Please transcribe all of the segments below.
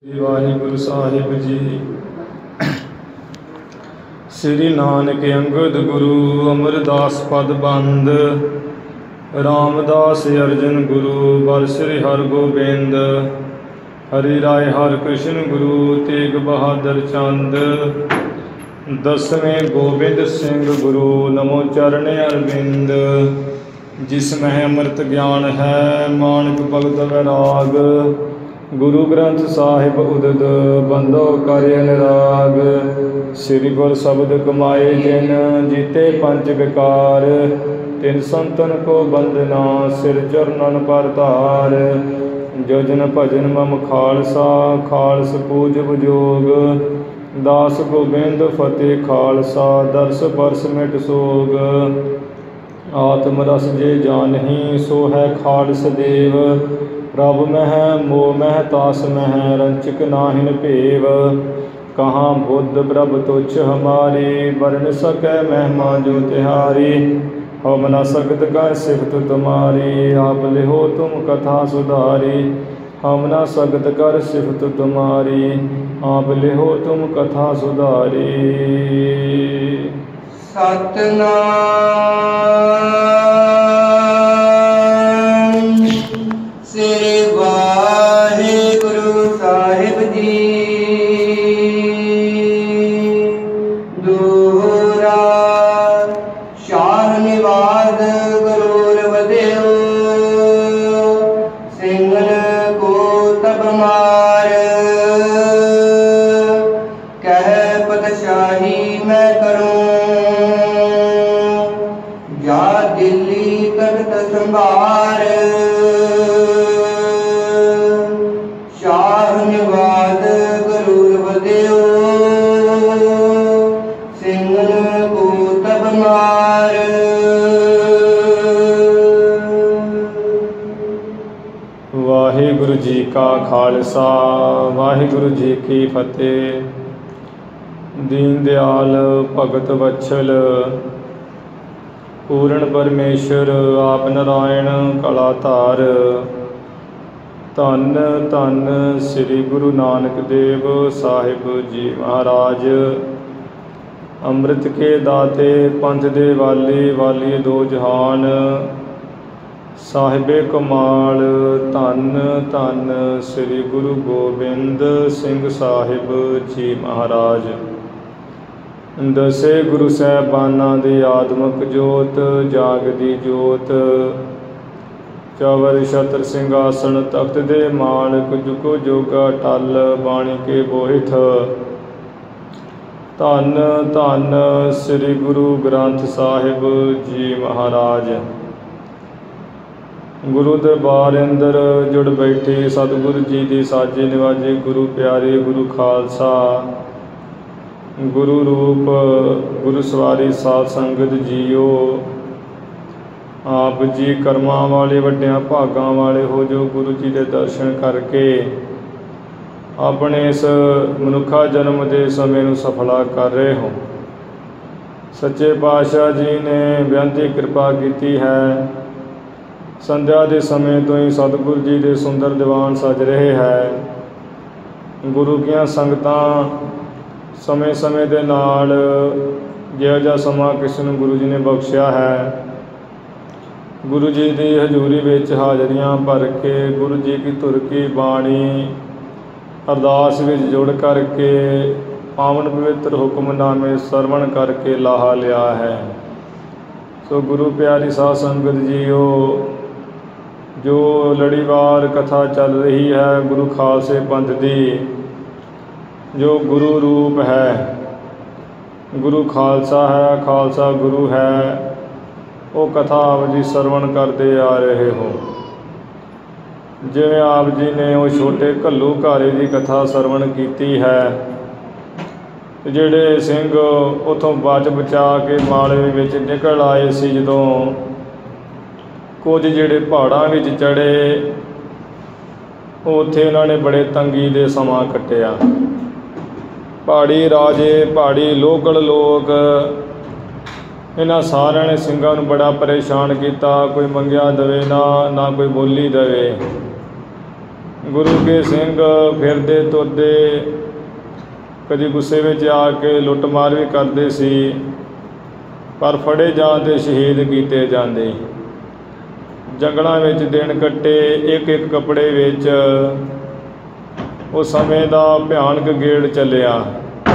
ਵਾਹਿਗੁਰੂ ਸਾਹਿਬ ਜੀ। ਸ੍ਰੀ ਨਾਨਕ ਅੰਗਦ ਗੁਰੂ ਅਮਰਦਾਸ ਪਦ ਬੰਦ, ਰਾਮਦਾਸ ਅਰਜਨ ਗੁਰੂ ਬਲ ਸ੍ਰੀ ਹਰਗੋਬਿੰਦ, ਹਰਿ ਰਾਏ ਹਰਿ ਕ੍ਰਿਸ਼ਨ ਗੁਰੂ ਤੇਗ ਬਹਾਦਰ ਚੰਦ, ਦਸਵੇਂ ਗੋਬਿੰਦ ਸਿੰਘ ਗੁਰੂ ਨਮੋ ਚਰਨ ਅਰਵਿੰਦ। ਜਿਸ ਮਹਿ ਅੰਮ੍ਰਿਤ ਗਿਆਨ ਹੈ ਮਾਨਕ ਭਗਤ ਵੈਰਾਗ, ਗੁਰੂ ਗ੍ਰੰਥ ਸਾਹਿਬ ਉਦਦ ਬੰਦੋ ਕਰ ਅਨੁਰਾਗ। ਸ੍ਰੀ ਗੁਰ ਸ਼ਬਦ ਕਮਾਏ ਜਿਨ ਜੀਤੇ ਪੰਜ ਵਿਕਾਰ, ਤਿਨ ਸੰਤਨ ਕੋ ਬੰਦਨਾ ਸਿਰ ਚਰਨਨ ਪਰ ਧਾਰ। ਜੋ ਜਨ ਭਜਨ ਮਮ ਖਾਲਸਾ ਖਾਲਸ ਪੂਜ ਬਜੋਗ, ਦਾਸ ਗੋਬਿੰਦ ਫਤਿਹ ਖਾਲਸਾ ਦਰਸ ਪਰਸ ਮਿਟ ਸੋਗ। ਆਤਮ ਰਸ ਜੇ ਜਾਨਹੀ ਸੋ ਹੈ ਖਾਲਸ ਦੇਵ, ਪ੍ਰਭ ਮਹਿ ਮੋਹ ਮਹਿ ਤਾਸ ਮਹਿ ਰੰਚਕ ਨਾਹਿਨ ਭੇਵ। ਕਹਾਂ ਬੁੱਧ ਪ੍ਰਭ ਤੁਛ ਹਮਾਰੀ, ਬਰਨ ਸਕੈ ਮਹਿਮਾ ਜੋ ਤਿਹਾਰੀ। ਹਮ ਨ ਸਕਤ ਕਰ ਸਿਫਤ ਤੁਮਾਰੀ, ਆਪ ਲਿਹੋ ਤੁਮ ਕਥਾ ਸੁਧਾਰੀ। ਹਮ ਨ ਸਕਤ ਕਰ ਸਿਫਤ ਤੁਮਾਰੀ, ਆਪ ਲਿਹੋ ਤੁਮ ਕਥਾ ਸੁਧਾਰੀ। ਸਤਨਾਮ ਸ੍ਰੀ ਵਾਹਿਗੁਰੂ ਸਾਹਿਬ ਜੀ। ਦੋਹਰਾ ਸ਼ਾਹ ਨਿਵਾਜ ਗਰੂਰ ਵਧਿਓ, ਸਿੰਘਨ ਕੋ ਤਬ ਮਾਰ। ਕਹਿ ਪਤਸ਼ਾਹੀ ਮੈਂ ਕਰੂੰ, ਜਾ ਦਿੱਲੀ ਤਖਤ ਸੰਭਾਰ। ਸ਼ਾਹ ਨਿਵਾਜ ਗਰੂਰ ਵਧਿਓ, ਸਿੰਘਨ ਕੋ ਤਬ ਮਾਰ। ਵਾਹਿਗੁਰੂ ਜੀ ਕਾ ਖਾਲਸਾ ਵਾਹਿਗੁਰੂ ਜੀ ਕੀ ਫਤਿਹ। ਦੀਨ ਦਿਆਲ ਭਗਤ ਵਛਲ ਪੂਰਨ ਪਰਮੇਸ਼ਰ ਆਪ ਨਾਰਾਇਣ ਕਲਾ ਧਾਰ। ਧੰਨ ਧੰਨ ਸ੍ਰੀ ਗੁਰੂ ਨਾਨਕ ਦੇਵ ਸਾਹਿਬ ਜੀ ਮਹਾਰਾਜ। ਅੰਮ੍ਰਿਤ ਕੇ ਦਾਤੇ ਪੰਥ ਦੇ ਵਾਲੀ ਵਾਲੀ ਦੋ ਜਹਾਨ, ਸਾਹਿਬੇ ਕਮਾਲ ਧੰਨ ਧੰਨ ਸ੍ਰੀ ਗੁਰੂ ਗੋਬਿੰਦ ਸਿੰਘ ਸਾਹਿਬ ਜੀ ਮਹਾਰਾਜ। ਦਸੇ ਗੁਰੂ ਸਾਹਿਬਾਨਾਂ ਦੀ ਆਤਮਿਕ ਜੋਤ ਜਾਗਦੀ ਜੋਤ, ਚਵਰ ਛਤਰ ਸਿੰਘਾਸਣ ਤਖਤ ਦੇ ਮਾਲਕ, ਜੁਗੋ ਜੋਗਾ ਟਲ ਬਾਣੀ ਕੇ ਬੋਹਿਥ। ਧੰਨ ਧੰਨ ਸ੍ਰੀ ਗੁਰੂ ਗ੍ਰੰਥ ਸਾਹਿਬ ਜੀ ਮਹਾਰਾਜ। ਗੁਰੂ ਦਰਬਾਰ ਅੰਦਰ ਜੁੜ ਬੈਠੇ ਸਤਿਗੁਰੂ ਜੀ ਦੀ ਸਾਜੇ ਨਿਵਾਜੇ ਗੁਰੂ ਪਿਆਰੇ ਗੁਰੂ ਖਾਲਸਾ, ਗੁਰੂ ਰੂਪ ਗੁਰੂ ਸਵਾਰੀ ਸਾਧ ਸੰਗਤ ਜੀਓ। ਆਪ ਜੀ ਕਰਮਾਂ ਵਾਲੇ ਵੱਡਿਆਂ ਭਾਗਾਂ ਵਾਲੇ ਹੋ ਜੋ ਗੁਰੂ ਜੀ ਦੇ ਦਰਸ਼ਨ ਕਰਕੇ ਆਪਣੇ ਇਸ ਮਨੁੱਖਾ ਜਨਮ ਦੇ ਸਮੇਂ ਨੂੰ ਸਫਲਾ ਕਰ ਰਹੇ ਹੋ। ਸੱਚੇ ਪਾਤਸ਼ਾਹ ਜੀ ਨੇ ਬੇਅੰਤੀ ਕਿਰਪਾ ਕੀਤੀ ਹੈ। ਸੰਧਿਆ ਦੇ ਸਮੇਂ ਤੋਂ ਹੀ ਸਤਿਗੁਰੂ ਜੀ ਦੇ ਸੁੰਦਰ ਦੀਵਾਨ ਸਜ ਰਹੇ ਹੈ। ਗੁਰੂ ਦੀਆਂ ਸੰਗਤਾਂ ਸਮੇਂ ਸਮੇਂ ਦੇ ਨਾਲ ਜਿਹੋ ਜਿਹਾ ਸਮਾਂ ਕਿਸੇ ਨੂੰ ਗੁਰੂ ਜੀ ਨੇ ਬਖਸ਼ਿਆ ਹੈ, ਗੁਰੂ ਜੀ ਦੀ ਹਜ਼ੂਰੀ ਵਿੱਚ ਹਾਜ਼ਰੀਆਂ ਭਰ ਕੇ ਗੁਰੂ ਜੀ ਕੀ ਧੁਰ ਕੀ ਬਾਣੀ ਅਰਦਾਸ ਵਿੱਚ ਜੁੜ ਕਰਕੇ ਪਾਵਨ ਪਵਿੱਤਰ ਹੁਕਮਨਾਮੇ ਸਰਵਣ ਕਰਕੇ ਲਾਹਾ ਲਿਆ ਹੈ। ਸੋ ਗੁਰੂ ਪਿਆਰੀ ਸਾਧ ਸੰਗਤ ਜੀਓ, ਜੋ ਲੜੀਵਾਰ ਕਥਾ ਚੱਲ ਰਹੀ ਹੈ ਗੁਰੂ ਖਾਲਸੇ ਪੰਥ ਦੀ, ਜੋ ਗੁਰੂ ਰੂਪ ਹੈ, ਗੁਰੂ ਖਾਲਸਾ ਹੈ, ਖਾਲਸਾ ਗੁਰੂ ਹੈ, ਉਹ ਕਥਾ ਆਪ ਜੀ ਸਰਵਣ ਕਰਦੇ ਆ ਰਹੇ ਹੋ। ਜਿਵੇਂ ਆਪ ਜੀ ਨੇ ਉਹ ਛੋਟੇ ਘੱਲੂ ਘਾਰੇ ਦੀ ਕਥਾ ਸਰਵਣ ਕੀਤੀ ਹੈ, ਜਿਹੜੇ ਸਿੰਘ ਉੱਥੋਂ ਬਚ ਬਚਾ ਕੇ ਮਾਲਵੇ ਵਿੱਚ ਨਿਕਲ ਆਏ ਸੀ, ਜਦੋਂ ਕੁਝ ਜਿਹੜੇ ਪਹਾੜਾਂ ਵਿੱਚ ਚੜ੍ਹੇ ਉੱਥੇ ਉਹਨਾਂ ਨੇ ਬੜੇ ਤੰਗੀ ਦੇ ਸਮਾਂ ਕੱਟਿਆ। ਪਹਾੜੀ ਰਾਜੇ ਪਹਾੜੀ ਲੋਕਲ ਲੋਕ ਇਹਨਾਂ ਸਾਰਿਆਂ ਨੇ ਸਿੰਘਾਂ ਨੂੰ ਬੜਾ ਪਰੇਸ਼ਾਨ ਕੀਤਾ। ਕੋਈ ਮੰਗਿਆ ਦੇਵੇ ਨਾ ਕੋਈ ਬੋਲੀ ਦੇਵੇ। ਗੁਰੂ ਕੇ ਸਿੰਘ ਫਿਰਦੇ ਤੁਰਦੇ ਕਦੀ ਗੁੱਸੇ ਵਿੱਚ ਆ ਕੇ ਲੁੱਟਮਾਰ ਵੀ ਕਰਦੇ ਸੀ, ਪਰ ਫੜੇ ਜਾਣ 'ਤੇ ਸ਼ਹੀਦ ਕੀਤੇ ਜਾਂਦੇ। ਜੰਗਲਾਂ ਵਿੱਚ ਦਿਨ ਕੱਟੇ ਇੱਕ ਇੱਕ ਕੱਪੜੇ ਵਿੱਚ। ਉਹ ਸਮੇਂ ਦਾ ਭਿਆਨਕ ਗੇੜ ਚੱਲਿਆ।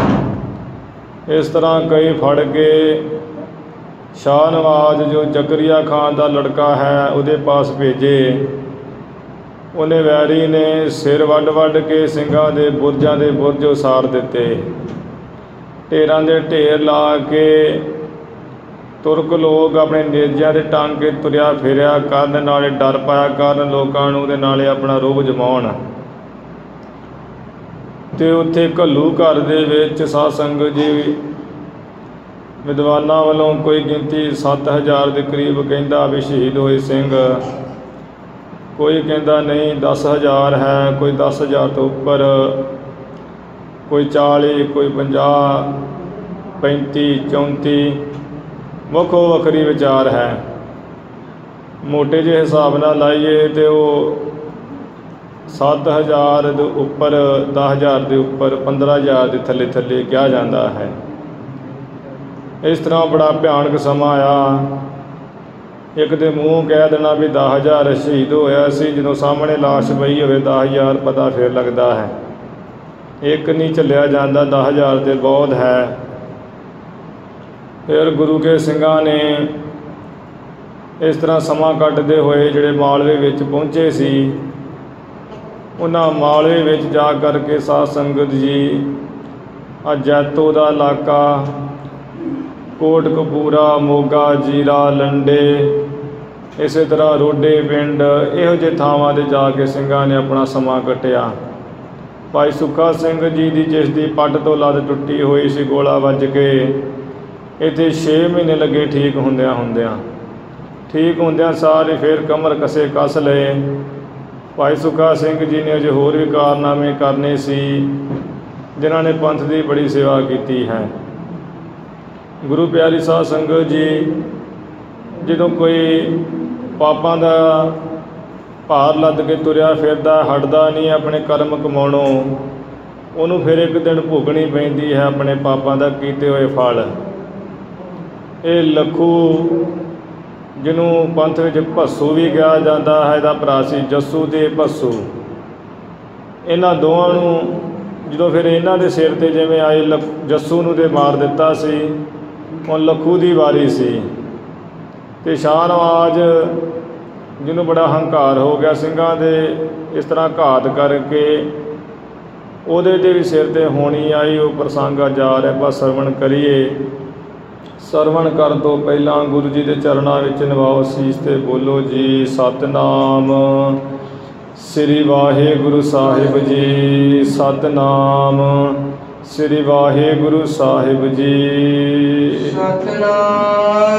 ਇਸ ਤਰ੍ਹਾਂ ਕਈ ਫੜ ਕੇ ਸ਼ਾਹ ਨਵਾਜ਼ ਜੋ ਜ਼ਕਰੀਆ ਖਾਨ ਦਾ ਲੜਕਾ ਹੈ ਉਹਦੇ ਪਾਸ ਭੇਜੇ। ਉਹਨੇ ਵੈਰੀ ਨੇ ਸਿਰ ਵੱਢ ਵੱਢ ਕੇ ਸਿੰਘਾਂ ਦੇ ਬੁਰਜਾਂ ਦੇ ਬੁਰਜ ਉਸਾਰ ਦਿੱਤੇ। ਢੇਰਾਂ ਦੇ ਢੇਰ ਲਾ ਕੇ ਤੁਰਕ ਲੋਕ ਆਪਣੇ ਨੇਜਿਆਂ ਦੇ ਟੰਗ ਕੇ ਤੁਰਿਆ ਫਿਰਿਆ ਕਰਨ, ਨਾਲੇ ਡਰ ਪਾਇਆ ਕਰਨ ਲੋਕਾਂ ਨੂੰ, ਅਤੇ ਨਾਲੇ ਆਪਣਾ ਰੋਬ ਜਮਾਉਣ। ਅਤੇ ਉੱਥੇ ਘੱਲੂ ਘਰ ਦੇ ਵਿੱਚ ਸਾਧ ਸੰਗਤ ਜੀ ਵਿਦਵਾਨਾਂ ਵੱਲੋਂ ਕੋਈ ਗਿਣਤੀ 7000 ਦੇ ਕਰੀਬ ਕਹਿੰਦਾ ਵੀ ਸ਼ਹੀਦ ਹੋਏ ਸਿੰਘ, ਕੋਈ ਕਹਿੰਦਾ ਨਹੀਂ 10,000 ਹੈ, ਕੋਈ 10,000 ਤੋਂ ਉੱਪਰ, ਕੋਈ 40, ਕੋਈ 50, 35, 34, ਵੱਖੋ ਵੱਖਰੀ ਵਿਚਾਰ ਹੈ। ਮੋਟੇ ਜਿਹੇ ਹਿਸਾਬ ਨਾਲ ਲਾਈਏ ਤਾਂ ਉਹ 7,000 ਦੇ ਉੱਪਰ, 10,000 ਦੇ ਉੱਪਰ, 15,000 ਦੇ ਥੱਲੇ ਥੱਲੇ ਕਿਹਾ ਜਾਂਦਾ ਹੈ। ਇਸ ਤਰ੍ਹਾਂ ਬੜਾ ਭਿਆਨਕ ਸਮਾਂ ਆਇਆ। ਇੱਕ ਦੇ ਮੂੰਹ ਕਹਿ ਦੇਣਾ ਵੀ 10,000 ਸ਼ਹੀਦ ਹੋਇਆ ਸੀ, ਜਦੋਂ ਸਾਹਮਣੇ ਲਾਸ਼ ਪਈ ਹੋਵੇ 10,000 ਪਤਾ ਫਿਰ ਲੱਗਦਾ ਹੈ। ਇੱਕ ਨਹੀਂ ਝੱਲਿਆ ਜਾਂਦਾ, 10,000 ਤੇ ਬਹੁਤ ਹੈ। ਫਿਰ ਗੁਰੂ ਕੇ ਸਿੰਘਾਂ ਨੇ ਇਸ ਤਰ੍ਹਾਂ ਸਮਾਂ ਕੱਟਦੇ ਹੋਏ ਜਿਹੜੇ ਮਾਲਵੇ ਵਿੱਚ ਪਹੁੰਚੇ ਸੀ, ਉਹਨਾਂ ਮਾਲਵੇ ਵਿੱਚ ਜਾ ਕਰਕੇ ਸਾਧ ਸੰਗਤ ਜੀ ਆ ਜੈਤੋ ਦਾ ਇਲਾਕਾ, ਕੋਟਕਪੂਰਾ, ਮੋਗਾ, ਜੀਰਾ, ਲੰਡੇ, ਇਸੇ ਤਰ੍ਹਾਂ ਰੋਡੇ ਪਿੰਡ, ਇਹੋ ਜਿਹੇ ਥਾਵਾਂ 'ਤੇ ਜਾ ਕੇ ਸਿੰਘਾਂ ਨੇ ਆਪਣਾ ਸਮਾਂ ਕੱਟਿਆ। ਭਾਈ ਸੁੱਖਾ ਸਿੰਘ ਜੀ ਦੀ ਜਿਸ ਦੀ ਪੱਟ ਤੋਂ ਲੱਤ ਟੁੱਟੀ ਹੋਈ ਸੀ ਗੋਲਾ ਵੱਜ ਕੇ, ਇੱਥੇ 6 ਮਹੀਨੇ ਲੱਗੇ ਠੀਕ ਹੁੰਦਿਆਂ ਸਾਰੇ ਫਿਰ ਕਮਰ ਕਸੇ ਕੱਸ ਲਏ। ਭਾਈ ਸੁੱਖਾ ਸਿੰਘ ਜੀ ਨੇ ਅਜੇ ਹੋਰ ਵੀ ਕਾਰਨਾਮੇ ਕਰਨੇ ਸੀ, ਜਿਨ੍ਹਾਂ ਨੇ ਪੰਥ ਦੀ ਬੜੀ ਸੇਵਾ ਕੀਤੀ ਹੈ। ਗੁਰੂ ਪਿਆਰੀ ਸਾਧ ਸੰਗਤ ਜੀ, ਜਦੋਂ ਕੋਈ ਪਾਪਾਂ ਦਾ ਭਾਰ ਲੱਦ ਕੇ ਤੁਰਿਆ ਫਿਰਦਾ, ਹਟਦਾ ਨਹੀਂ ਆਪਣੇ ਕਰਮ ਕਮਾਉਣੋਂ, ਉਹਨੂੰ ਫਿਰ ਇੱਕ ਦਿਨ ਭੋਗਣੀ ਪੈਂਦੀ ਹੈ ਆਪਣੇ ਪਾਪਾਂ ਦਾ ਕੀਤੇ ਹੋਏ ਫਲ। ਇਹ ਲੱਖੂ, ਜਿਹਨੂੰ ਪੰਥ ਵਿੱਚ ਭੱਸੂ ਵੀ ਕਿਹਾ ਜਾਂਦਾ ਹੈ, ਇਹਦਾ ਭਰਾ ਸੀ ਜੱਸੂ ਤੇ ਭੱਸੂ। ਇਹਨਾਂ ਦੋਵਾਂ ਨੂੰ ਜਦੋਂ ਫਿਰ ਇਹਨਾਂ ਦੇ ਸਿਰ 'ਤੇ ਜਿਵੇਂ ਆਏ, ਜੱਸੂ ਨੂੰ ਤੇ ਮਾਰ ਦਿੱਤਾ ਸੀ, ਹੁਣ ਲੱਖੂ ਦੀ ਵਾਰੀ ਸੀ। ਅਤੇ ਸ਼ਾਹ ਨਵਾਜ਼, ਜਿਹਨੂੰ ਬੜਾ ਹੰਕਾਰ ਹੋ ਗਿਆ ਸਿੰਘਾਂ ਦੇ ਇਸ ਤਰ੍ਹਾਂ ਘਾਤ ਕਰਕੇ, ਉਹਦੇ 'ਤੇ ਵੀ ਸਿਰ 'ਤੇ ਹੋਣੀ ਆਈ। ਉਹ ਪ੍ਰਸੰਗ ਜਾ ਰਿਹਾ, ਆਪਾਂ ਸਰਵਣ ਕਰੀਏ। ਸਰਵਣ ਕਰਨ ਤੋਂ ਪਹਿਲਾਂ ਗੁਰੂ ਜੀ ਦੇ ਚਰਨਾਂ ਵਿੱਚ ਨਿਵਾਓ ਸੀਸ ਅਤੇ ਬੋਲੋ ਜੀ ਸਤਿਨਾਮ ਸ੍ਰੀ ਵਾਹਿਗੁਰੂ ਸਾਹਿਬ ਜੀ, ਸਤਿਨਾਮ ਸ੍ਰੀ ਵਾਹਿਗੁਰੂ ਸਾਹਿਬ ਜੀ। ਸਤਿਨਾਮ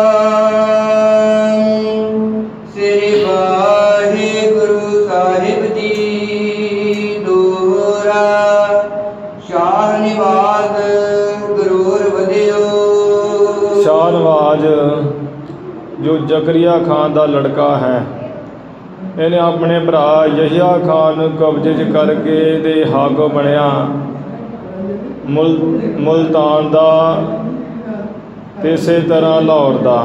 ਸ੍ਰੀ ਵਾਹਿਗੁਰੂ ਸਾਹਿਬ ਜੀ। ਦੋਹਰਾ ਸ਼ਾਹ ਨਿਵਾਜ਼ ਗਰੂਰ ਵਧਿਓ। ਸ਼ਾਹ ਨਵਾਜ਼ ਜੋ ਜ਼ਕਰੀਆ ਖਾਨ ਦਾ ਲੜਕਾ ਹੈ, ਇਹਨੇ ਆਪਣੇ ਭਰਾ ਯਹੀਆ ਖਾਨ ਨੂੰ ਕਬਜ਼ੇ 'ਚ ਕਰਕੇ ਇਹਦੇ ਹਾਕਮ ਬਣਿਆ ਮੁਲਤਾਨ ਦਾ ਅਤੇ ਇਸੇ ਤਰ੍ਹਾਂ ਲਾਹੌਰ ਦਾ।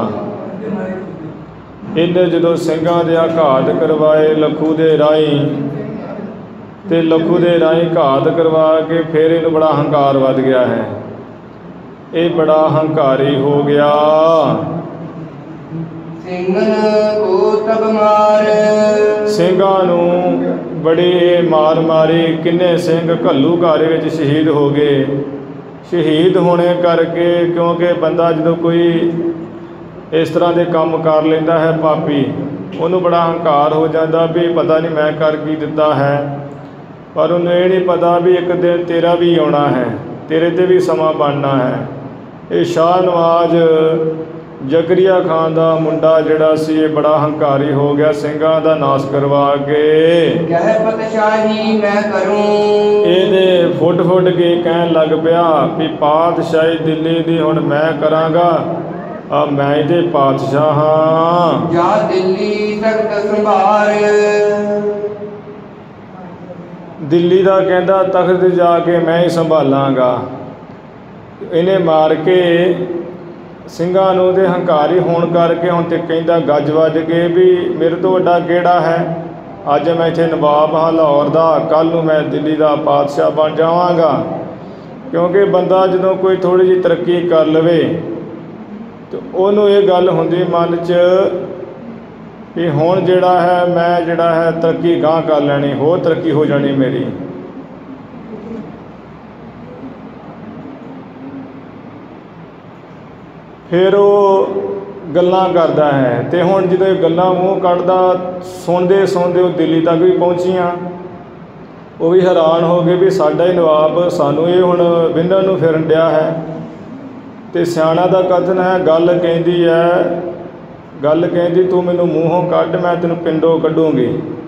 ਇਹਨੇ ਜਦੋਂ ਸਿੰਘਾਂ ਦੇ ਘਾਤ ਕਰਵਾਏ ਲੱਖੂ ਦੇ ਰਾਹੀਂ, ਅਤੇ ਲੱਖੂ ਦੇ ਰਾਹੀਂ ਘਾਤ ਕਰਵਾ ਕੇ ਫਿਰ ਇਹਨੂੰ ਬੜਾ ਹੰਕਾਰ ਵੱਧ ਗਿਆ ਹੈ। ਇਹ ਬੜਾ ਹੰਕਾਰੀ ਹੋ ਗਿਆ। ਸਿੰਘਾਂ ਨੂੰ ਬੜੀ ਮਾਰ ਮਾਰੀ। ਕਿੰਨੇ ਸਿੰਘ ਘੱਲੂ ਘਰ ਵਿੱਚ ਸ਼ਹੀਦ ਹੋ ਗਏ। ਸ਼ਹੀਦ ਹੋਣੇ ਕਰਕੇ, ਕਿਉਂਕਿ ਬੰਦਾ ਜਦੋਂ ਕੋਈ ਇਸ ਤਰ੍ਹਾਂ ਦੇ ਕੰਮ ਕਰ ਲੈਂਦਾ ਹੈ ਪਾਪੀ, ਉਹਨੂੰ ਬੜਾ ਹੰਕਾਰ ਹੋ ਜਾਂਦਾ ਵੀ ਪਤਾ ਨਹੀਂ ਮੈਂ ਕਰ ਕੀ ਦਿੱਤਾ ਹੈ। ਪਰ ਉਹਨੂੰ ਇਹ ਨਹੀਂ ਪਤਾ ਵੀ ਇੱਕ ਦਿਨ ਤੇਰਾ ਵੀ ਆਉਣਾ ਹੈ, ਤੇਰੇ 'ਤੇ ਵੀ ਸਮਾਂ ਬਣਨਾ ਹੈ। ਇਹ ਸ਼ਾਹ ਨਵਾਜ਼ ਜ਼ਕਰੀਆ ਖਾਨ ਦਾ ਮੁੰਡਾ ਜਿਹੜਾ ਸੀ, ਇਹ ਬੜਾ ਹੰਕਾਰੀ ਹੋ ਗਿਆ ਸਿੰਘਾਂ ਦਾ ਨਾਸ਼ ਕਰਵਾ ਕੇ। ਕਹਿ ਪਾਤਸ਼ਾਹੀ ਮੈਂ ਕਰੂੰ। ਇਹਦੇ ਫੁੱਟ ਫੁੱਟ ਕੇ ਕਹਿਣ ਲੱਗ ਪਿਆ ਵੀ ਪਾਤਸ਼ਾਹੀ ਦਿੱਲੀ ਦੀ ਹੁਣ ਮੈਂ ਕਰਾਂਗਾ, ਆ ਮੈਂ ਇਹਦੇ ਪਾਤਸ਼ਾਹ ਹਾਂ। ਜਾ ਦਿੱਲੀ ਤਖਤ ਸੰਭਾਰ। ਦਿੱਲੀ ਦਾ ਕਹਿੰਦਾ ਤਖਤ 'ਤੇ ਜਾ ਕੇ ਮੈਂ ਹੀ ਸੰਭਾਲਾਂਗਾ। ਇਹਨੇ ਮਾਰ ਕੇ ਸਿੰਘਾਂ ਨੂੰ ਉਹਦੇ ਹੰਕਾਰੀ ਹੋਣ ਕਰਕੇ ਹੁਣ ਤੇ ਕਹਿੰਦਾ ਗੱਜ ਵੱਜ ਕੇ ਵੀ ਮੇਰੇ ਤੋਂ ਵੱਡਾ ਕਿਹੜਾ ਹੈ। ਅੱਜ ਮੈਂ ਇੱਥੇ ਨਵਾਬ ਹਾਂ ਲਾਹੌਰ ਦਾ, ਕੱਲ੍ਹ ਨੂੰ ਮੈਂ ਦਿੱਲੀ ਦਾ ਪਾਤਸ਼ਾਹ ਬਣ ਜਾਵਾਂਗਾ। ਕਿਉਂਕਿ ਬੰਦਾ ਜਦੋਂ ਕੋਈ ਥੋੜ੍ਹੀ ਜਿਹੀ ਤਰੱਕੀ ਕਰ ਲਵੇ ਤਾਂ ਉਹਨੂੰ ਇਹ ਗੱਲ ਹੁੰਦੀ ਮਨ 'ਚ ਕਿ ਹੁਣ ਜਿਹੜਾ ਹੈ ਮੈਂ ਜਿਹੜਾ ਹੈ ਤਰੱਕੀ ਗਾਂਹ ਕਰ ਲੈਣੀ, ਹੋਰ ਤਰੱਕੀ ਹੋ ਜਾਣੀ ਮੇਰੀ। ਫਿਰ ਉਹ ਗੱਲਾਂ ਕਰਦਾ ਹੈ ਅਤੇ ਹੁਣ ਜਦੋਂ ਇਹ ਗੱਲਾਂ ਮੂੰਹ ਕੱਢਦਾ ਸੁਣਦੇ ਸੁਣਦੇ ਉਹ ਦਿੱਲੀ ਤੱਕ ਵੀ ਪਹੁੰਚੀਆਂ। ਉਹ ਵੀ ਹੈਰਾਨ ਹੋ ਗਏ ਵੀ ਸਾਡਾ ਹੀ ਨਵਾਬ ਸਾਨੂੰ ਇਹ ਹੁਣ ਵਿੰਨ੍ਹਣ ਨੂੰ ਫਿਰਨ ਡਿਆ ਹੈ। ਅਤੇ ਸਿਆਣਾ ਦਾ ਕਥਨ ਹੈ, ਗੱਲ ਕਹਿੰਦੀ ਤੂੰ ਮੈਨੂੰ ਮੂੰਹੋਂ ਕੱਢ, ਮੈਂ ਤੈਨੂੰ ਪਿੰਡੋਂ ਕੱਢੂੰਗੀ।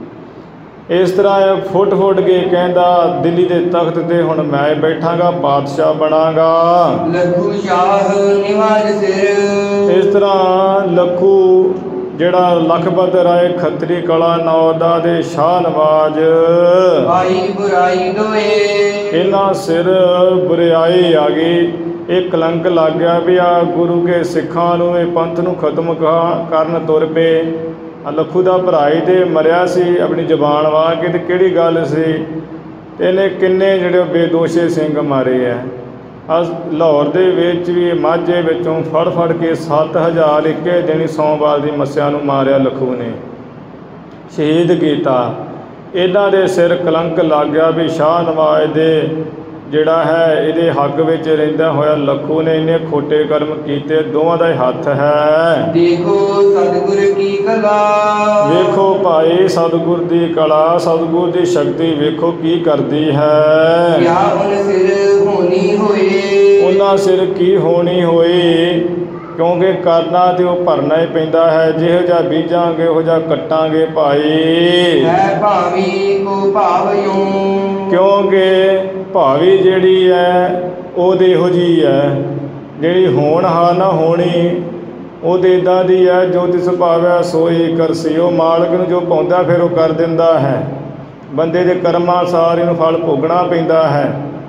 ਇਸ ਤਰ੍ਹਾਂ ਇਹ ਫੁੱਟ ਫੁੱਟ ਕੇ ਕਹਿੰਦਾ ਦਿੱਲੀ ਦੇ ਤਖਤ 'ਤੇ ਹੁਣ ਮੈਂ ਬੈਠਾਂਗਾ, ਪਾਤਸ਼ਾਹ ਬਣਾਂਗਾ। ਲੱਖੂ ਸ਼ਾਹ ਨਿਵਾਜ ਸਿਰ। ਇਸ ਤਰ੍ਹਾਂ ਲੱਖੂ ਜਿਹੜਾ ਲਖਪਤ ਰਾਏ ਖੱਤਰੀ ਕਲਾ ਨੌਦਾ ਦੇ ਸ਼ਾਹ ਨਵਾਜ ਆਈ ਬੁਰਾਈ ਦੋਏ। ਇਹਨਾਂ ਸਿਰ ਬੁਰਿਆਈ ਆ ਗਈ। ਇਹ ਕਲੰਕ ਲੱਗ ਗਿਆ ਵੀ ਆ ਗੁਰੂ ਕੇ ਸਿੱਖਾਂ ਨੂੰ ਇਹ ਪੰਥ ਨੂੰ ਖਤਮ ਕਰਨ ਤੁਰ ਪਏ। ਲੱਖੂ ਦਾ ਭਰਾ ਹੀ ਤੇ ਮਰਿਆ ਸੀ ਆਪਣੀ ਜ਼ਬਾਨ ਵਾਹ ਕੇ, ਤੇ ਕਿਹੜੀ ਗੱਲ ਸੀ। ਤੇ ਇਹਨੇ ਕਿੰਨੇ ਜਿਹੜੇ ਬੇਦੋਸ਼ੇ ਸਿੰਘ ਮਾਰੇ ਹੈ। ਲਾਹੌਰ ਦੇ ਵਿੱਚ ਵੀ ਮਾਝੇ ਵਿੱਚੋਂ ਫੜ ਫੜ ਕੇ 7000 ਇੱਕੇ ਦਿਨ ਸੋਮਵਾਰ ਦੀ ਮੱਸਿਆ ਨੂੰ ਮਾਰਿਆ ਲੱਖੂ ਨੇ, ਸ਼ਹੀਦ ਕੀਤਾ। ਇਹਨਾਂ ਦੇ ਸਿਰ ਕਲੰਕ ਲੱਗ ਗਿਆ ਵੀ ਸ਼ਾਹ ਨਵਾਜ਼ ਦੇ ਜਿਹੜਾ ਹੈ ਇਹਦੇ ਹੱਕ ਵਿੱਚ ਰਹਿੰਦਾ ਹੋਇਆ ਲੱਖੂ ਨੇ ਇੰਨੇ ਖੋਟੇ ਕਰਮ ਕੀਤੇ। ਦੋਵਾਂ ਦਾ ਹੀ ਹੱਥ ਹੈ। ਦੇਖੋ ਸਤਿਗੁਰ ਕੀ ਕਲਾ। ਵੇਖੋ ਭਾਈ ਸਤਿਗੁਰ ਦੀ ਕਲਾ, ਸਤਿਗੁਰ ਦੀ ਸ਼ਕਤੀ ਵੇਖੋ ਕੀ ਕਰਦੀ ਹੈ। ਕਿਆ ਉਨ ਸਿਰ ਹੋਣੀ ਹੋਏ। ਉਹਨਾਂ ਸਿਰ ਕੀ ਹੋਣੀ ਹੋਈ, ਕਿਉਂਕਿ ਕਰਨਾ ਤੇ ਉਹ ਭਰਨਾ ਹੀ ਪੈਂਦਾ ਹੈ। ਜਿਹੋ ਜਿਹਾ ਬੀਜਾਂਗੇ ਉਹੋ ਜਿਹਾ ਕੱਟਾਂਗੇ ਭਾਈ। ਹੈ ਭਾਵੀ ਕੋ ਭਾਵਿਓ। ਕਿਉਂਕਿ ਭਾਵੀ ਜਿਹੜੀ ਹੈ ਉਹਦੇ ਇਹੋ ਜਿਹੀ ਹੈ, ਜਿਹੜੀ ਹੋਣਹਾਰ ਨਾ ਹੋਣੀ ਉਹਦੇ ਇੱਦਾਂ ਦੀ ਹੈ। ਜੋ ਤਿਸ ਭਾਵੈ ਸੋਈ ਕਰਸੀ। ਉਹ ਮਾਲਕ ਨੂੰ ਜੋ ਪਾਉਂਦਾ ਫਿਰ ਉਹ ਕਰ ਦਿੰਦਾ ਹੈ। ਬੰਦੇ ਦੇ ਕਰਮਾਂ ਸਾਰੇ ਨੂੰ ਫਲ ਭੋਗਣਾ ਪੈਂਦਾ ਹੈ।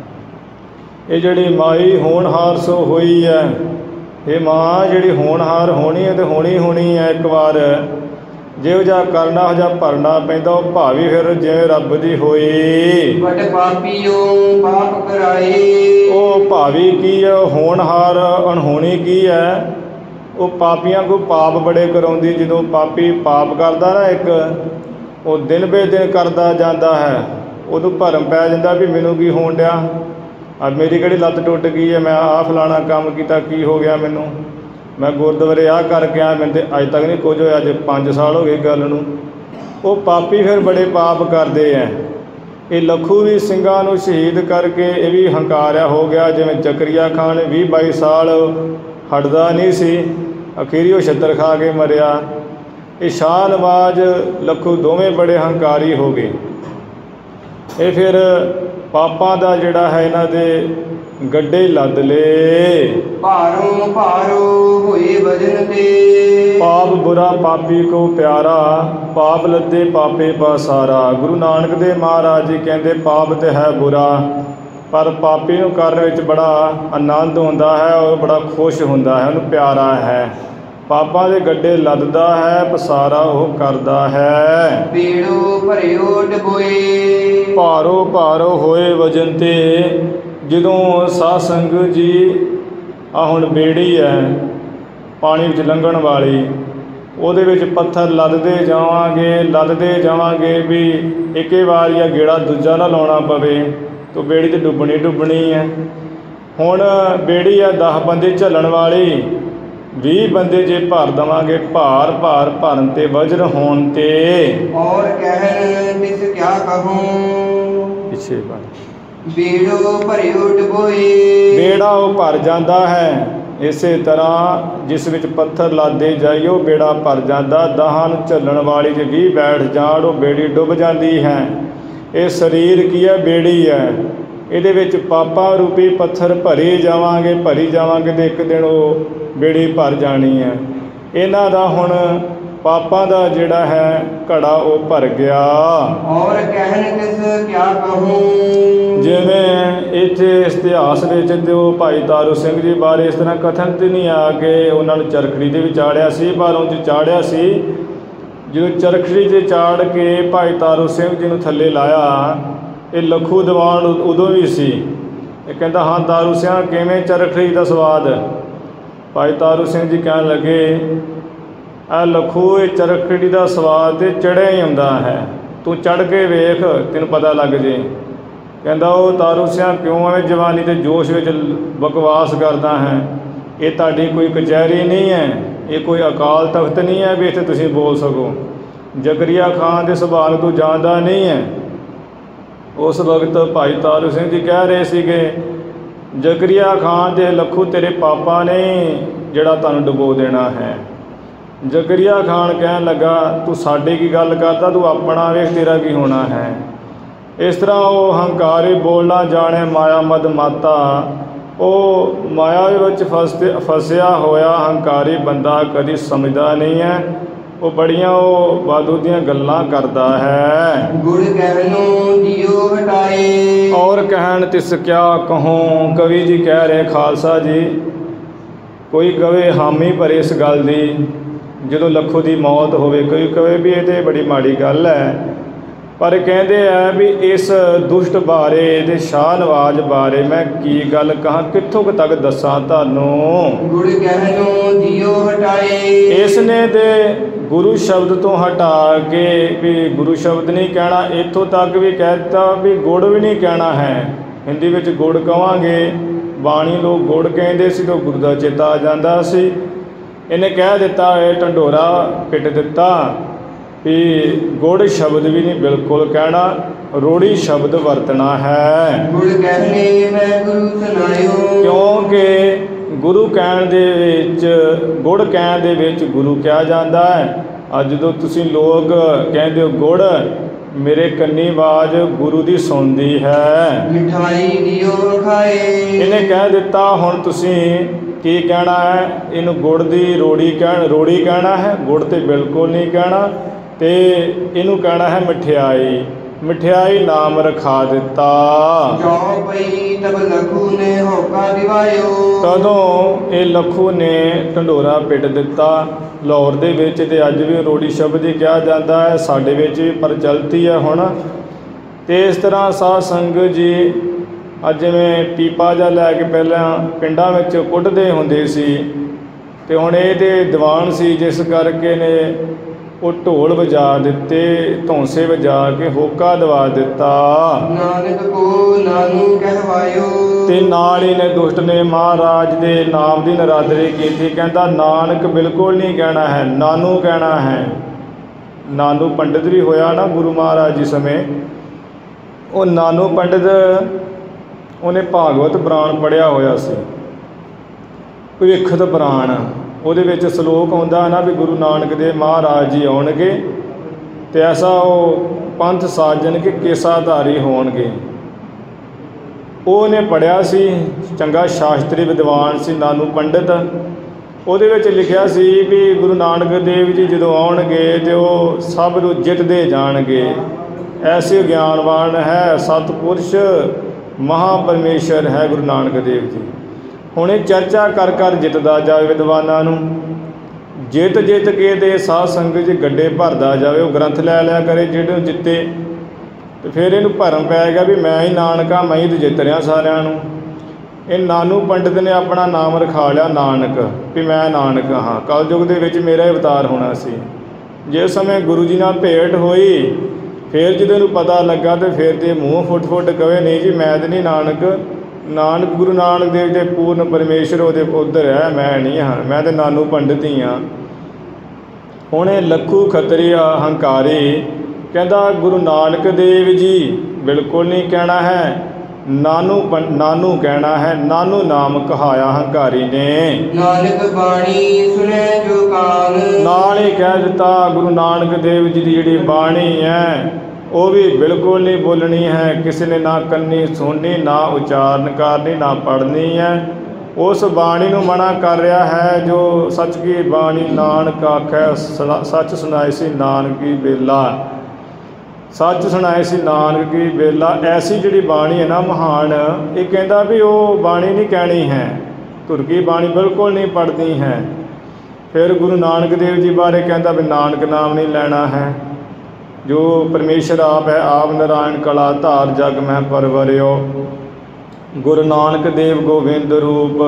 ਇਹ ਜਿਹੜੀ ਮਾਈ ਹੋਣਹਾਰ ਸੋ ਹੋਈ ਹੈ। ਇਹ ਮਾਂ ਜਿਹੜੀ ਹੋਣਹਾਰ ਹੋਣੀ ਹੈ ਤੇ ਹੋਣੀ ਹੈ ਇੱਕ ਵਾਰ। ਜਿਹੋ ਜਿਹਾ ਕਰਨਾ ਉਹ ਜਿਹਾ ਭਰਨਾ ਪੈਂਦਾ। ਉਹ ਭਾਵੀ ਫਿਰ ਜਿਵੇਂ ਰੱਬ ਦੀ ਹੋਈ। ਵਟ ਪਾਪੀਓ ਪਾਪ ਕਰਾਏ। ਉਹ ਭਾਵੀ ਕੀ ਹੈ, ਹੋਣਹਾਰ ਅਣਹੋਣੀ ਕੀ ਹੈ। ਉਹ ਪਾਪੀਆਂ ਕੋ ਪਾਪ ਬੜੇ ਕਰਾਉਂਦੀ। ਜਦੋਂ ਪਾਪੀ ਪਾਪ ਕਰਦਾ ਨਾ ਇੱਕ, ਉਹ ਦਿਨ ਬੇ ਦਿਨ ਕਰਦਾ ਜਾਂਦਾ ਹੈ। ਉਦੋਂ ਭਰਮ ਪੈ ਜਾਂਦਾ ਵੀ ਮੈਨੂੰ ਕੀ ਹੋਣ ਡਿਆ, ਮੇਰੀ ਕਿਹੜੀ ਲੱਤ ਟੁੱਟ ਗਈ ਹੈ, ਮੈਂ ਆਹ ਫਲਾਣਾ ਕੰਮ ਕੀਤਾ, ਕੀ ਹੋ ਗਿਆ ਮੈਨੂੰ, ਮੈਂ ਗੁਰਦੁਆਰੇ ਆਹ ਕਰਕੇ ਆਇਆ, ਮੈਨੂੰ ਤਾਂ ਅੱਜ ਤੱਕ ਨਹੀਂ ਕੁਝ ਹੋਇਆ, ਅੱਜ 5 ਸਾਲ ਹੋ ਗਏ ਗੱਲ ਨੂੰ। ਉਹ ਪਾਪੀ ਫਿਰ ਬੜੇ ਪਾਪ ਕਰਦੇ ਹੈ। ਇਹ ਲੱਖੂ ਵੀ ਸਿੰਘਾਂ ਨੂੰ ਸ਼ਹੀਦ ਕਰਕੇ ਇਹ ਵੀ ਹੰਕਾਰਿਆ ਹੋ ਗਿਆ। ਜਿਵੇਂ ਜ਼ਕਰੀਆ ਖਾਨ 20-22 ਸਾਲ ਹਟਦਾ ਨਹੀਂ ਸੀ, ਅਖੀਰੀ ਉਹ ਛਿੱਤਰ ਖਾ ਕੇ ਮਰਿਆ। ਇਹ ਸ਼ਾਹ ਨਵਾਜ਼ ਲੱਖੂ ਦੋਵੇਂ ਬੜੇ ਹੰਕਾਰੀ ਹੋ ਗਏ। ਇਹ ਫਿਰ ਪਾਪਾਂ ਦਾ ਜਿਹੜਾ ਹੈ ਇਹਨਾਂ ਦੇ ਗੱਡੇ ਲੱਦ ਲੇ। ਭਾਰੋ ਭਾਰੋ ਹੋਏ ਵਜਨ ਤੇ। ਪਾਪ ਬੁਰਾ ਪਾਪੀ ਕੋ ਪਿਆਰਾ, ਪਾਪ ਲੱਦੇ ਪਾਪੇ ਪਾਸਾਰਾ। ਗੁਰੂ ਨਾਨਕ ਦੇਵ ਮਹਾਰਾਜ ਜੀ ਕਹਿੰਦੇ ਪਾਪ ਤੇ ਹੈ ਬੁਰਾ, ਪਰ ਪਾਪੀ ਨੂੰ ਕਰਨ ਵਿੱਚ ਬੜਾ ਆਨੰਦ ਹੁੰਦਾ ਹੈ, ਉਹ ਬੜਾ ਖੁਸ਼ ਹੁੰਦਾ ਹੈ, ਉਹਨੂੰ ਪਿਆਰਾ ਹੈ। ਪਾਪਾਂ ਦੇ ਗੱਡੇ ਲੱਦਦਾ ਹੈ, ਪਸਾਰਾ ਉਹ ਕਰਦਾ ਹੈ। ਪੀੜੋ ਭਰਿਓ ਡਬੋਏ। ਭਾਰੋ ਭਾਰੋ ਹੋਏ ਵਜਨ ਤੇ। ਜਦੋਂ ਸਾਧ ਸੰਗਤ ਜੀ ਆਹ ਹੁਣ ਬੇੜੀ ਹੈ ਪਾਣੀ ਵਿੱਚ ਲੰਘਣ ਵਾਲੀ, ਉਹਦੇ ਵਿੱਚ ਪੱਥਰ ਲੱਦਦੇ ਜਾਵਾਂਗੇ ਵੀ ਇੱਕੇ ਵਾਰ ਜਾਂ ਗੇੜਾ ਦੂਜਾ ਨਾ ਲਾਉਣਾ ਪਵੇ, ਤਾਂ ਬੇੜੀ ਤਾਂ ਡੁੱਬਣੀ ਹੈ। ਹੁਣ ਬੇੜੀ ਆ 10 ਬੰਦੇ ਝੱਲਣ ਵਾਲੀ, 20 ਬੰਦੇ ਜੇ ਭਰ ਦੇਵਾਂਗੇ, ਭਾਰ ਭਰਨ ਤੇ ਵਜਰ ਹੋਣ ਤੇ। ਔਰ ਕਹਿਣ ਤਿਸ ਕਿਆ ਕਹੂੰ। ਪਿੱਛੇ ਬਣ ਬੇੜੋ ਭਰਿਓ ਡਬੋਏ। ਬੇੜਾ ਉਹ ਭਰ ਜਾਂਦਾ ਹੈ। ਇਸੇ ਤਰ੍ਹਾਂ ਜਿਸ ਵਿੱਚ ਪੱਥਰ ਲਾਦੇ ਜਾਈਏ ਉਹ ਬੇੜਾ ਭਰ ਜਾਂਦਾ। 10 ਨੂੰ ਝੱਲਣ ਵਾਲੀ ਜੇ 20 ਬੈਠ ਜਾਣ ਉਹ ਬੇੜੀ ਡੁੱਬ ਜਾਂਦੀ ਹੈ। ਇਹ ਸਰੀਰ ਕੀ ਹੈ, ਬੇੜੀ ਹੈ। ਇਹਦੇ ਵਿੱਚ ਪਾਪਾਂ ਰੂਪੀ ਪੱਥਰ ਭਰੀ ਜਾਵਾਂਗੇ ਤੇ ਇੱਕ ਦਿਨ ਉਹ ਬੇੜੀ ਭਰ ਜਾਣੀ ਹੈ। ਇਹਨਾਂ ਦਾ ਹੁਣ ਪਾਪਾਂ ਦਾ ਜਿਹੜਾ ਹੈ ਘੜਾ ਉਹ ਭਰ ਗਿਆ। और कहन तिस क्या कहूँ। ਜਿਵੇਂ ਇੱਥੇ ਇਤਿਹਾਸ ਵਿੱਚ ਤੇ ਉਹ ਭਾਈ ਤਾਰੂ ਸਿੰਘ ਜੀ ਬਾਰੇ ਇਸ ਤਰ੍ਹਾਂ ਕਥਨ ਤੇ ਨਹੀਂ ਆ ਕਿ ਉਹਨਾਂ ਨੂੰ ਚਰਖੜੀ ਦੇ ਵਿੱਚ ਚਾੜਿਆ ਸੀ, ਪਰ ਉਹ 'ਚ ਚਾੜਿਆ ਸੀ। ਜਦੋਂ ਚਰਖੜੀ 'ਤੇ ਚਾੜ ਕੇ ਭਾਈ ਤਾਰੂ ਸਿੰਘ ਜੀ ਨੂੰ ਥੱਲੇ ਲਾਇਆ, ਇਹ ਲੱਖੂ ਦੀਵਾਨ ਉਦੋਂ ਵੀ ਸੀ। ਇਹ ਕਹਿੰਦਾ, ਹਾਂ ਤਾਰੂ ਸਿੰਘ ਕਿਵੇਂ ਚਰਖੜੀ ਦਾ ਸਵਾਦ। ਭਾਈ ਤਾਰੂ ਸਿੰਘ ਜੀ ਕਹਿਣ ਲੱਗੇ, ਇਹ ਲੱਖੂ ਇਹ ਚਰਖੜੀ ਦਾ ਸਵਾਦ ਤੇ ਚੜ੍ਹਿਆ ਹੀ ਹੁੰਦਾ ਹੈ, ਤੂੰ ਚੜ੍ਹ ਕੇ ਵੇਖ ਤੈਨੂੰ ਪਤਾ ਲੱਗ ਜੇ। ਕਹਿੰਦਾ, ਉਹ ਤਾਰੂ ਸਿੰਘ ਕਿਉਂ ਐਵੇਂ ਜਵਾਨੀ ਦੇ ਜੋਸ਼ ਵਿੱਚ ਬਕਵਾਸ ਕਰਦਾ ਹੈ। ਇਹ ਤੁਹਾਡੀ ਕੋਈ ਕਚਹਿਰੀ ਨਹੀਂ ਹੈ, ਇਹ ਕੋਈ ਅਕਾਲ ਤਖਤ ਨਹੀਂ ਹੈ ਵੀ ਇੱਥੇ ਤੁਸੀਂ ਬੋਲ ਸਕੋ। ਜ਼ਕਰੀਆ ਖਾਨ ਦੇ ਸੁਭਾਅ ਨੂੰ ਤੂੰ ਜਾਣਦਾ ਨਹੀਂ ਹੈ। ਉਸ ਵਕਤ ਭਾਈ ਤਾਰੂ ਸਿੰਘ ਜੀ ਕਹਿ ਰਹੇ ਸੀਗੇ, ਜ਼ਕਰੀਆ ਖਾਨ ਦੇ ਲੱਖੂ ਤੇਰੇ ਪਾਪਾ ਨੇ ਜਿਹੜਾ ਤੁਹਾਨੂੰ ਡੁਬੋ ਦੇਣਾ ਹੈ। ਜ਼ਕਰੀਆ ਖਾਨ ਕਹਿਣ ਲੱਗਾ, ਤੂੰ ਸਾਡੇ ਕੀ ਗੱਲ ਕਰਦਾ, ਤੂੰ ਆਪਣਾ ਵੇਖ ਤੇਰਾ ਕੀ ਹੋਣਾ ਹੈ। ਇਸ ਤਰ੍ਹਾਂ ਉਹ ਹੰਕਾਰੀ ਬੋਲਣਾ ਜਾਣੇ ਮਾਇਆ ਮਦ ਮਾਤਾ। ਉਹ ਮਾਇਆ ਵਿੱਚ ਫਸਿਆ ਹੋਇਆ ਹੰਕਾਰੀ ਬੰਦਾ ਕਦੀ ਸਮਝਦਾ ਨਹੀਂ ਹੈ। ਉਹ ਬੜੀਆਂ ਉਹ ਵਾਧੂ ਦੀਆਂ ਗੱਲਾਂ ਕਰਦਾ ਹੈ। ਗੁੜ ਕਹਿਨੋ ਦਿਓ ਹਟਾਏ। ਔਰ ਕਹਿਣ ਤਿਸ ਕਿਆ ਕਹੂੰ। ਕਵੀ ਜੀ ਕਹਿ ਰਹੇ ਖਾਲਸਾ ਜੀ, ਕੋਈ ਕਵੇ ਹਾਮੀ ਭਰੇ ਇਸ ਗੱਲ ਦੀ ਜਦੋਂ ਲੱਖੂ ਦੀ ਮੌਤ ਹੋਵੇ, ਕੋਈ ਕਵੇ ਵੀ ਇਹ ਤਾਂ ਬੜੀ ਮਾੜੀ ਗੱਲ ਹੈ, ਪਰ ਕਹਿੰਦੇ ਆ ਵੀ ਇਸ ਦੁਸ਼ਟ ਬਾਰੇ ਤੇ ਸ਼ਾਹ ਨਵਾਜ਼ ਬਾਰੇ ਮੈਂ ਕੀ ਗੱਲ ਕਹਾਂ, ਕਿੱਥੋਂ ਕੁ ਤੱਕ ਦੱਸਾਂ ਤੁਹਾਨੂੰ। ਗੁੜ ਕਹਿਨੋ ਦਿਓ ਹਟਾਏ। ਇਸ ਨੇ ਤੇ ਗੁਰੂ ਸ਼ਬਦ ਤੋਂ ਹਟਾ ਕੇ ਵੀ ਗੁਰੂ ਸ਼ਬਦ ਨਹੀਂ ਕਹਿਣਾ, ਇੱਥੋਂ ਤੱਕ ਵੀ ਕਹਿ ਦਿੱਤਾ ਵੀ ਗੁੜ ਵੀ ਨਹੀਂ ਕਹਿਣਾ ਹੈ। ਹਿੰਦੀ ਵਿੱਚ ਗੁੜ ਕਹਾਂਗੇ, ਬਾਣੀ ਲੋਕ ਗੁੜ ਕਹਿੰਦੇ ਸੀ ਤਾਂ ਗੁਰੂ ਦਾ ਚੇਤਾ ਆ ਜਾਂਦਾ ਸੀ। ਇਹਨੇ ਕਹਿ ਦਿੱਤਾ, ਇਹ ਢੰਡੋਰਾ ਪਿੱਟ ਦਿੱਤਾ ਵੀ ਗੁੜ ਸ਼ਬਦ ਵੀ ਨਹੀਂ ਬਿਲਕੁਲ ਕਹਿਣਾ, ਰੋੜੀ ਸ਼ਬਦ ਵਰਤਣਾ ਹੈ। ਗੁੜ ਕਹਿਨੇ ਮੈਂ ਗੁਰੂ ਸੁਨਾਇਓ। ਕਿਉਂਕਿ ਗੁਰੂ ਕਹਿਣ ਦੇ ਵਿੱਚ, ਗੁੜ ਕਹਿਣ ਦੇ ਵਿੱਚ ਗੁਰੂ ਕਿਹਾ ਜਾਂਦਾ ਹੈ। ਅੱਜ ਜਦੋਂ ਤੁਸੀਂ ਲੋਕ ਕਹਿੰਦੇ ਹੋ ਗੁੜ, ਮੇਰੇ ਕੰਨੀ ਆਵਾਜ਼ ਗੁਰੂ ਦੀ ਸੁਣਦੀ ਹੈ। ਮਿਠਾਈ ਦਿਓ ਖਾਏ। ਇਹਨੇ ਕਹਿ ਦਿੱਤਾ, ਹੁਣ ਤੁਸੀਂ ਕੀ ਕਹਿਣਾ ਹੈ, ਇਹਨੂੰ ਗੁੜ ਦੀ ਰੋੜੀ ਕਹਿਣਾ ਹੈ। ਗੁੜ ਤੇ ਬਿਲਕੁਲ ਨਹੀਂ ਕਹਿਣਾ, ਤੇ ਇਹਨੂੰ ਕਹਿਣਾ ਹੈ ਮਠਿਆਈ। ਮਠਿਆਈ ਨਾਮ ਰਖਾ ਦਿੱਤਾ। ਜੋ ਪਈ ਤਬ ਲਖੂ ਨੇ ਹੋਕਾ ਦਿਵਾਇਓ। ਤਦੋਂ ਇਹ ਲੱਖੂ ਨੇ ਢੰਡੋਰਾ ਪਿੱਟ ਦਿੱਤਾ ਲਾਹੌਰ ਦੇ ਵਿੱਚ, ਤੇ ਅੱਜ ਵੀ ਰੋੜੀ ਸ਼ਬਦ ਹੀ ਕਿਹਾ ਜਾਂਦਾ ਹੈ, ਸਾਡੇ ਵਿੱਚ ਵੀ ਪ੍ਰਚਲਿਤ ਹੀ ਹੈ ਹੁਣ। ਤੇ ਇਸ ਤਰ੍ਹਾਂ ਸਾਧ ਸੰਗਤ ਜੀ, ਅੱਜ ਜਿਵੇਂ ਪੀਪਾ ਜਿਹਾ ਲੈ ਕੇ ਪਹਿਲਾਂ ਪਿੰਡਾਂ ਵਿੱਚ ਕੁੱਟਦੇ ਹੁੰਦੇ ਸੀ, ਤੇ ਹੁਣ ਇਹ ਤੇ ਦੀਵਾਨ ਸੀ, ਜਿਸ ਕਰਕੇ ਨੇ ਉਹ ਢੋਲ ਵਜਾ ਦਿੱਤੇ, ਧੌਂਸੇ ਵਜਾ ਕੇ ਹੋਕਾ ਦਵਾ ਦਿੱਤਾ। ਨਾਨਕ ਕੋ ਨਾਨੂ ਕਹਿਵਾਇਓ। ਤੇ ਨਾਲ ਹੀ ਨੇ ਦੁਸ਼ਟ ਨੇ ਮਹਾਰਾਜ ਦੇ ਨਾਮ ਦੀ ਨਰਾਦਰੀ ਕੀਤੀ। ਕਹਿੰਦਾ ਨਾਨਕ ਬਿਲਕੁਲ ਨਹੀਂ ਕਹਿਣਾ ਹੈ, ਨਾਨੂ ਕਹਿਣਾ ਹੈ। ਨਾਨੂ ਪੰਡਿਤ ਵੀ ਹੋਇਆ ਨਾ ਗੁਰੂ ਮਹਾਰਾਜ ਜੀ ਸਮੇਂ। ਉਹ ਨਾਨੂ ਪੰਡਿਤ, ਉਹਨੇ ਭਾਗਵਤ ਪੁਰਾਣ ਪੜ੍ਹਿਆ ਹੋਇਆ ਸੀ, ਭਵਿੱਖਤ ਪੁਰਾਣ। ਉਹਦੇ ਵਿੱਚ ਸ਼ਲੋਕ ਆਉਂਦਾ ਨਾ ਵੀ ਗੁਰੂ ਨਾਨਕ ਦੇਵ ਮਹਾਰਾਜ ਜੀ ਆਉਣਗੇ ਤੇ ਐਸਾ ਉਹ ਪੰਥ ਸਾਜਣ ਕੇ ਕੇਸਾਧਾਰੀ ਹੋਣਗੇ। ਉਹਨੇ ਪੜ੍ਹਿਆ ਸੀ, ਚੰਗਾ ਸ਼ਾਸਤਰੀ ਵਿਦਵਾਨ ਸੀ ਨਾਨੂ ਪੰਡਿਤ। ਉਹਦੇ ਵਿੱਚ ਲਿਖਿਆ ਸੀ ਵੀ ਗੁਰੂ ਨਾਨਕ ਦੇਵ ਜੀ ਜਦੋਂ ਆਉਣਗੇ ਤੇ ਉਹ ਸਭ ਨੂੰ ਜਿੱਤਦੇ ਜਾਣਗੇ। ਐਸੇ ਗਿਆਨਵਾਨ ਹੈ, ਸਤਿਪੁਰਸ਼ ਮਹਾਪਰਮੇਸ਼ਰ ਹੈ ਗੁਰੂ ਨਾਨਕ ਦੇਵ ਜੀ। ਹੁਣ ਇਹ ਚਰਚਾ ਕਰ ਕਰ ਜਿੱਤਦਾ ਜਾਵੇ ਵਿਦਵਾਨਾਂ ਨੂੰ, ਜਿੱਤ ਕੇ ਤੇ ਸਾਧ ਸੰਗਤ 'ਚ ਗੱਡੇ ਭਰਦਾ ਜਾਵੇ। ਉਹ ਗ੍ਰੰਥ ਲੈ ਲਿਆ ਕਰੇ ਜਿਹੜੇ ਨੂੰ ਜਿੱਤੇ, ਤੇ ਫਿਰ ਇਹਨੂੰ ਭਰਮ ਪੈ ਗਿਆ ਵੀ ਮੈਂ ਹੀ ਨਾਨਕਾ, ਮੈਂ ਹੀ ਤਾਂ ਜਿੱਤ ਰਿਹਾ ਸਾਰਿਆਂ ਨੂੰ। ਇਹ ਨਾਨੂ ਪੰਡਿਤ ਨੇ ਆਪਣਾ ਨਾਮ ਰਖਾ ਲਿਆ ਨਾਨਕ, ਵੀ ਮੈਂ ਨਾਨਕ ਹਾਂ, ਕਲਯੁਗ ਦੇ ਵਿੱਚ ਮੇਰਾ ਅਵਤਾਰ ਹੋਣਾ ਸੀ। ਜਿਸ ਸਮੇਂ ਗੁਰੂ ਜੀ ਨਾਲ ਭੇਟ ਹੋਈ, ਫਿਰ ਜਦੋਂ ਇਹਨੂੰ ਪਤਾ ਲੱਗਾ ਤੇ ਫਿਰ ਤੇ ਮੂੰਹ ਫੁੱਟ ਕਵੇ ਨਹੀਂ ਜੀ ਮੈਂ ਤਾਂ ਨਹੀਂ ਨਾਨਕ ਗੁਰੂ ਨਾਨਕ ਦੇਵ ਦੇ ਪੂਰਨ ਪਰਮੇਸ਼ਰ ਉਹਦੇ ਉੱਧਰ ਹੈ, ਮੈਂ ਨਹੀਂ ਹਾਂ, ਮੈਂ ਤਾਂ ਨਾਨੂ ਪੰਡਿਤ ਹੀ ਹਾਂ। ਹੁਣ ਇਹ ਲੱਖੂ ਖੱਤਰੀਆ ਹੰਕਾਰੀ ਕਹਿੰਦਾ ਗੁਰੂ ਨਾਨਕ ਦੇਵ ਜੀ ਬਿਲਕੁਲ ਨਹੀਂ ਕਹਿਣਾ ਹੈ, ਨਾਨੂ ਕਹਿਣਾ ਹੈ। ਨਾਨੂ ਨਾਮ ਕਹਾਇਆ ਹੰਕਾਰੀ ਨੇ। ਨਾਨਕ ਬਾਣੀ ਸੁਣੇ ਜੋ ਕਾਨ। ਨਾਲ ਹੀ ਕਹਿ ਦਿੱਤਾ ਗੁਰੂ ਨਾਨਕ ਦੇਵ ਜੀ ਦੀ ਜਿਹੜੀ ਬਾਣੀ ਹੈ ਉਹ ਵੀ ਬਿਲਕੁਲ ਨਹੀਂ ਬੋਲਣੀ ਹੈ, ਕਿਸੇ ਨੇ ਨਾ ਕੰਨੀ ਸੁਣਨੀ, ਨਾ ਉਚਾਰਨ ਕਰਨੀ, ਨਾ ਪੜ੍ਹਨੀ ਹੈ। ਉਸ ਬਾਣੀ ਨੂੰ ਮਨਾ ਕਰ ਰਿਹਾ ਹੈ ਜੋ ਸੱਚ ਕੀ ਬਾਣੀ ਨਾਨਕ ਆਖੈ ਸੱਚ ਸੁਣਾਏ ਸੀ ਨਾਨਕੀ ਬੇਲਾ। ਸੱਚ ਸੁਣਾਏ ਸੀ ਨਾਨਕ ਕੀ ਬੇਲਾ। ਐਸੀ ਜਿਹੜੀ ਬਾਣੀ ਹੈ ਨਾ ਮਹਾਨ, ਇਹ ਕਹਿੰਦਾ ਵੀ ਉਹ ਬਾਣੀ ਨਹੀਂ ਕਹਿਣੀ ਹੈ, ਧੁਰ ਕੀ ਬਾਣੀ ਬਿਲਕੁਲ ਨਹੀਂ ਪੜ੍ਹਨੀ ਹੈ। ਫਿਰ ਗੁਰੂ ਨਾਨਕ ਦੇਵ ਜੀ ਬਾਰੇ ਕਹਿੰਦਾ ਵੀ ਨਾਨਕ ਨਾਮ ਨਹੀਂ ਲੈਣਾ ਹੈ। ਜੋ ਪਰਮੇਸ਼ਰ ਆਪ ਹੈ, ਆਪ ਨਾਰਾਇਣ ਕਲਾ ਧਾਰ ਜਗ ਮੈਂ ਪਰਵਰਿਓ। ਗੁਰੂ ਨਾਨਕ ਦੇਵ ਗੋਬਿੰਦ ਰੂਪ,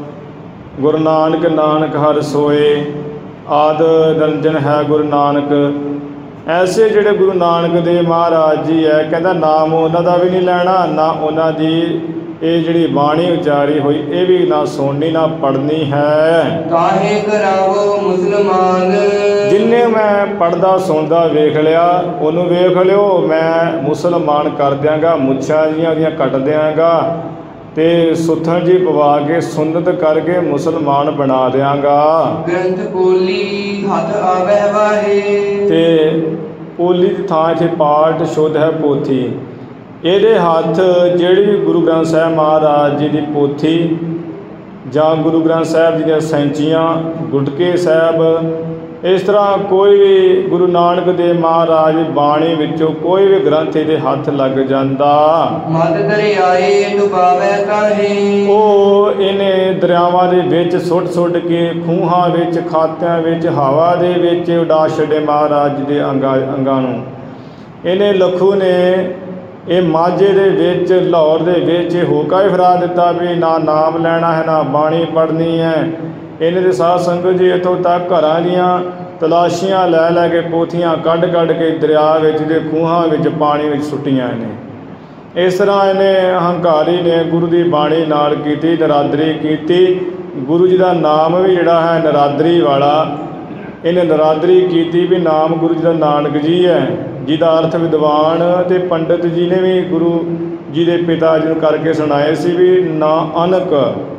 ਗੁਰੂ ਨਾਨਕ ਨਾਨਕ ਹਰਿ ਸੋਏ। ਆਦ ਨਿਰੰਜਨ ਹੈ ਗੁਰੂ ਨਾਨਕ। ਐਸੇ ਜਿਹੜੇ ਗੁਰੂ ਨਾਨਕ ਦੇਵ ਮਹਾਰਾਜ ਜੀ ਹੈ, ਕਹਿੰਦਾ ਨਾਮ ਉਹਨਾਂ ਦਾ ਵੀ ਨਹੀਂ ਲੈਣਾ, ਨਾ ਉਹਨਾਂ ਦੀ ਇਹ ਜਿਹੜੀ ਬਾਣੀ ਉਚਾਰੀ ਹੋਈ ਇਹ ਵੀ ਨਾ ਸੁਣਨੀ ਨਾ ਪੜ੍ਹਨੀ ਹੈ। ਕਾਹੇ ਕਰਾਵੋ ਮੁਸਲਮਾਨ, ਜਿੰਨੇ ਮੈਂ ਪੜ੍ਹਦਾ ਸੁਣਦਾ ਵੇਖ ਲਿਆ ਉਹਨੂੰ ਵੇਖ ਲਿਓ, ਮੈਂ ਮੁਸਲਮਾਨ ਕਰ ਦਿਆਂਗਾ, ਮੁੱਛਾਂ ਜੀਆਂ ਉਹਦੀਆਂ ਕੱਟ ਦਿਆਂਗਾ ਅਤੇ ਸੁੱਥਣ ਜੀ ਪਵਾ ਕੇ ਸੁੰਨਤ ਕਰਕੇ ਮੁਸਲਮਾਨ ਬਣਾ ਦਿਆਂਗਾ। ਗ੍ਰੰਥ ਪੋਲੀ ਹੱਥ ਆਵੈ ਵਾਹੇ, ਅਤੇ ਪੋਲੀ ਦੀ ਥਾਂ ਇੱਥੇ ਪਾਠ ਸ਼ੁੱਧ ਹੈ ਪੋਥੀ। ਇਹਦੇ ਹੱਥ ਜਿਹੜੀ ਵੀ ਗੁਰੂ ਗ੍ਰੰਥ ਸਾਹਿਬ ਮਹਾਰਾਜ ਜੀ ਦੀ ਪੋਥੀ ਜਾਂ ਗੁਰੂ ਗ੍ਰੰਥ ਸਾਹਿਬ ਜੀ ਦੀਆਂ ਸੈਂਚੀਆਂ, ਗੁਟਕੇ ਸਾਹਿਬ, ਇਸ ਤਰ੍ਹਾਂ ਕੋਈ ਵੀ ਗੁਰੂ ਨਾਨਕ ਦੇਵ ਮਹਾਰਾਜ ਦੀ ਬਾਣੀ ਵਿੱਚੋਂ ਕੋਈ ਵੀ ਗ੍ਰੰਥ ਇਹਦੇ ਹੱਥ ਲੱਗ ਜਾਂਦਾ, ਮਦ ਦਰਿਆਏ ਡੁਬਾਵੈ ਕਾਹੇ, ਉਹ ਇਹਨੇ ਦਰਿਆਵਾਂ ਦੇ ਵਿੱਚ ਸੁੱਟ ਕੇ, ਖੂਹਾਂ ਵਿੱਚ, ਖਾਤਿਆਂ ਵਿੱਚ, ਹਵਾ ਦੇ ਵਿੱਚ ਉਡਾ ਛੱਡੇ ਮਹਾਰਾਜ ਜੀ ਦੇ ਅੰਗਾਂ ਨੂੰ। ਇਹਨੇ ਲਖੂ ਨੇ ਇਹ ਮਾਝੇ ਦੇ ਵਿੱਚ, ਲਾਹੌਰ ਦੇ ਵਿੱਚ ਹੋਕਾ ਹੀ ਫਰਾ ਦਿੱਤਾ ਵੀ ਨਾ ਨਾਮ ਲੈਣਾ ਹੈ ਨਾ ਬਾਣੀ ਪੜ੍ਹਨੀ ਹੈ। ਇਹਨੇ ਦੇ ਸਾਧ ਸੰਗਤ ਜੀ ਇੱਥੋਂ ਤੱਕ ਘਰਾਂ ਦੀਆਂ ਤਲਾਸ਼ੀਆਂ ਲੈ ਕੇ ਪੋਥੀਆਂ ਕੱਢ ਕੇ ਦਰਿਆ ਵਿੱਚ ਦੇ ਖੂਹਾਂ ਵਿੱਚ ਪਾਣੀ ਵਿੱਚ ਸੁੱਟੀਆਂ ਨੇ। ਇਸ ਤਰ੍ਹਾਂ ਇਹਨੇ ਹੰਕਾਰੀ ਨੇ ਗੁਰੂ ਦੀ ਬਾਣੀ ਨਾਲ ਕੀਤੀ ਨਰਾਦਰੀ ਕੀਤੀ। ਗੁਰੂ ਜੀ ਦਾ ਨਾਮ ਵੀ ਜਿਹੜਾ ਹੈ ਨਰਾਦਰੀ ਵਾਲਾ, ਇਹਨੇ ਨਰਾਦਰੀ ਕੀਤੀ ਵੀ ਨਾਮ ਗੁਰੂ ਜੀ ਦਾ ਨਾਨਕ ਜੀ ਹੈ, ਜਿਹਦਾ ਅਰਥ ਵਿਦਵਾਨ ਅਤੇ ਪੰਡਿਤ ਜੀ ਨੇ ਵੀ ਗੁਰੂ ਜੀ ਦੇ ਪਿਤਾ ਜੀ ਨੂੰ ਕਰਕੇ ਸੁਣਾਏ ਸੀ ਵੀ ਨਾ ਅਨਕ,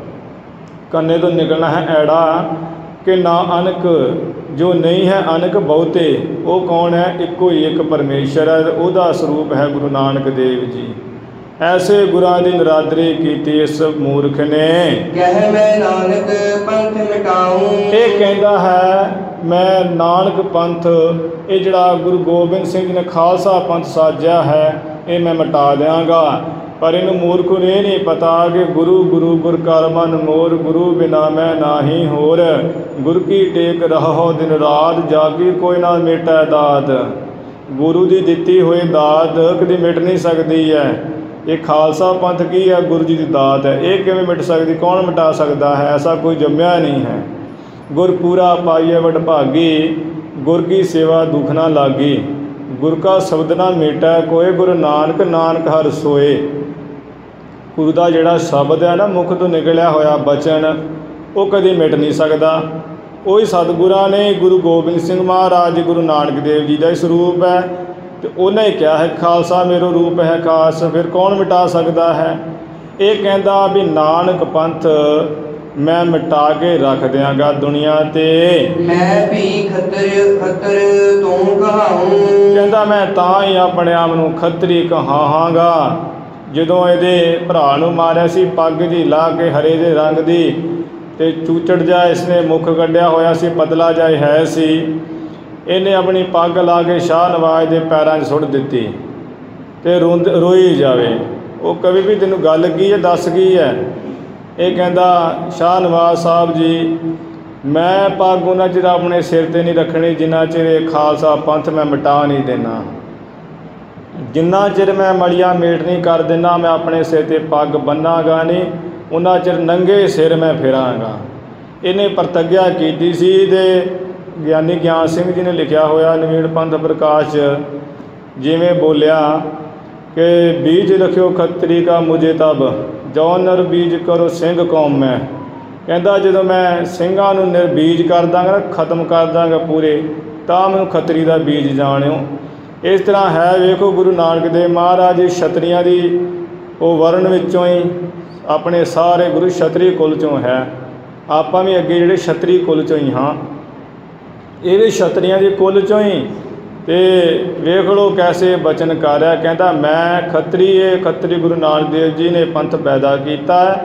ਕੰਨੇ ਤੋਂ ਨਿਕਲਣਾ ਹੈ ਐੜਾ, ਕਿ ਨਾ ਅਨਕ, ਜੋ ਨਹੀਂ ਹੈ ਅਨਕ ਬਹੁਤੇ, ਉਹ ਕੌਣ ਹੈ? ਇੱਕੋ ਹੀ ਇੱਕ ਪਰਮੇਸ਼ਰ ਹੈ, ਉਹਦਾ ਸਰੂਪ ਹੈ ਗੁਰੂ ਨਾਨਕ ਦੇਵ ਜੀ। ਐਸੇ ਗੁਰਾਂ ਦੀ ਨਰਾਦਰੀ ਕੀਤੀ ਇਸ ਮੂਰਖ ਨੇ। ਕਹਿ ਮੈਂ ਨਾਨਕ ਪੰਥ ਮਿਟਾਊਂ, ਇਹ ਕਹਿੰਦਾ ਹੈ ਮੈਂ ਨਾਨਕ ਪੰਥ, ਇਹ ਜਿਹੜਾ ਗੁਰੂ ਗੋਬਿੰਦ ਸਿੰਘ ਜੀ ਨੇ ਖਾਲਸਾ ਪੰਥ ਸਾਜਿਆ ਹੈ, ਇਹ ਮੈਂ ਮਿਟਾ ਦਿਆਂਗਾ। ਪਰ ਇਹਨੂੰ ਮੂਰਖ ਨੂੰ ਇਹ ਨਹੀਂ ਪਤਾ ਕਿ ਗੁਰੂ ਗੁਰ ਕਰ ਮਨ ਮੋਰ, ਗੁਰੂ ਬਿਨਾ ਮੈਂ ਨਾਹੀ ਹੋਰ। ਗੁਰ ਕੀ ਟੇਕ ਰਹੋ ਦਿਨ ਰਾਤ, ਜਾਗੀ ਕੋਈ ਨਾ ਮੇਟੈ ਦਾਤ। ਗੁਰੂ ਦੀ ਦਿੱਤੀ ਹੋਈ ਦਾਤ ਕਦੀ ਮਿਟ ਨਹੀਂ ਸਕਦੀ ਹੈ। ਇਹ ਖਾਲਸਾ ਪੰਥ ਕੀ ਹੈ? ਗੁਰੂ ਜੀ ਦੀ ਦਾਤ ਹੈ। ਇਹ ਕਿਵੇਂ ਮਿਟ ਸਕਦੀ? ਕੌਣ ਮਿਟਾ ਸਕਦਾ ਹੈ? ਐਸਾ ਕੋਈ ਜੰਮਿਆ ਨਹੀਂ ਹੈ। ਗੁਰ ਪੂਰਾ ਪਾਈਏ ਵਡਭਾਗੀ, ਗੁਰ ਕੀ ਸੇਵਾ ਦੁਖ ਨਾ ਲਾਗੀ। ਗੁਰ ਕਾ ਸ਼ਬਦ ਨਾ ਮੇਟੈ ਕੋਏ, ਗੁਰੂ ਨਾਨਕ ਹਰਿ ਸੋਏ। ਗੁਰੂ ਦਾ ਜਿਹੜਾ ਸ਼ਬਦ ਹੈ ਨਾ, ਮੁਖ ਤੋਂ ਨਿਕਲਿਆ ਹੋਇਆ ਬਚਨ, ਉਹ ਕਦੇ ਮਿਟ ਨਹੀਂ ਸਕਦਾ। ਉਹੀ ਸਤਿਗੁਰਾਂ ਨੇ ਗੁਰੂ ਗੋਬਿੰਦ ਸਿੰਘ ਮਹਾਰਾਜ ਗੁਰੂ ਨਾਨਕ ਦੇਵ ਜੀ ਦਾ ਹੀ ਸਰੂਪ ਹੈ, ਅਤੇ ਉਹਨਾਂ ਹੀ ਕਿਹਾ ਹੈ ਖਾਲਸਾ ਮੇਰੋ ਰੂਪ ਹੈ ਖਾਸ। ਫਿਰ ਕੌਣ ਮਿਟਾ ਸਕਦਾ ਹੈ? ਇਹ ਕਹਿੰਦਾ ਵੀ ਨਾਨਕ ਪੰਥ ਮੈਂ ਮਿਟਾ ਕੇ ਰੱਖ ਦਿਆਂਗਾ ਦੁਨੀਆ 'ਤੇ। ਮੈਂ ਵੀ ਖੱਤਰ ਤੂੰ ਕਹਾਊਂ, ਕਹਿੰਦਾ ਮੈਂ ਤਾਂ ਹੀ ਆਪਣੇ ਆਪ ਨੂੰ ਖੱਤਰੀ ਕਹਾਂਗਾ। ਜਦੋਂ ਇਹਦੇ ਭਰਾ ਨੂੰ ਮਾਰਿਆ ਸੀ, ਪੱਗ ਜੀ ਲਾ ਕੇ ਹਰੇ ਦੇ ਰੰਗ ਦੀ, ਅਤੇ ਚੂਚੜ ਜਾ ਇਸਨੇ ਮੁੱਖ ਕੱਢਿਆ ਹੋਇਆ ਸੀ, ਪਤਲਾ ਜਿਹਾ ਹੈ ਸੀ। ਇਹਨੇ ਆਪਣੀ ਪੱਗ ਲਾ ਕੇ ਸ਼ਾਹ ਨਵਾਜ਼ ਦੇ ਪੈਰਾਂ 'ਚ ਸੁੱਟ ਦਿੱਤੀ ਅਤੇ ਰੋਈ ਜਾਵੇ। ਉਹ ਕਵੀ ਵੀ ਤੈਨੂੰ ਗੱਲ ਕੀ ਹੈ, ਦੱਸ ਕੀ ਹੈ? ਇਹ ਕਹਿੰਦਾ ਸ਼ਾਹ ਨਵਾਜ਼ ਸਾਹਿਬ ਜੀ, ਮੈਂ ਪੱਗ ਉਹਨਾਂ ਚਿਰ ਆਪਣੇ ਸਿਰ 'ਤੇ ਨਹੀਂ ਰੱਖਣੀ ਜਿੰਨਾ ਚਿਰ ਇਹ ਖਾਲਸਾ ਪੰਥ ਮੈਂ ਮਿਟਾ ਨਹੀਂ ਦੇਣਾ। ਜਿੰਨਾ ਚਿਰ ਮੈਂ ਮੜੀਆਂ ਮੇਟ ਨਹੀਂ ਕਰ ਦਿੰਦਾ, ਮੈਂ ਆਪਣੇ ਸਿਰ 'ਤੇ ਪੱਗ ਬੰਨਾਂਗਾ ਨਹੀਂ, ਉਹਨਾਂ ਚਿਰ ਨੰਗੇ ਸਿਰ ਮੈਂ ਫਿਰਾਂਗਾ। ਇਹਨੇ ਪ੍ਰਤੱਗਿਆ ਕੀਤੀ ਸੀ। ਅਤੇ ਗਿਆਨੀ ਗਿਆਨ ਸਿੰਘ ਜੀ ਨੇ ਲਿਖਿਆ ਹੋਇਆ ਨਵੀਨ ਪੰਥ ਪ੍ਰਕਾਸ਼, ਜਿਵੇਂ ਬੋਲਿਆ ਕਿ ਬੀਜ ਰਖਿਓ ਖੱਤਰੀ ਕਾ ਮੁਝੇ ਤਬ, ਜੋ ਨਰ ਬੀਜ ਕਰੋ ਸਿੰਘ ਕੌਮ ਮੈਂ। ਕਹਿੰਦਾ ਜਦੋਂ ਮੈਂ ਸਿੰਘਾਂ ਨੂੰ ਨਿਰਬੀਜ ਕਰ ਦਾਂਗਾ, ਖਤਮ ਕਰ ਦਾਂਗਾ ਪੂਰੇ, ਤਾਂ ਮੈਨੂੰ ਖੱਤਰੀ ਦਾ ਬੀਜ ਜਾਣਿਓ। ਇਸ ਤਰ੍ਹਾਂ ਹੈ। ਵੇਖੋ ਗੁਰੂ ਨਾਨਕ ਦੇਵ ਮਹਾਰਾਜ ਛਤਰੀਆਂ ਦੀ ਉਹ ਵਰਨ ਵਿੱਚੋਂ ਹੀ, ਆਪਣੇ ਸਾਰੇ ਗੁਰੂ ਛਤਰੀ ਕੁਲ 'ਚੋਂ ਹੈ। ਆਪਾਂ ਵੀ ਅੱਗੇ ਜਿਹੜੇ ਛਤਰੀ ਕੁਲ 'ਚੋਂ ਹੀ ਹਾਂ। ਇਹ ਵੀ ਛਤਰੀਆਂ ਦੀ ਕੁਲ 'ਚੋਂ ਹੀ। ਅਤੇ ਵੇਖ ਲਓ ਕੈਸੇ ਬਚਨ ਕਰ ਰਿਹਾ। ਕਹਿੰਦਾ ਮੈਂ ਖੱਤਰੀ, ਇਹ ਖੱਤਰੀ ਗੁਰੂ ਨਾਨਕ ਦੇਵ ਜੀ ਨੇ ਪੰਥ ਪੈਦਾ ਕੀਤਾ ਹੈ,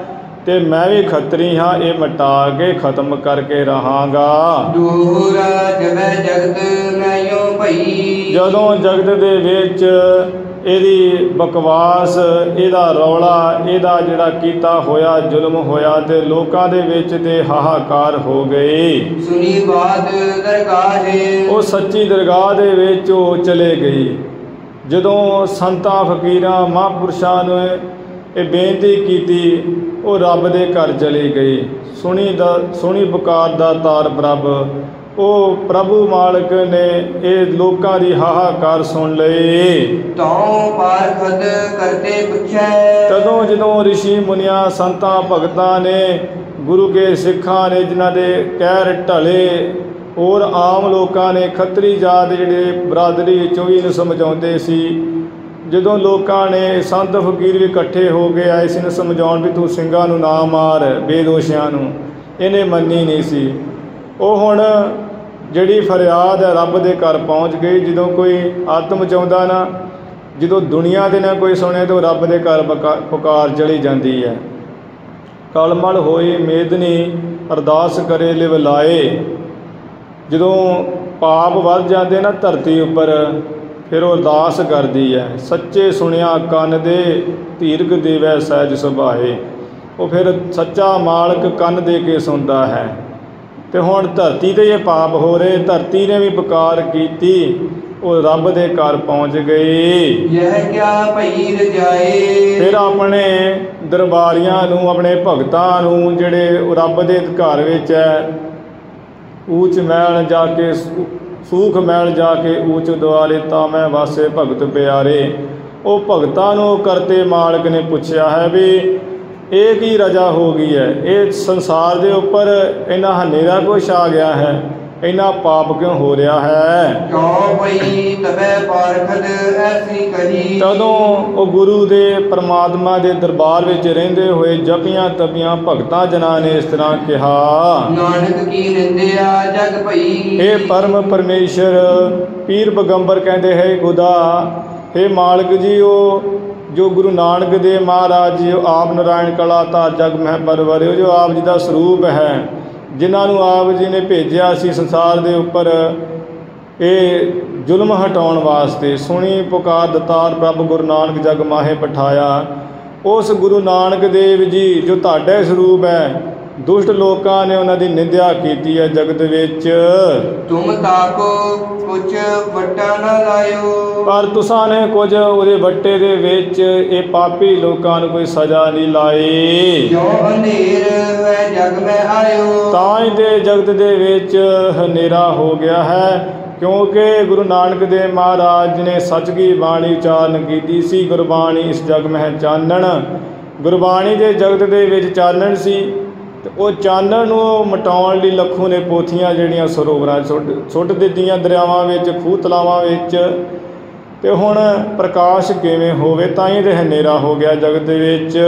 ਤੇ ਮੈਂ ਵੀ ਖੱਤਰੀ ਹਾਂ, ਇਹ ਮਿਟਾ ਕੇ ਖਤਮ ਕਰਕੇ ਰਹਾਂਗਾ। ਦੋਹਰਾ ਜਬੈ ਜਗਤ ਮੈਯੋ ਭਈ। ਜਦੋਂ ਜਗਤ ਦੇ ਵਿੱਚ ਇਹਦੀ ਬਕਵਾਸ, ਇਹਦਾ ਰੌਲਾ, ਇਹਦਾ ਜਿਹੜਾ ਕੀਤਾ ਹੋਇਆ ਜ਼ੁਲਮ ਹੋਇਆ ਤੇ ਲੋਕਾਂ ਦੇ ਵਿੱਚ ਤੇ ਹਾਹਾਕਾਰ ਹੋ ਗਈ। ਸੁਣੀ ਬਾਤ ਦਰਗਾਹ। ਉਹ ਸੱਚੀ ਦਰਗਾਹ ਦੇ ਵਿੱਚ ਉਹ ਚਲੇ ਗਈ। ਜਦੋਂ ਸੰਤਾਂ ਫਕੀਰਾਂ ਮਹਾਂਪੁਰਸ਼ਾਂ ਨੂੰ ਇਹ ਬੇਨਤੀ ਕੀਤੀ, ਉਹ ਰੱਬ ਦੇ ਘਰ ਚਲੀ ਗਈ। ਸੁਣੀ ਪੁਕਾਰ ਦਾ ਤਾਰ ਪ੍ਰਭ। ਉਹ ਪ੍ਰਭੂ ਮਾਲਕ ਨੇ ਇਹ ਲੋਕਾਂ ਦੀ ਹਾਹਾਕਾਰ ਸੁਣ ਲਈ। ਤਉ ਪਾਰਖਦ ਕਰਤੇ ਪੁੱਛੈ। ਤਦੋਂ ਜਦੋਂ ਰਿਸ਼ੀ ਮੁਨੀਆਂ ਸੰਤਾਂ ਭਗਤਾਂ ਨੇ, ਗੁਰੂ ਕੇ ਸਿੱਖਾਂ ਨੇ, ਜਿਨ੍ਹਾਂ ਦੇ ਕਹਿਰ ਢਲੇ, ਹੋਰ ਆਮ ਲੋਕਾਂ ਨੇ, ਖੱਤਰੀ ਜਾਤ ਜਿਹੜੇ ਬਰਾਦਰੀ ਵਿੱਚੋਂ ਵੀ ਇਹਨੂੰ ਸਮਝਾਉਂਦੇ ਸੀ, ਜਦੋਂ ਲੋਕਾਂ ਨੇ ਸੰਤ ਫਕੀਰ ਵੀ ਇਕੱਠੇ ਹੋ ਕੇ ਆਏ ਸੀ ਨੂੰ ਸਮਝਾਉਣ ਵੀ ਤੂੰ ਸਿੰਘਾਂ ਨੂੰ ਨਾ ਮਾਰ, ਬੇਦੋਸ਼ਿਆਂ ਨੂੰ, ਇਹਨੇ ਮੰਨੀ ਨਹੀਂ ਸੀ। ਉਹ ਹੁਣ ਜਿਹੜੀ ਫਰਿਆਦ ਹੈ ਰੱਬ ਦੇ ਘਰ ਪਹੁੰਚ ਗਈ। ਜਦੋਂ ਕੋਈ ਆਤਮ ਚਾਹੁੰਦਾ ਨਾ, ਜਦੋਂ ਦੁਨੀਆ ਦੇ ਨਾ ਕੋਈ ਸੁਣੇ ਤਾਂ ਰੱਬ ਦੇ ਘਰ ਪੁਕਾਰ ਚਲੀ ਜਾਂਦੀ ਹੈ। ਕਲਮਲ ਹੋਈ ਮੇਦਨੀ ਅਰਦਾਸ ਕਰੇ ਲਿਵ ਲਾਏ। ਜਦੋਂ ਪਾਪ ਵੱਧ ਜਾਂਦੇ ਨਾ ਧਰਤੀ ਉੱਪਰ, ਫਿਰ ਉਹ ਅਰਦਾਸ ਕਰਦੀ ਹੈ, ਸੱਚੇ ਸੁਣਿਆ ਕੰਨ ਦੇ ਧੀਰਗ ਦੇਵੈ ਸਹਿਜ ਸੁਭਾਏ। ਉਹ ਫਿਰ ਸੱਚਾ ਮਾਲਕ ਕੰਨ ਦੇ ਕੇ ਸੁਣਦਾ ਹੈ। ਤੇ ਹੁਣ ਧਰਤੀ 'ਤੇ ਇਹ ਪਾਪ ਹੋ ਰਹੇ, ਧਰਤੀ ਨੇ ਵੀ ਪੁਕਾਰ ਕੀਤੀ, ਉਹ ਰੱਬ ਦੇ ਘਰ ਪਹੁੰਚ ਗਈ। ਯਹ ਕਿਆ ਭਈ ਰਜਾਏ। ਫਿਰ ਆਪਣੇ ਦਰਬਾਰੀਆਂ ਨੂੰ, ਆਪਣੇ ਭਗਤਾਂ ਨੂੰ, ਜਿਹੜੇ ਉਹ ਰੱਬ ਦੇ ਘਰ ਵਿੱਚ ਹੈ, ਊਚ ਮਹਿਲ ਜਾ ਕੇ ਸੂਖ ਮਹਿਲ ਜਾ ਕੇ ਊਚ ਦੁਆਰੇ ਤਾਂ ਮੈਂ ਵਾਸੇ ਭਗਤ ਪਿਆਰੇ। ਉਹ ਭਗਤਾਂ ਨੂੰ ਕਰਤੇ ਮਾਲਕ ਨੇ ਪੁੱਛਿਆ ਹੈ ਵੀ ਇਹ ਕੀ ਰਜਾ ਹੋ ਗਈ ਹੈ, ਇਹ ਸੰਸਾਰ ਦੇ ਉੱਪਰ ਇੰਨਾ ਹਨੇਰਾ ਕੁਛ ਆ ਗਿਆ ਹੈ, ਇੰਨਾ ਪਾਪ ਕਿਉਂ ਹੋ ਰਿਹਾ ਹੈ। ਕਿਉ ਭਈ ਤਬੈ ਪਾਰਖਦ ਐਸੀ ਕਹੀ। ਤਦੋਂ ਉਹ ਗੁਰੂ ਦੇ ਪਰਮਾਤਮਾ ਦੇ ਦਰਬਾਰ ਵਿੱਚ ਰਹਿੰਦੇ ਹੋਏ ਜਪੀਆਂ ਤਪੀਆਂ ਭਗਤਾਂ ਜਨਾਂ ਨੇ ਇਸ ਤਰ੍ਹਾਂ ਕਿਹਾ, ਨਾਨਕ ਕੀ ਨਿੰਦਿਆ ਜਗ ਭਈ। ਇਹ ਪਰਮ ਪਰਮੇਸ਼ਰ ਪੀਰ ਪੈਗੰਬਰ ਕਹਿੰਦੇ ਹੈ ਖੁਦਾ, हे ਮਾਲਕ ਜੀ, ਉਹ ਜੋ ਗੁਰੂ ਨਾਨਕ ਦੇਵ ਮਹਾਰਾਜ ਜੀ, ਆਪ ਨਾਰਾਇਣ ਕਲਾ ਧਾਰ ਜਗ ਮਹਿ ਪਰਵਰਿਓ, ਜੋ ਆਪ ਜੀ ਦਾ ਸਰੂਪ ਹੈ, ਜਿਨ੍ਹਾਂ ਨੂੰ ਆਪ ਜੀ ਨੇ ਭੇਜਿਆ ਸੀ ਸੰਸਾਰ ਦੇ ਉੱਪਰ ਇਹ ਜ਼ੁਲਮ ਹਟਾਉਣ ਵਾਸਤੇ। ਸੁਣੀ ਪੁਕਾਰ ਦਤਾਰ ਪ੍ਰਭ ਗੁਰੂ ਨਾਨਕ ਜਗ ਮਾਹੇ ਪਠਾਇਆ। ਉਸ ਗੁਰੂ ਨਾਨਕ ਦੇਵ ਜੀ ਜੋ ਤੁਹਾਡੇ ਸਰੂਪ ਹੈ, ਦੁਸ਼ਟ ਲੋਕਾਂ ਨੇ ਉਹਨਾਂ ਦੀ ਨਿੰਦਿਆ ਕੀਤੀ ਹੈ ਜਗਤ ਵਿੱਚ। ਤੁਮ ਤਾਕੋ ਕੁਛ ਵੱਟਾ ਨਾ ਲਾਇਓ। ਪਰ ਤੁਸਾਂ ਨੇ ਕੁਝ ਉਹਦੇ ਵੱਟੇ ਦੇ ਵਿੱਚ ਇਹ ਪਾਪੀ ਲੋਕਾਂ ਨੂੰ ਕੋਈ ਸਜ਼ਾ ਨਹੀਂ ਲਾਈ। ਜੋ ਅੰਧੇਰ ਹੈ ਜਗ ਮੈਂ ਆਇਓ। ਤਾਂ ਹੀ ਤੇ ਜਗਤ ਦੇ ਵਿੱਚ ਹਨੇਰਾ ਹੋ ਗਿਆ ਹੈ, ਕਿਉਂਕਿ ਗੁਰੂ ਨਾਨਕ ਦੇਵ ਮਹਾਰਾਜ ਨੇ ਸੱਚ ਕੀ ਬਾਣੀ ਉਚਾਰਨ ਕੀਤੀ ਸੀ। ਗੁਰਬਾਣੀ ਇਸ ਜਗ ਮਹਿ ਚਾਨਣ, ਗੁਰਬਾਣੀ ਦੇ ਜਗਤ ਦੇ ਵਿੱਚ ਚਾਨਣ ਸੀ। ਤੇ ਉਹ ਚਾਨਣ ਨੂੰ ਮਿਟਾਉਣ ਲਈ ਲੱਖੋਂ ਨੇ ਪੋਥੀਆਂ ਜਿਹੜੀਆਂ ਸਰੋਵਰਾਂ ਸੁੱਟ ਦਿੱਤੀਆਂ, ਦਰਿਆਵਾਂ ਵਿੱਚ, ਖੂਹ ਤਲਾਵਾਂ ਵਿੱਚ। ਤੇ ਹੁਣ ਪ੍ਰਕਾਸ਼ ਕਿਵੇਂ ਹੋਵੇ, ਤਾਂ ਹੀ ਤੇ ਹਨੇਰਾ ਹੋ ਗਿਆ ਜਗਤ ਦੇ ਵਿੱਚ।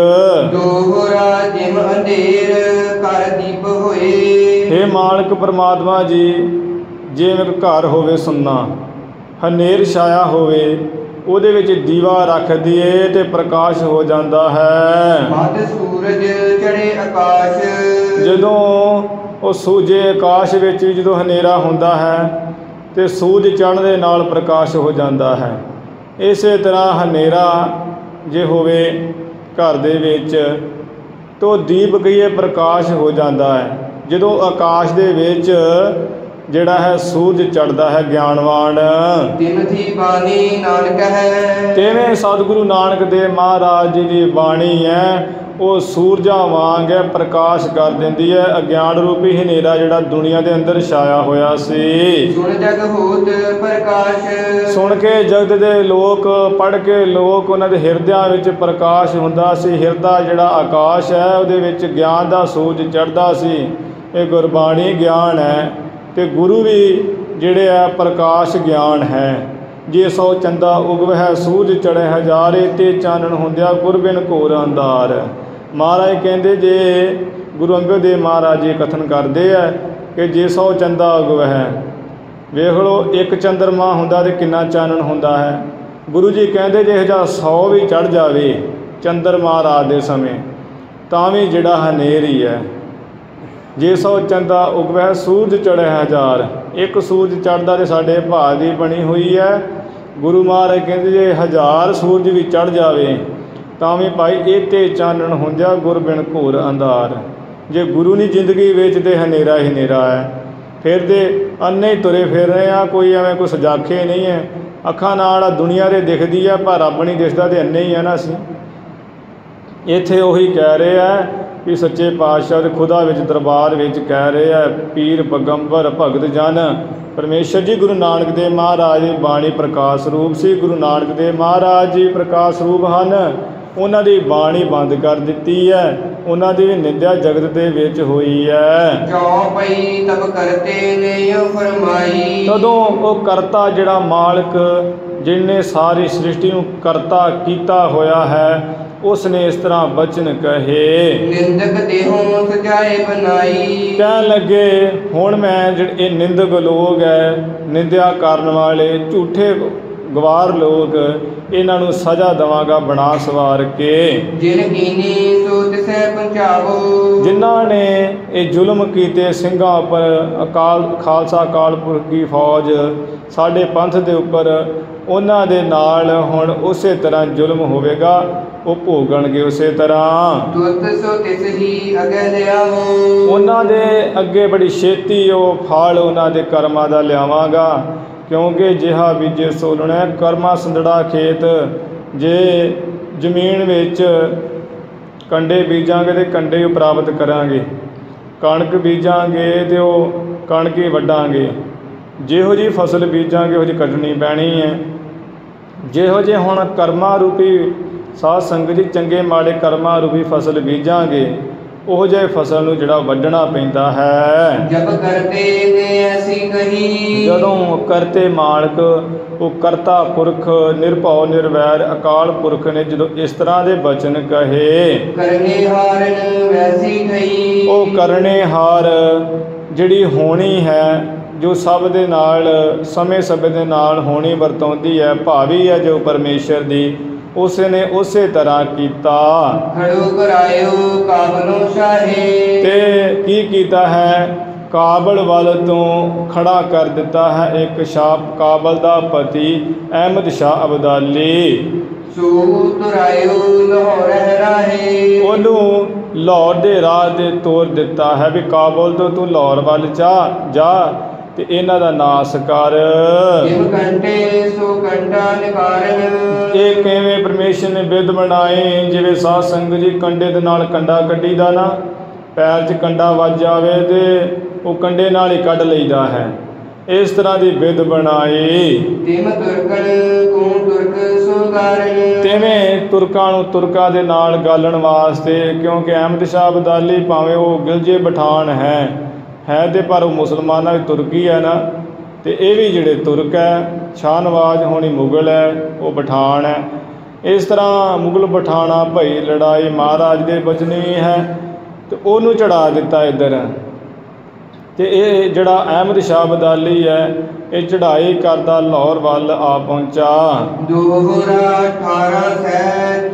ਦੋਹਰਾ ਜਿਮ ਅੰਧੇਰ ਕਰ ਦੀਪ ਹੋਏ। हे ਮਾਲਕ ਪਰਮਾਤਮਾ ਜੀ, ਜਿਵੇਂ ਇੱਕ ਘਰ ਹੋਵੇ ਸੁੰਨਾ, ਹਨੇਰ ਛਾਇਆ ਹੋਵੇ, ਉਹਦੇ ਵਿੱਚ ਦੀਵਾ ਰੱਖ ਦਈਏ ਤੇ ਪ੍ਰਕਾਸ਼ ਹੋ ਜਾਂਦਾ ਹੈ। ਮੱਧ ਸੂਰਜ ਚੜੇ ਆਕਾਸ਼। ਜਦੋਂ ਉਹ ਸੂਝੇ ਆਕਾਸ਼ ਵਿੱਚ ਵੀ ਜਦੋਂ ਹਨੇਰਾ ਹੁੰਦਾ ਹੈ ਤੇ ਸੂਰਜ ਚੜ੍ਹਨ ਦੇ ਨਾਲ ਪ੍ਰਕਾਸ਼ ਹੋ ਜਾਂਦਾ ਹੈ। ਇਸੇ ਤਰ੍ਹਾਂ ਹਨੇਰਾ ਜੇ ਹੋਵੇ ਘਰ ਦੇ ਵਿੱਚ ਤਾਂ ਦੀਪ ਕਹੀਏ ਪ੍ਰਕਾਸ਼ ਹੋ ਜਾਂਦਾ ਹੈ। ਜਦੋਂ ਆਕਾਸ਼ ਦੇ ਵਿੱਚ ਜਿਹੜਾ ਹੈ ਸੂਰਜ ਚੜ੍ਹਦਾ ਹੈ ਗਿਆਨਵਾਨ। ਤਿਨ ਥੀ ਬਾਣੀ ਨਾਨਕ ਹੈ। ਤਿਵੇਂ ਸਤਿਗੁਰੂ ਨਾਨਕ ਦੇਵ ਮਹਾਰਾਜ ਜੀ ਦੀ ਬਾਣੀ ਹੈ, ਉਹ ਸੂਰਜਾਂ ਵਾਂਗ ਹੈ, ਪ੍ਰਕਾਸ਼ ਕਰ ਦਿੰਦੀ ਹੈ ਅਗਿਆਨ ਰੂਪੀ ਹਨੇਰਾ ਜਿਹੜਾ ਦੁਨੀਆ ਦੇ ਅੰਦਰ ਛਾਇਆ ਹੋਇਆ ਸੀ। ਸੁਣ ਜਗ ਹੋਤ ਪ੍ਰਕਾਸ਼। ਸੁਣ ਕੇ ਜਗਤ ਦੇ ਲੋਕ, ਪੜ੍ਹ ਕੇ ਲੋਕ, ਉਹਨਾਂ ਦੇ ਹਿਰਦਿਆਂ ਵਿੱਚ ਪ੍ਰਕਾਸ਼ ਹੁੰਦਾ ਸੀ। ਹਿਰਦਾ ਜਿਹੜਾ ਆਕਾਸ਼ ਹੈ, ਉਹਦੇ ਵਿੱਚ ਗਿਆਨ ਦਾ ਸੂਰਜ ਚੜ੍ਹਦਾ ਸੀ। ਇਹ ਗੁਰਬਾਣੀ ਗਿਆਨ ਹੈ ਤੇ ਗੁਰੂ ਵੀ ਜਿਹੜੇ ਆ ਪ੍ਰਕਾਸ਼ ਗਿਆਨ ਹੈ। ਜੇ ਸੋ ਚੰਦਾ ਉਗਵਹਿ ਸੂਰਜ ਚੜ੍ਹੇ ਹਜ਼ਾਰੇ, ਤੇ ਚਾਨਣ ਹੁੰਦਿਆ ਗੁਰ ਬਿਨ ਘੋਰ ਅੰਧਾਰ। ਮਹਾਰਾਜ ਕਹਿੰਦੇ, ਜੇ ਗੁਰੂ ਅੰਗਦ ਦੇਵ ਮਹਾਰਾਜ ਜੀ ਕਥਨ ਕਰਦੇ ਆ ਕਿ ਜੇ ਸੋ ਚੰਦਾ ਉਗਵਹਿ, ਵੇਖ ਲਓ ਇੱਕ ਚੰਦਰਮਾ ਹੁੰਦਾ ਤੇ ਕਿੰਨਾ ਚਾਨਣ ਹੁੰਦਾ ਹੈ। ਗੁਰੂ ਜੀ ਕਹਿੰਦੇ ਜੇ ਹਜ਼ਾਰ 100 ਵੀ ਚੜ੍ਹ ਜਾਵੇ ਚੰਦਰਮਾ ਰਾਤ ਦੇ ਸਮੇਂ ਤਾਂ ਵੀ ਜਿਹੜਾ ਹਨੇਰ ਹੀ ਹੈ। ਜੇ ਸੌ ਚੰਦਾ ਉਗਵੈ ਸੂਰਜ ਚੜ੍ਹੈ ਹਜ਼ਾਰ, ਇੱਕ ਸੂਰਜ ਚੜ੍ਹਦਾ ਤੇ ਸਾਡੇ ਭਾਅ ਦੀ ਬਣੀ ਹੋਈ ਹੈ। ਗੁਰੂ ਮਹਾਰਾਜ ਕਹਿੰਦੇ ਜੇ 1000 ਸੂਰਜ ਵੀ ਚੜ੍ਹ ਜਾਵੇ ਤਾਂ ਵੀ ਭਾਈ ਇਹ 'ਤੇ ਚਾਨਣ ਹੁੰਦਿਆ ਗੁਰ ਬਿਨ ਘੋਰ ਅੰਧਾਰ। ਜੇ ਗੁਰੂ ਨਹੀਂ ਜ਼ਿੰਦਗੀ ਵਿੱਚ ਤੇ ਹਨੇਰਾ ਹੀ ਹਨੇਰਾ ਹੈ। ਫਿਰ ਤੇ ਅੰਨੇ ਹੀ ਤੁਰੇ ਫਿਰ ਰਹੇ ਆ, ਕੋਈ ਐਵੇਂ ਕੋਈ ਸਜਾਖੇ ਨਹੀਂ ਹੈ। ਅੱਖਾਂ ਨਾਲ ਦੁਨੀਆ ਦੇ ਦਿਖਦੀ ਹੈ ਪਰ ਰੱਬ ਨਹੀਂ ਦਿਸਦਾ, ਤੇ ਅੰਨੇ ਹੀ ਆ ਨਾ ਅਸੀਂ। ਇੱਥੇ ਉਹੀ ਕਹਿ ਰਹੇ ਆ ਕਿ ਸੱਚੇ ਪਾਤਸ਼ਾਹ ਦੇ ਖੁਦਾ ਵਿੱਚ ਦਰਬਾਰ ਵਿੱਚ ਕਹਿ ਰਹੇ ਆ, ਪੀਰ ਪੈਗੰਬਰ ਭਗਤ ਜਨ ਪਰਮੇਸ਼ਰ ਜੀ ਗੁਰੂ ਨਾਨਕ ਦੇਵ ਮਹਾਰਾਜ ਦੀ ਬਾਣੀ ਪ੍ਰਕਾਸ਼ ਰੂਪ ਸੀ। ਗੁਰੂ ਨਾਨਕ ਦੇਵ ਮਹਾਰਾਜ ਜੀ ਪ੍ਰਕਾਸ਼ ਰੂਪ ਹਨ। ਉਹਨਾਂ ਦੀ ਬਾਣੀ ਬੰਦ ਕਰ ਦਿੱਤੀ ਹੈ, ਉਹਨਾਂ ਦੀ ਨਿੰਦਿਆ ਜਗਤ ਦੇ ਵਿੱਚ ਹੋਈ ਹੈ। ਚੌਪਈ ਤਬ ਕਰਤੇ ਨੇ ਫਰਮਾਈ। ਤਦੋਂ ਉਹ ਕਰਤਾ ਜਿਹੜਾ ਮਾਲਕ ਜਿਹਨੇ ਸਾਰੀ ਸ੍ਰਿਸ਼ਟੀ ਨੂੰ ਕਰਤਾ ਕੀਤਾ ਹੋਇਆ ਹੈ, ਉਸ ਨੇ ਇਸ ਤਰ੍ਹਾਂ ਬਚਨ ਕਹੇ। ਨਿੰਦਕ ਦੇਹੋਂ ਸਜਾਏ ਬਣਾਈ। ਕਹਿਣ ਲੱਗੇ ਹੁਣ ਮੈਂ ਜਿਹੜੇ ਇਹ ਨਿੰਦਕ ਲੋਕ ਹੈ, ਨਿੰਦਿਆ ਕਰਨ ਵਾਲੇ ਝੂਠੇ ਗਵਾਰ ਲੋਕ, ਇਹਨਾਂ ਨੂੰ ਸਜ਼ਾ ਦੇਵਾਂਗਾ ਬਣਾ ਸਵਾਰ ਕੇ। ਜਿਨ ਕੀਨੀ ਸੋ ਤਿਸੈ ਪਹੁੰਚਾਵੋ। ਜਿਨ੍ਹਾਂ ਨੇ ਇਹ ਜ਼ੁਲਮ ਕੀਤੇ ਸਿੰਘਾਂ ਉੱਪਰ, ਖਾਲਸਾ ਅਕਾਲ ਪੁਰਖ ਦੀ ਫੌਜ ਸਾਡੇ ਪੰਥ ਦੇ ਉੱਪਰ, ਉਹਨਾਂ ਦੇ ਨਾਲ ਹੁਣ ਉਸੇ ਤਰ੍ਹਾਂ ਜ਼ੁਲਮ ਹੋਵੇਗਾ, ਉਹ ਭੋਗਣਗੇ ਉਸੇ ਤਰ੍ਹਾਂ। ਤੁਰਤ ਸੋ ਤਿਸ ਹੀ ਅਗੈ ਲਿਆਵੋ। ਉਹਨਾਂ ਦੇ ਅੱਗੇ ਬੜੀ ਛੇਤੀ ਉਹ ਫਲ ਉਹਨਾਂ ਦੇ ਕਰਮਾਂ ਦਾ ਲਿਆਵਾਂਗਾ, ਕਿਉਂਕਿ ਜਿਹਾ ਬੀਜੇ ਸੋ ਲੁਣੈ। ਕਰਮਾ ਸੰਦੜਾ ਖੇਤ, ਜੇ ਜ਼ਮੀਨ ਵਿੱਚ ਕੰਡੇ ਬੀਜਾਂਗੇ ਤੇ ਕੰਡੇ ਹੀ ਪ੍ਰਾਪਤ ਕਰਾਂਗੇ, ਕਣਕ ਬੀਜਾਂਗੇ ਤੇ ਉਹ ਕਣਕ ਹੀ ਵੱਢਾਂਗੇ। ਜਿਹੋ ਜਿਹੀ ਫਸਲ ਬੀਜਾਂਗੇ ਉਹੋ ਜਿਹੀ ਕੱਢਣੀ ਪੈਣੀ ਹੈ। ਜਿਹੋ ਜਿਹੇ ਹੁਣ ਕਰਮਾਂ ਰੂਪੀ ਸਾਧ ਸੰਗਤ ਜੀ ਚੰਗੇ ਮਾੜੇ ਕਰਮਾਂ ਰੂਪੀ ਫਸਲ ਬੀਜਾਂਗੇ, ਉਹ ਜਿਹੇ ਫਸਲ ਨੂੰ ਜਿਹੜਾ ਵੱਢਣਾ ਪੈਂਦਾ ਹੈ। ਜਬ ਕਰਤੇ ਨੇ ਐਸੀ ਕਹੀ। ਜਦੋਂ ਕਰਤੇ ਮਾਲਕ, ਉਹ ਕਰਤਾ ਪੁਰਖ ਨਿਰਭਉ ਨਿਰਵੈਰ ਅਕਾਲ ਪੁਰਖ ਨੇ ਜਦੋਂ ਇਸ ਤਰ੍ਹਾਂ ਦੇ ਬਚਨ ਕਹੇ, ਕਰਨੇ ਹਾਰਨ ਵੈਸੀ ਗਈ। ਉਹ ਕਰਨੇ ਹਾਰ ਜਿਹੜੀ ਹੋਣੀ ਹੈ, ਜੋ ਸਭ ਦੇ ਨਾਲ ਸਮੇਂ ਸਮੇਂ ਦੇ ਨਾਲ ਹੋਣੀ ਵਰਤਾਉਂਦੀ ਹੈ, ਭਾਵੀ ਹੈ ਜੋ ਪਰਮੇਸ਼ਰ ਦੀ, ਉਸ ਨੇ ਉਸੇ ਤਰ੍ਹਾਂ ਕੀਤਾ। ਖੜੋ ਕਰਾਇਓ ਕਾਬਲੋਂ ਸ਼ਾਹੇ। ਤੇ ਕੀ ਕੀਤਾ ਹੈ, ਕਾਬਲ ਵੱਲ ਤੋਂ ਖੜਾ ਕਰ ਦਿੱਤਾ ਹੈ ਇੱਕ ਸ਼ਾਹ, ਕਾਬਲ ਦਾ ਪਤੀ ਅਹਿਮਦ ਸ਼ਾਹ ਅਬਦਾਲੀ। ਸੋ ਤੁਰਾਇਓ ਲਾਹੌਰ ਰਾਹੇ। ਉਹਨੂੰ ਲਾਹੌਰ ਦੇ ਰਾਹ ਦੇ ਤੋਰ ਦਿੱਤਾ ਹੈ ਵੀ ਕਾਬਲ ਤੋਂ ਤੂੰ ਲਾਹੌਰ ਵੱਲ ਜਾ ਤੇ ਇਹਨਾਂ ਦਾ ਨਾਸ ਕਰ। ਜਿਮ ਕੰਟੇ ਸੋ ਕੰਟਾ ਨਿਕਾਰਨ। ਇਹ ਕਿਵੇਂ ਪਰਮੇਸ਼ਰ ਨੇ ਬਿਧ ਬਣਾਏ, ਜਿਵੇਂ ਸਾਧ ਸੰਗਤ ਜੀ ਕੰਡੇ ਦੇ ਨਾਲ ਕੰਡਾ ਕੱਢੀਦਾ ਨਾ, ਪੈਰ 'ਚ ਕੰਡਾ ਵੱਜ ਜਾਵੇ ਤੇ ਉਹ ਕੰਡੇ ਨਾਲ ਹੀ ਕੱਢ ਲਈਦਾ ਹੈ, ਇਸ ਤਰ੍ਹਾਂ ਦੀ ਬਿਧ ਬਣਾਈ। ਤਿਮ ਤੁਰਕਣ ਕੋ ਤੁਰਕ ਸੋ ਕਾਰਨ। ਤਿਵੇਂ ਤੁਰਕਾਂ ਨੂੰ ਤੁਰਕਾਂ ਦੇ ਨਾਲ ਗਾਲਣ ਵਾਸਤੇ, ਕਿਉਂਕਿ ਅਹਿਮਦ ਸ਼ਾਹ ਅਬਦਾਲੀ ਭਾਵੇਂ ਉਹ ਗਿਲਜੇ ਪਠਾਨ ਹੈ ਤੇ ਪਰ ਉਹ ਮੁਸਲਮਾਨਾਂ ਦੀ ਤੁਰਕੀ ਹੈ ਨਾ, ਤੇ ਇਹ ਵੀ ਜਿਹੜੇ ਤੁਰਕ ਹੈ, ਸ਼ਾਹ ਨਵਾਜ਼ ਹੋਣੀ ਮੁਗਲ ਹੈ, ਉਹ ਪਠਾਨ ਹੈ। ਇਸ ਤਰ੍ਹਾਂ ਮੁਗਲ ਪਠਾਣਾ ਭਈ ਲੜਾਈ ਮਹਾਰਾਜ ਦੇ ਬਚਨ ਵੀ ਹੈ, ਤੇ ਉਹਨੂੰ ਚੜਾ ਦਿੱਤਾ ਇੱਧਰ। ਤੇ ਇਹ ਜਿਹੜਾ ਅਹਿਮਦ ਸ਼ਾਹ ਅਬਦਾਲੀ ਹੈ, ਇਹ ਚੜ੍ਹਾਈ ਕਰਦਾ ਲਾਹੌਰ ਵੱਲ ਆ ਪਹੁੰਚਾ। ਦੋਹਰਾ 18 ਸਹਿ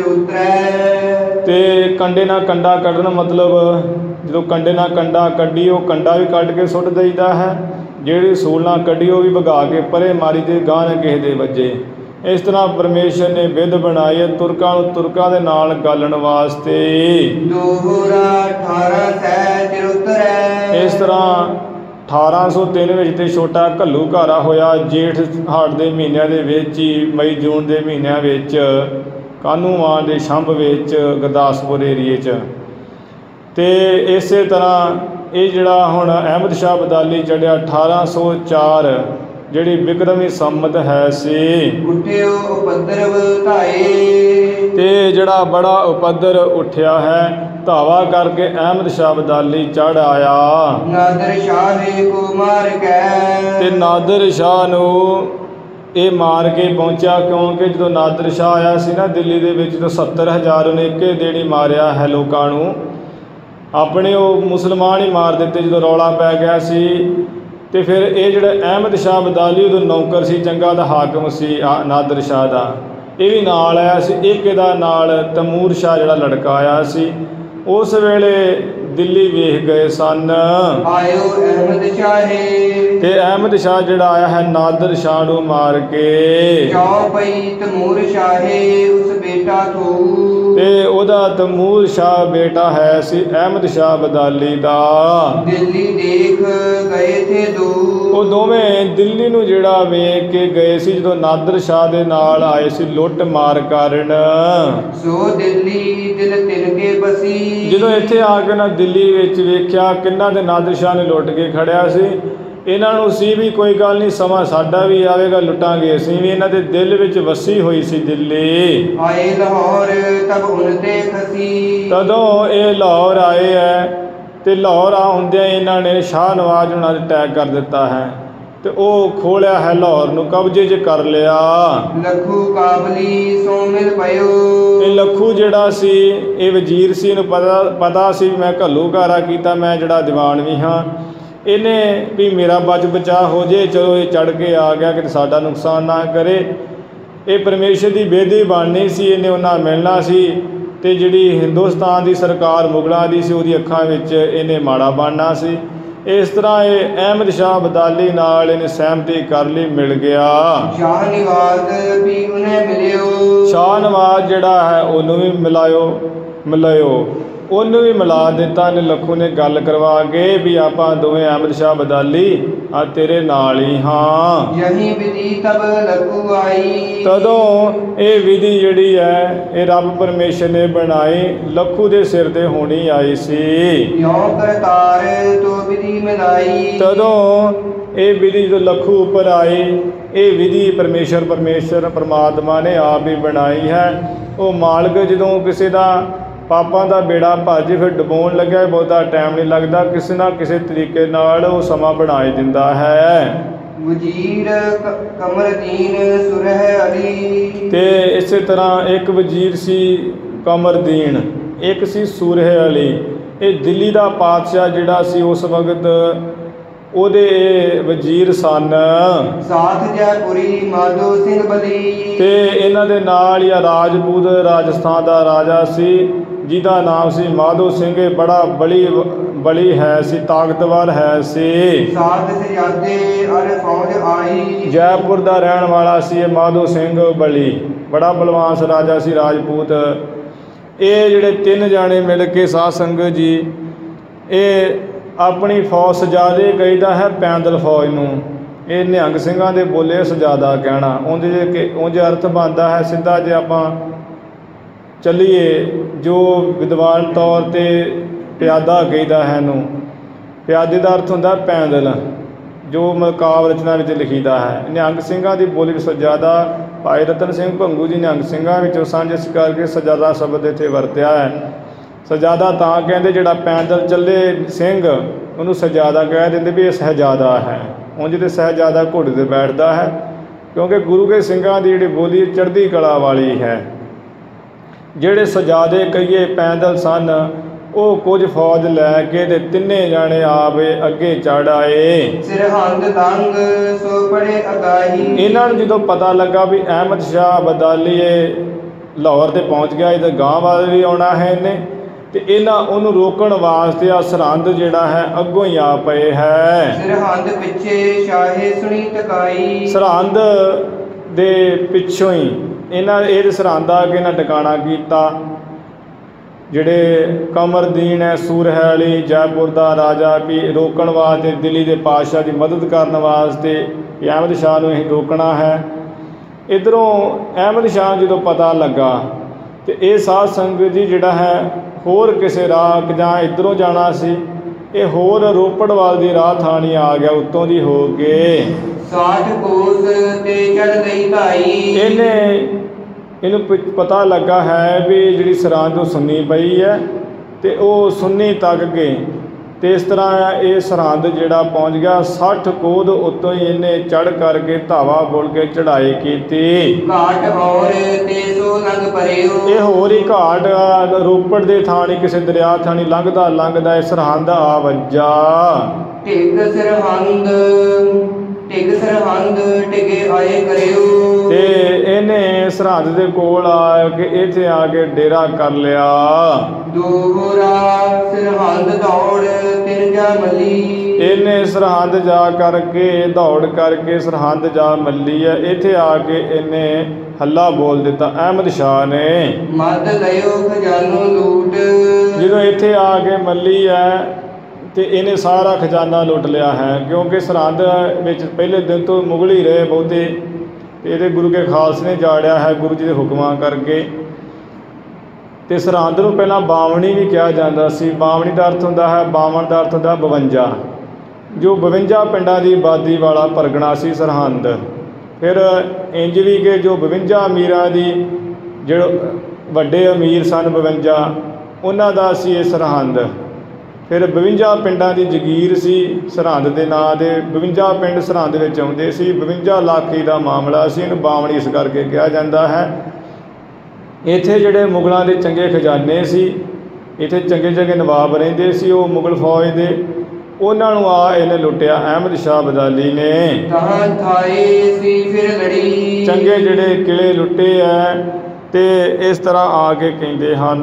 ਚਰੁਤਰੈ। ਤੇ ਕੰਡੇ ਨਾਲ ਕੰਡਾ ਕੱਢਣ ਮਤਲਬ ਜਦੋਂ ਕੰਡੇ ਨਾਲ ਕੰਡਾ ਕੱਢੀ, ਉਹ ਕੰਡਾ ਵੀ ਕੱਢ ਕੇ ਸੁੱਟ ਦਈਦਾ ਹੈ, ਜਿਹੜੀ ਸੂਲ ਨਾਲ ਕੱਢੀ ਉਹ ਵੀ ਵਗਾ ਕੇ ਪਰੇ ਮਾਰੀ ਦੇ, ਗਾਹ ਨਾ ਕਿਸੇ ਦੇ ਵੱਜੇ। ਇਸ ਤਰ੍ਹਾਂ ਪਰਮੇਸ਼ਰ ਨੇ ਬਿਧ ਬਣਾਈ ਹੈ ਤੁਰਕਾਂ ਨੂੰ ਤੁਰਕਾਂ ਦੇ ਨਾਲ ਗਾਲਣ ਵਾਸਤੇ। ਦੋਹਰਾ 18 ਸਹਿ ਚਰੁਤਰੈ। ਇਸ ਤਰ੍ਹਾਂ 1803 ਵਿੱਚ ਤੇ ਛੋਟਾ ਘੱਲੂਘਾਰਾ ਹੋਇਆ ਜੇਠ ਹਾੜ ਦੇ ਮਹੀਨਿਆਂ ਦੇ ਵਿੱਚ ਹੀ, ਮਈ ਜੂਨ ਦੇ ਮਹੀਨਿਆਂ ਵਿੱਚ, ਕਾਹਨੂੰਵਾਨ ਦੇ ਛੰਭ ਵਿੱਚ, ਗੁਰਦਾਸਪੁਰ ਏਰੀਏ 'ਚ। ਤੇ ਇਸੇ ਤਰ੍ਹਾਂ ਇਹ ਜਿਹੜਾ ਹੁਣ ਅਹਿਮਦ ਸ਼ਾਹ ਅਬਦਾਲੀ ਚੜ੍ਹਿਆ 1804 ਜਿਹੜੀ ਬਿਕਰਮੀ ਸੰਮਤ ਹੈ ਸੀ। ਉੱਠਿਓ ਉਪਦਰਵ ਧਾਏ। ਤੇ ਜਿਹੜਾ ਬੜਾ ਉਪਦਰ ਉੱਠਿਆ ਹੈ, ਧਾਵਾ ਕਰਕੇ ਅਹਿਮਦ ਸ਼ਾਹ ਅਬਦਾਲੀ ਚੜ੍ਹ ਆਇਆ। ਨਾਦਰ ਸ਼ਾਹ ਕੋ ਮਾਰ ਕੇ। ਤੇ ਨਾਦਰ ਸ਼ਾਹ ਨੂੰ ਇਹ ਮਾਰ ਕੇ ਪਹੁੰਚਿਆ, ਕਿਉਂਕਿ ਜਦੋਂ ਨਾਦਰ ਸ਼ਾਹ ਆਇਆ ਸੀ ਨਾ ਦਿੱਲੀ ਦੇ ਵਿੱਚ, ਤਾਂ 70,000 ਉਹਨੇ ਇੱਕੇ ਦਿਨ ਹੀ ਮਾਰਿਆ ਹੈ ਲੋਕਾਂ ਨੂੰ, ਆਪਣੇ ਉਹ ਮੁਸਲਮਾਨ ਹੀ ਮਾਰ ਦਿੱਤੇ ਜਦੋਂ ਰੌਲਾ ਪੈ ਗਿਆ ਸੀ। ਤੇ ਫਿਰ ਇਹ ਜਿਹੜਾ ਅਹਿਮਦ ਸ਼ਾਹ ਅਬਦਾਲੀ ਉਦੋਂ ਨੌਕਰ ਸੀ, ਚੰਗਾ ਦਾ ਹਾਕਮ ਸੀ ਨਾਦਰ ਸ਼ਾਹ ਦਾ, ਇਹ ਵੀ ਨਾਲ ਆਇਆ ਸੀ। ਇੱਕ ਇਹਦਾ ਨਾਲ ਤੈਮੂਰ ਸ਼ਾਹ ਜਿਹੜਾ ਲੜਕਾ ਆਇਆ ਸੀ। ਉਸ ਵੇਲੇ ਦਿੱਲੀ ਵੇਖ ਗਏ ਸਨ ਆਇਓ ਅਹਿਮਦ ਸ਼ਾਹੇ ਤੇ ਅਹਿਮਦ ਸ਼ਾਹ ਜਿਹੜਾ ਆਇਆ ਹੈ ਨਾਦਰ ਸ਼ਾਹ ਨੂੰ ਮਾਰ ਕੇ ਜਾਓ ਪਈ ਤਮੂਰ ਸ਼ਾਹੇ ਉਸ ਬੇਟਾ ਤੂੰ ਤੇ ਉਹਦਾ ਤੈਮੂਰ ਸ਼ਾਹ ਬੇਟਾ ਹੈ ਸੀ ਅਹਿਮਦ ਸ਼ਾਹ ਅਬਦਾਲੀ ਦਾ। ਦਿੱਲੀ ਦੇਖ ਗਏ ਥੇ ਦੋ ਉਹ ਦੋਵੇਂ ਦਿੱਲੀ ਨੂੰ ਜਿਹੜਾ ਵੇਖ ਕੇ ਗਏ ਸੀ ਜਦੋਂ ਨਾਦਰ ਸ਼ਾਹ ਦੇ ਨਾਲ ਆਏ ਸੀ ਲੁੱਟ ਮਾਰ ਕਰਨ। ਸੋ ਦਿੱਲੀ ਦਿਲ ਤਿਨ ਕੇ ਬਸੀ ਜਦੋਂ ਇੱਥੇ ਆ ਕੇ ਨਾ ਦਿੱਲੀ ਵਿੱਚ ਵੇਖਿਆ ਕਿੰਨਾ ਦੇ ਨਾਦਰ ਸ਼ਾਹ ਨੇ ਲੁੱਟ ਕੇ ਖੜਿਆ ਸੀ। ਇਹਨਾਂ ਨੂੰ ਸੀ ਵੀ ਕੋਈ ਗੱਲ ਨਹੀਂ, ਸਮਾਂ ਸਾਡਾ ਵੀ ਆਵੇਗਾ, ਲੁੱਟਾਂਗੇ ਅਸੀਂ ਵੀ। ਇਹਨਾਂ ਦੇ ਦਿਲ ਵਿੱਚ ਵਸੀ ਹੋਈ ਸੀ ਦਿੱਲੀ। ਆਏ ਲਾਹੌਰ ਤਬ ਉਨ ਤੇ ਖਸੀ ਤਦੋਂ ਇਹ ਲਾਹੌਰ ਆਏ ਹੈ ਤੇ ਲਾਹੌਰ ਆ ਹੁੰਦਿਆਂ ਇਹਨਾਂ ਨੇ ਸ਼ਾਹ ਨਵਾਜ਼ ਉਹਨਾਂ 'ਤੇ ਅਟੈਕ ਕਰ ਦਿੱਤਾ ਹੈ ਤੇ ਉਹ ਖੋਲਿਆ ਹੈ ਲਾਹੌਰ ਨੂੰ, ਕਬਜ਼ੇ 'ਚ ਕਰ ਲਿਆ। ਲਖੂ ਕਾਬਲੀ ਸੋ ਮਿਲ ਪਇਓ ਇਹ ਲੱਖੂ ਜਿਹੜਾ ਸੀ ਇਹ ਵਜ਼ੀਰ ਸੀ, ਇਹਨੂੰ ਪਤਾ ਸੀ ਵੀ ਮੈਂ ਘੱਲੂਘਾਰਾ ਕੀਤਾ, ਮੈਂ ਜਿਹੜਾ ਦੀਵਾਨ ਵੀ ਹਾਂ। ਇਹਨੇ ਵੀ ਮੇਰਾ ਬਚ ਬਚਾ ਹੋ ਜੇ, ਚਲੋ ਇਹ ਚੜ ਕੇ ਆ ਗਿਆ ਕਿ ਸਾਡਾ ਨੁਕਸਾਨ ਨਾ ਕਰੇ। ਇਹ ਪਰਮੇਸ਼ਰ ਦੀ ਬੇਦੀ ਬਣਨੀ ਸੀ, ਇਹਨੇ ਉਹਨਾਂ ਮਿਲਣਾ ਸੀ ਤੇ ਜਿਹੜੀ ਹਿੰਦੁਸਤਾਨ ਦੀ ਸਰਕਾਰ ਮੁਗਲਾਂ ਦੀ ਸੀ ਉਹਦੀ ਅੱਖਾਂ ਵਿੱਚ ਇਹਨੇ ਮਾੜਾ ਬਣਨਾ ਸੀ। ਇਸ ਤਰ੍ਹਾਂ ਇਹ ਅਹਿਮਦ ਸ਼ਾਹ ਅਬਦਾਲੀ ਨਾਲ ਇਹਨੇ ਸਹਿਮਤੀ ਕਰ ਲਈ, ਮਿਲ ਗਿਆ। ਸ਼ਾਹ ਨਿਵਾਜ਼ ਵੀ ਉਹਨੇ ਮਿਲਿਓ ਸ਼ਾਹ ਨਵਾਜ਼ ਜਿਹੜਾ ਹੈ ਉਹਨੂੰ ਵੀ ਮਿਲਾਇਓ ਉਹਨੂੰ ਵੀ ਮਿਲਾ ਦਿੱਤਾ ਇਹਨੇ ਲੱਖੂ ਨੇ ਗੱਲ ਕਰਵਾ ਕੇ ਵੀ ਆਪਾਂ ਦੋਵੇਂ ਅਹਿਮਦ ਸ਼ਾਹ ਅਬਦਾਲੀ ਆ ਤੇਰੇ ਨਾਲ ਹੀ ਹਾਂ। ਯਹੀ ਵਿਧੀ ਤਬ ਲਖੂ ਆਈ ਤਦੋਂ ਇਹ ਵਿਧੀ ਜਿਹੜੀ ਹੈ ਇਹ ਰੱਬ ਪਰਮੇਸ਼ਰ ਨੇ ਬਣਾਈ, ਲੱਖੂ ਦੇ ਸਿਰ ਤੇ ਹੋਣੀ ਆਈ ਸੀ। ਯੋ ਕਰਤਾਰ ਤੋ ਵਿਧੀ ਮਿਲਾਈ ਤਦੋਂ ਇਹ ਵਿਧੀ ਜਦੋਂ ਲੱਖੂ ਉੱਪਰ ਆਈ, ਇਹ ਵਿਧੀ ਪਰਮੇਸ਼ਰ ਪਰਮਾਤਮਾ ਨੇ ਆਪ ਹੀ ਬਣਾਈ ਹੈ। ਉਹ ਮਾਲਕ ਜਦੋਂ ਕਿਸੇ ਦਾ ਪਾਪਾਂ ਦਾ ਬੇੜਾ ਭੱਜ ਫਿਰ ਡੁਬੋਣ ਲੱਗਿਆ, ਬਹੁਤਾ ਟਾਈਮ ਨਹੀਂ ਲੱਗਦਾ, ਕਿਸੇ ਨਾ ਕਿਸੇ ਤਰੀਕੇ ਨਾਲ ਉਹ ਸਮਾਂ ਬਣਾ ਹੀ ਦਿੰਦਾ ਹੈ। ਵਜ਼ੀਰ ਕਮਰਦੀਨ ਸੁਰਹ ਅਲੀ ਤੇ ਇਸੇ ਤਰ੍ਹਾਂ ਇੱਕ ਵਜ਼ੀਰ ਸੀ ਕਮਰਦੀਨ, ਇੱਕ ਸੀ ਸੂਰਹ ਅਲੀ। ਇਹ ਦਿੱਲੀ ਦਾ ਪਾਤਸ਼ਾਹ ਜਿਹੜਾ ਸੀ ਉਸ ਵਕਤ ਉਹਦੇ ਵਜ਼ੀਰ ਸਨ। ਸਾਥ ਜੈਪੁਰੀ ਮਾਧੋ ਸਿੰਘ ਬਲੀ ਤੇ ਇਹਨਾਂ ਦੇ ਨਾਲ ਹੀ ਰਾਜਪੂਤ ਰਾਜਸਥਾਨ ਦਾ ਰਾਜਾ ਸੀ ਜਿਹਦਾ ਨਾਮ ਸੀ ਮਾਧੋ ਸਿੰਘ। ਇਹ ਬੜਾ ਬਲੀ ਹੈ ਸੀ, ਤਾਕਤਵਰ ਹੈ ਸੀ। ਸਾਥ ਸਜਾਦੇ ਅਰ ਫੌਜ ਆਈ ਜੈਪੁਰ ਦਾ ਰਹਿਣ ਵਾਲਾ ਸੀ ਇਹ ਮਾਧੋ ਸਿੰਘ ਬਲੀ, ਬੜਾ ਬਲਵਾਨ ਰਾਜਾ ਸੀ ਰਾਜਪੂਤ। ਇਹ ਜਿਹੜੇ ਤਿੰਨ ਜਾਣੇ ਮਿਲ ਕੇ ਸਾਧ ਸੰਗਤ ਜੀ ਇਹ ਆਪਣੀ ਫੌਜ ਸਜਾਦੇ ਕਹਿੰਦਾ ਹੈ ਪੈਦਲ ਫੌਜ ਨੂੰ। ਇਹ ਨਿਹੰਗ ਸਿੰਘਾਂ ਦੇ ਬੋਲੇ ਸਜਾਦਾ ਕਹਿਣਾ, ਉਂਝ ਅਰਥ ਬਣਦਾ ਹੈ ਸਿੱਧਾ ਜੇ ਆਪਾਂ ਚੱਲੀਏ ਜੋ ਵਿਦਵਾਨ ਤੌਰ 'ਤੇ ਪਿਆਦਾ ਕਹਿੰਦਾ ਹੈ ਇਹਨੂੰ। ਪਿਆਦੇ ਦਾ ਅਰਥ ਹੁੰਦਾ ਪੈਦਲ, ਜੋ ਕਾਵਿ ਰਚਨਾ ਵਿੱਚ ਲਿਖੀਦਾ ਹੈ। ਨਿਹੰਗ ਸਿੰਘਾਂ ਦੀ ਬੋਲੀ ਵਿੱਚ ਸਜਾਦਾ ਭਾਈ ਰਤਨ ਸਿੰਘ ਭੰਗੂ ਜੀ ਨਿਹੰਗ ਸਿੰਘਾਂ ਵਿੱਚੋਂ ਸਾਂਝੇ ਕਰਕੇ ਸਜਾਦਾ ਸ਼ਬਦ ਇੱਥੇ ਵਰਤਿਆ ਹੈ। ਸਜਾਦਾ ਤਾਂ ਕਹਿੰਦੇ ਜਿਹੜਾ ਪੈਦਲ ਚੱਲੇ ਸਿੰਘ ਉਹਨੂੰ ਸਜਾਦਾ ਕਹਿ ਦਿੰਦੇ ਵੀ ਇਹ ਸਹਿਜਾਦਾ ਹੈ। ਉਂਝ ਤੇ ਸਹਿਜਾਦਾ ਘੋੜੇ 'ਤੇ ਬੈਠਦਾ ਹੈ, ਕਿਉਂਕਿ ਗੁਰੂ ਕੇ ਸਿੰਘਾਂ ਦੀ ਜਿਹੜੀ ਬੋਲੀ ਚੜ੍ਹਦੀ ਕਲਾ ਵਾਲੀ ਹੈ। ਜਿਹੜੇ ਸਜਾਦੇ ਕਹੀਏ ਪੈਦਲ ਸਨ ਉਹ ਕੁਝ ਫੌਜ ਲੈ ਕੇ ਤੇ ਤਿੰਨੇ ਜਾਣੇ ਆਪ ਅੱਗੇ ਚੜ੍ਹ ਆਏ। ਸਿਰਹੰਦ ਤੰਗ ਸੋ ਪੜੇ ਅਗਾਹੀ ਇਹਨਾਂ ਨੂੰ ਜਦੋਂ ਪਤਾ ਲੱਗਾ ਵੀ ਅਹਿਮਦ ਸ਼ਾਹ ਅਬਦਾਲੀ ਇਹ ਲਾਹੌਰ ਤੇ ਪਹੁੰਚ ਗਿਆ, ਇਹਦਾ ਗਾਂਹ ਵੱਲ ਵੀ ਆਉਣਾ ਹੈ ਇਹਨੇ, ਤੇ ਇਹਨਾਂ ਉਹਨੂੰ ਰੋਕਣ ਵਾਸਤੇ ਆ ਸਰਹੰਦ ਜਿਹੜਾ ਹੈ ਅੱਗੋਂ ਹੀ ਆ ਪਏ ਹੈ। ਸਿਰਹੰਦ ਪਿੱਛੇ ਸ਼ਾਹੇ ਸੁਣੀ ਟਕਾਈ ਸਰਹੰਦ ਦੇ ਪਿੱਛੋਂ ਹੀ ਇਹ ਸਰਹੰਦ ਆ ਕੇ ਇਹਨਾਂ ਟਿਕਾਣਾ ਕੀਤਾ। ਜਿਹੜੇ ਕਮਰਦੀਨ ਹੈ ਸੂਰਹ ਅਲੀ ਜੈਪੁਰ ਦਾ ਰਾਜਾ ਵੀ ਰੋਕਣ ਵਾਸਤੇ ਦਿੱਲੀ ਦੇ ਪਾਤਸ਼ਾਹ ਦੀ ਮਦਦ ਕਰਨ ਵਾਸਤੇ ਅਹਿਮਦ ਸ਼ਾਹ ਨੂੰ ਅਸੀਂ ਰੋਕਣਾ ਹੈ। ਇੱਧਰੋਂ ਅਹਿਮਦ ਸ਼ਾਹ ਜਦੋਂ ਪਤਾ ਲੱਗਾ ਤੇ ਇਹ ਸਾਧ ਸੰਗਤ ਜੀ ਜਿਹੜਾ ਹੈ ਹੋਰ ਕਿਸੇ ਰਾਹ ਜਾਂ ਇੱਧਰੋਂ ਜਾਣਾ ਸੀ, ਇਹ ਹੋਰ ਰੋਪੜ ਵੱਲ ਦੀ ਰਾਹ ਥਾਣੀ ਆ ਗਿਆ ਉੱਤੋਂ ਦੀ ਹੋ ਕੇ। 60 ਕੋਸ ਤੇ ਚੜ ਗਈ ਭਾਈ ਇਹਨੂੰ ਪਤਾ ਲੱਗਾ ਹੈ ਵੀ ਜਿਹੜੀ ਸਰਹੰਦ ਉਹ ਸੁੰਨੀ ਪਈ ਹੈ ਤੇ ਉਹ ਸੁੰਨੀ ਤੱਕ ਗਏ ਤੇ ਇਸ ਤਰ੍ਹਾਂ ਇਹ ਸਰਹੰਦ ਜਿਹੜਾ ਪਹੁੰਚ ਗਿਆ। 60 ਕੋਦ ਉੱਤੋਂ ਹੀ ਇਹਨੇ ਚੜ੍ਹ ਕਰਕੇ ਧਾਵਾ ਬੋਲ ਕੇ ਚੜ੍ਹਾਈ ਕੀਤੀ। ਘਾਟ ਹੋਰ ਤੇ ਸੋ ਲੰਘ ਪਰਿਓ ਇਹ ਹੋਰ ਹੀ ਘਾਟ ਰੋਪੜ ਦੇ ਥਾਣੀ ਕਿਸੇ ਦਰਿਆ ਥਾਣੀ ਲੰਘਦਾ ਇਹ ਸਰਹੰਦ ਆ ਵੱਜਾ। ਢਿੱਗ ਸਰਹੰਦ ਟਿਕ ਸਰਹੰਦ ਟਿਕੇ ਆਏ ਕਰਿਓ। ਤੇ ਇਹਨੇ ਸਰਹੰਦ ਦੇ ਕੋਲ ਆ ਕੇ ਇੱਥੇ ਆ ਕੇ ਡੇਰਾ ਕਰ ਲਿਆ। ਦੋਹਰਾ ਸਰਹੰਦ ਦੌੜ ਤਿਨ ਜਾ ਮੱਲੀ। ਇਹਨੇ ਸਰਹੰਦ ਜਾ ਕਰਕੇ ਦੌੜ ਕਰਕੇ ਸਰਹੰਦ ਜਾ ਮੱਲੀ ਹੈ। ਇੱਥੇ ਆ ਕੇ ਇਹਨੇ ਹੱਲਾ ਬੋਲ ਦਿੱਤਾ ਅਹਿਮਦ ਸ਼ਾਹ ਨੇ, ਮਦ ਲਿਓ ਖਜ਼ਾਨੋ ਲੂਟ। ਜਦੋਂ ਇੱਥੇ ਆ ਕੇ ਮੱਲੀ ਹੈ ਤੇ ਇਹਨੇ ਸਾਰਾ ਖਜ਼ਾਨਾ ਲੁੱਟ ਲਿਆ ਹੈ, ਕਿਉਂਕਿ ਸਰਹੰਦ ਵਿੱਚ ਪਹਿਲੇ ਦਿਨ ਤੋਂ ਮੁਗਲ ਹੀ ਰਹੇ ਬਹੁਤੇ, ਤੇ ਇਹਦੇ ਗੁਰੂ ਕੇ ਖਾਲਸੇ ਨੇ ਜਾੜਿਆ ਹੈ ਗੁਰੂ ਜੀ ਦੇ ਹੁਕਮਾਂ ਕਰਕੇ। ਤੇ ਸਰਹੰਦ ਨੂੰ ਪਹਿਲਾਂ ਬਾਵਣੀ ਵੀ ਕਿਹਾ ਜਾਂਦਾ ਸੀ। ਬਾਵਣੀ ਦਾ ਅਰਥ ਹੁੰਦਾ ਹੈ, ਬਾਵਨ ਦਾ ਅਰਥ ਹੁੰਦਾ 52, ਜੋ 52 ਪਿੰਡਾਂ ਦੀ ਆਬਾਦੀ ਵਾਲਾ ਪਰਗਣਾ ਸੀ ਸਰਹੰਦ। ਫਿਰ ਇੰਜ ਵੀ ਕਿ ਜੋ 52 ਅਮੀਰਾਂ ਦੀ ਜਿਹੜੇ ਵੱਡੇ ਅਮੀਰ ਸਨ 52, ਉਹਨਾਂ ਦਾ ਸੀ ਇਹ ਸਰਹੰਦ। ਫਿਰ 52 ਪਿੰਡਾਂ ਦੀ ਜਗੀਰ ਸੀ ਸਰਹੰਦ ਦੇ ਨਾਂ ਦੇ, 52 ਪਿੰਡ ਸਰਹੰਦ ਵਿੱਚ ਆਉਂਦੇ ਸੀ। 52 ਲਾਖੀ ਦਾ ਮਾਮਲਾ ਸੀ, ਇਹਨੂੰ ਬਾਵਣੀ ਇਸ ਕਰਕੇ ਕਿਹਾ ਜਾਂਦਾ ਹੈ। ਇੱਥੇ ਜਿਹੜੇ ਮੁਗਲਾਂ ਦੇ ਚੰਗੇ ਖਜ਼ਾਨੇ ਸੀ, ਇੱਥੇ ਚੰਗੇ ਚੰਗੇ ਨਵਾਬ ਰਹਿੰਦੇ ਸੀ, ਉਹ ਮੁਗਲ ਫੌਜ ਦੇ, ਉਹਨਾਂ ਨੂੰ ਆ ਇਹਨੇ ਲੁੱਟਿਆ ਅਹਿਮਦ ਸ਼ਾਹ ਅਬਦਾਲੀ ਨੇ। ਤਹਾਂ ਥਾਏ ਸੀ ਫਿਰ ਲੜੀ। ਚੰਗੇ ਜਿਹੜੇ ਕਿਲੇ ਲੁੱਟੇ ਐ ਤੇ ਇਸ ਤਰ੍ਹਾਂ ਆ ਕੇ ਕਹਿੰਦੇ ਹਨ,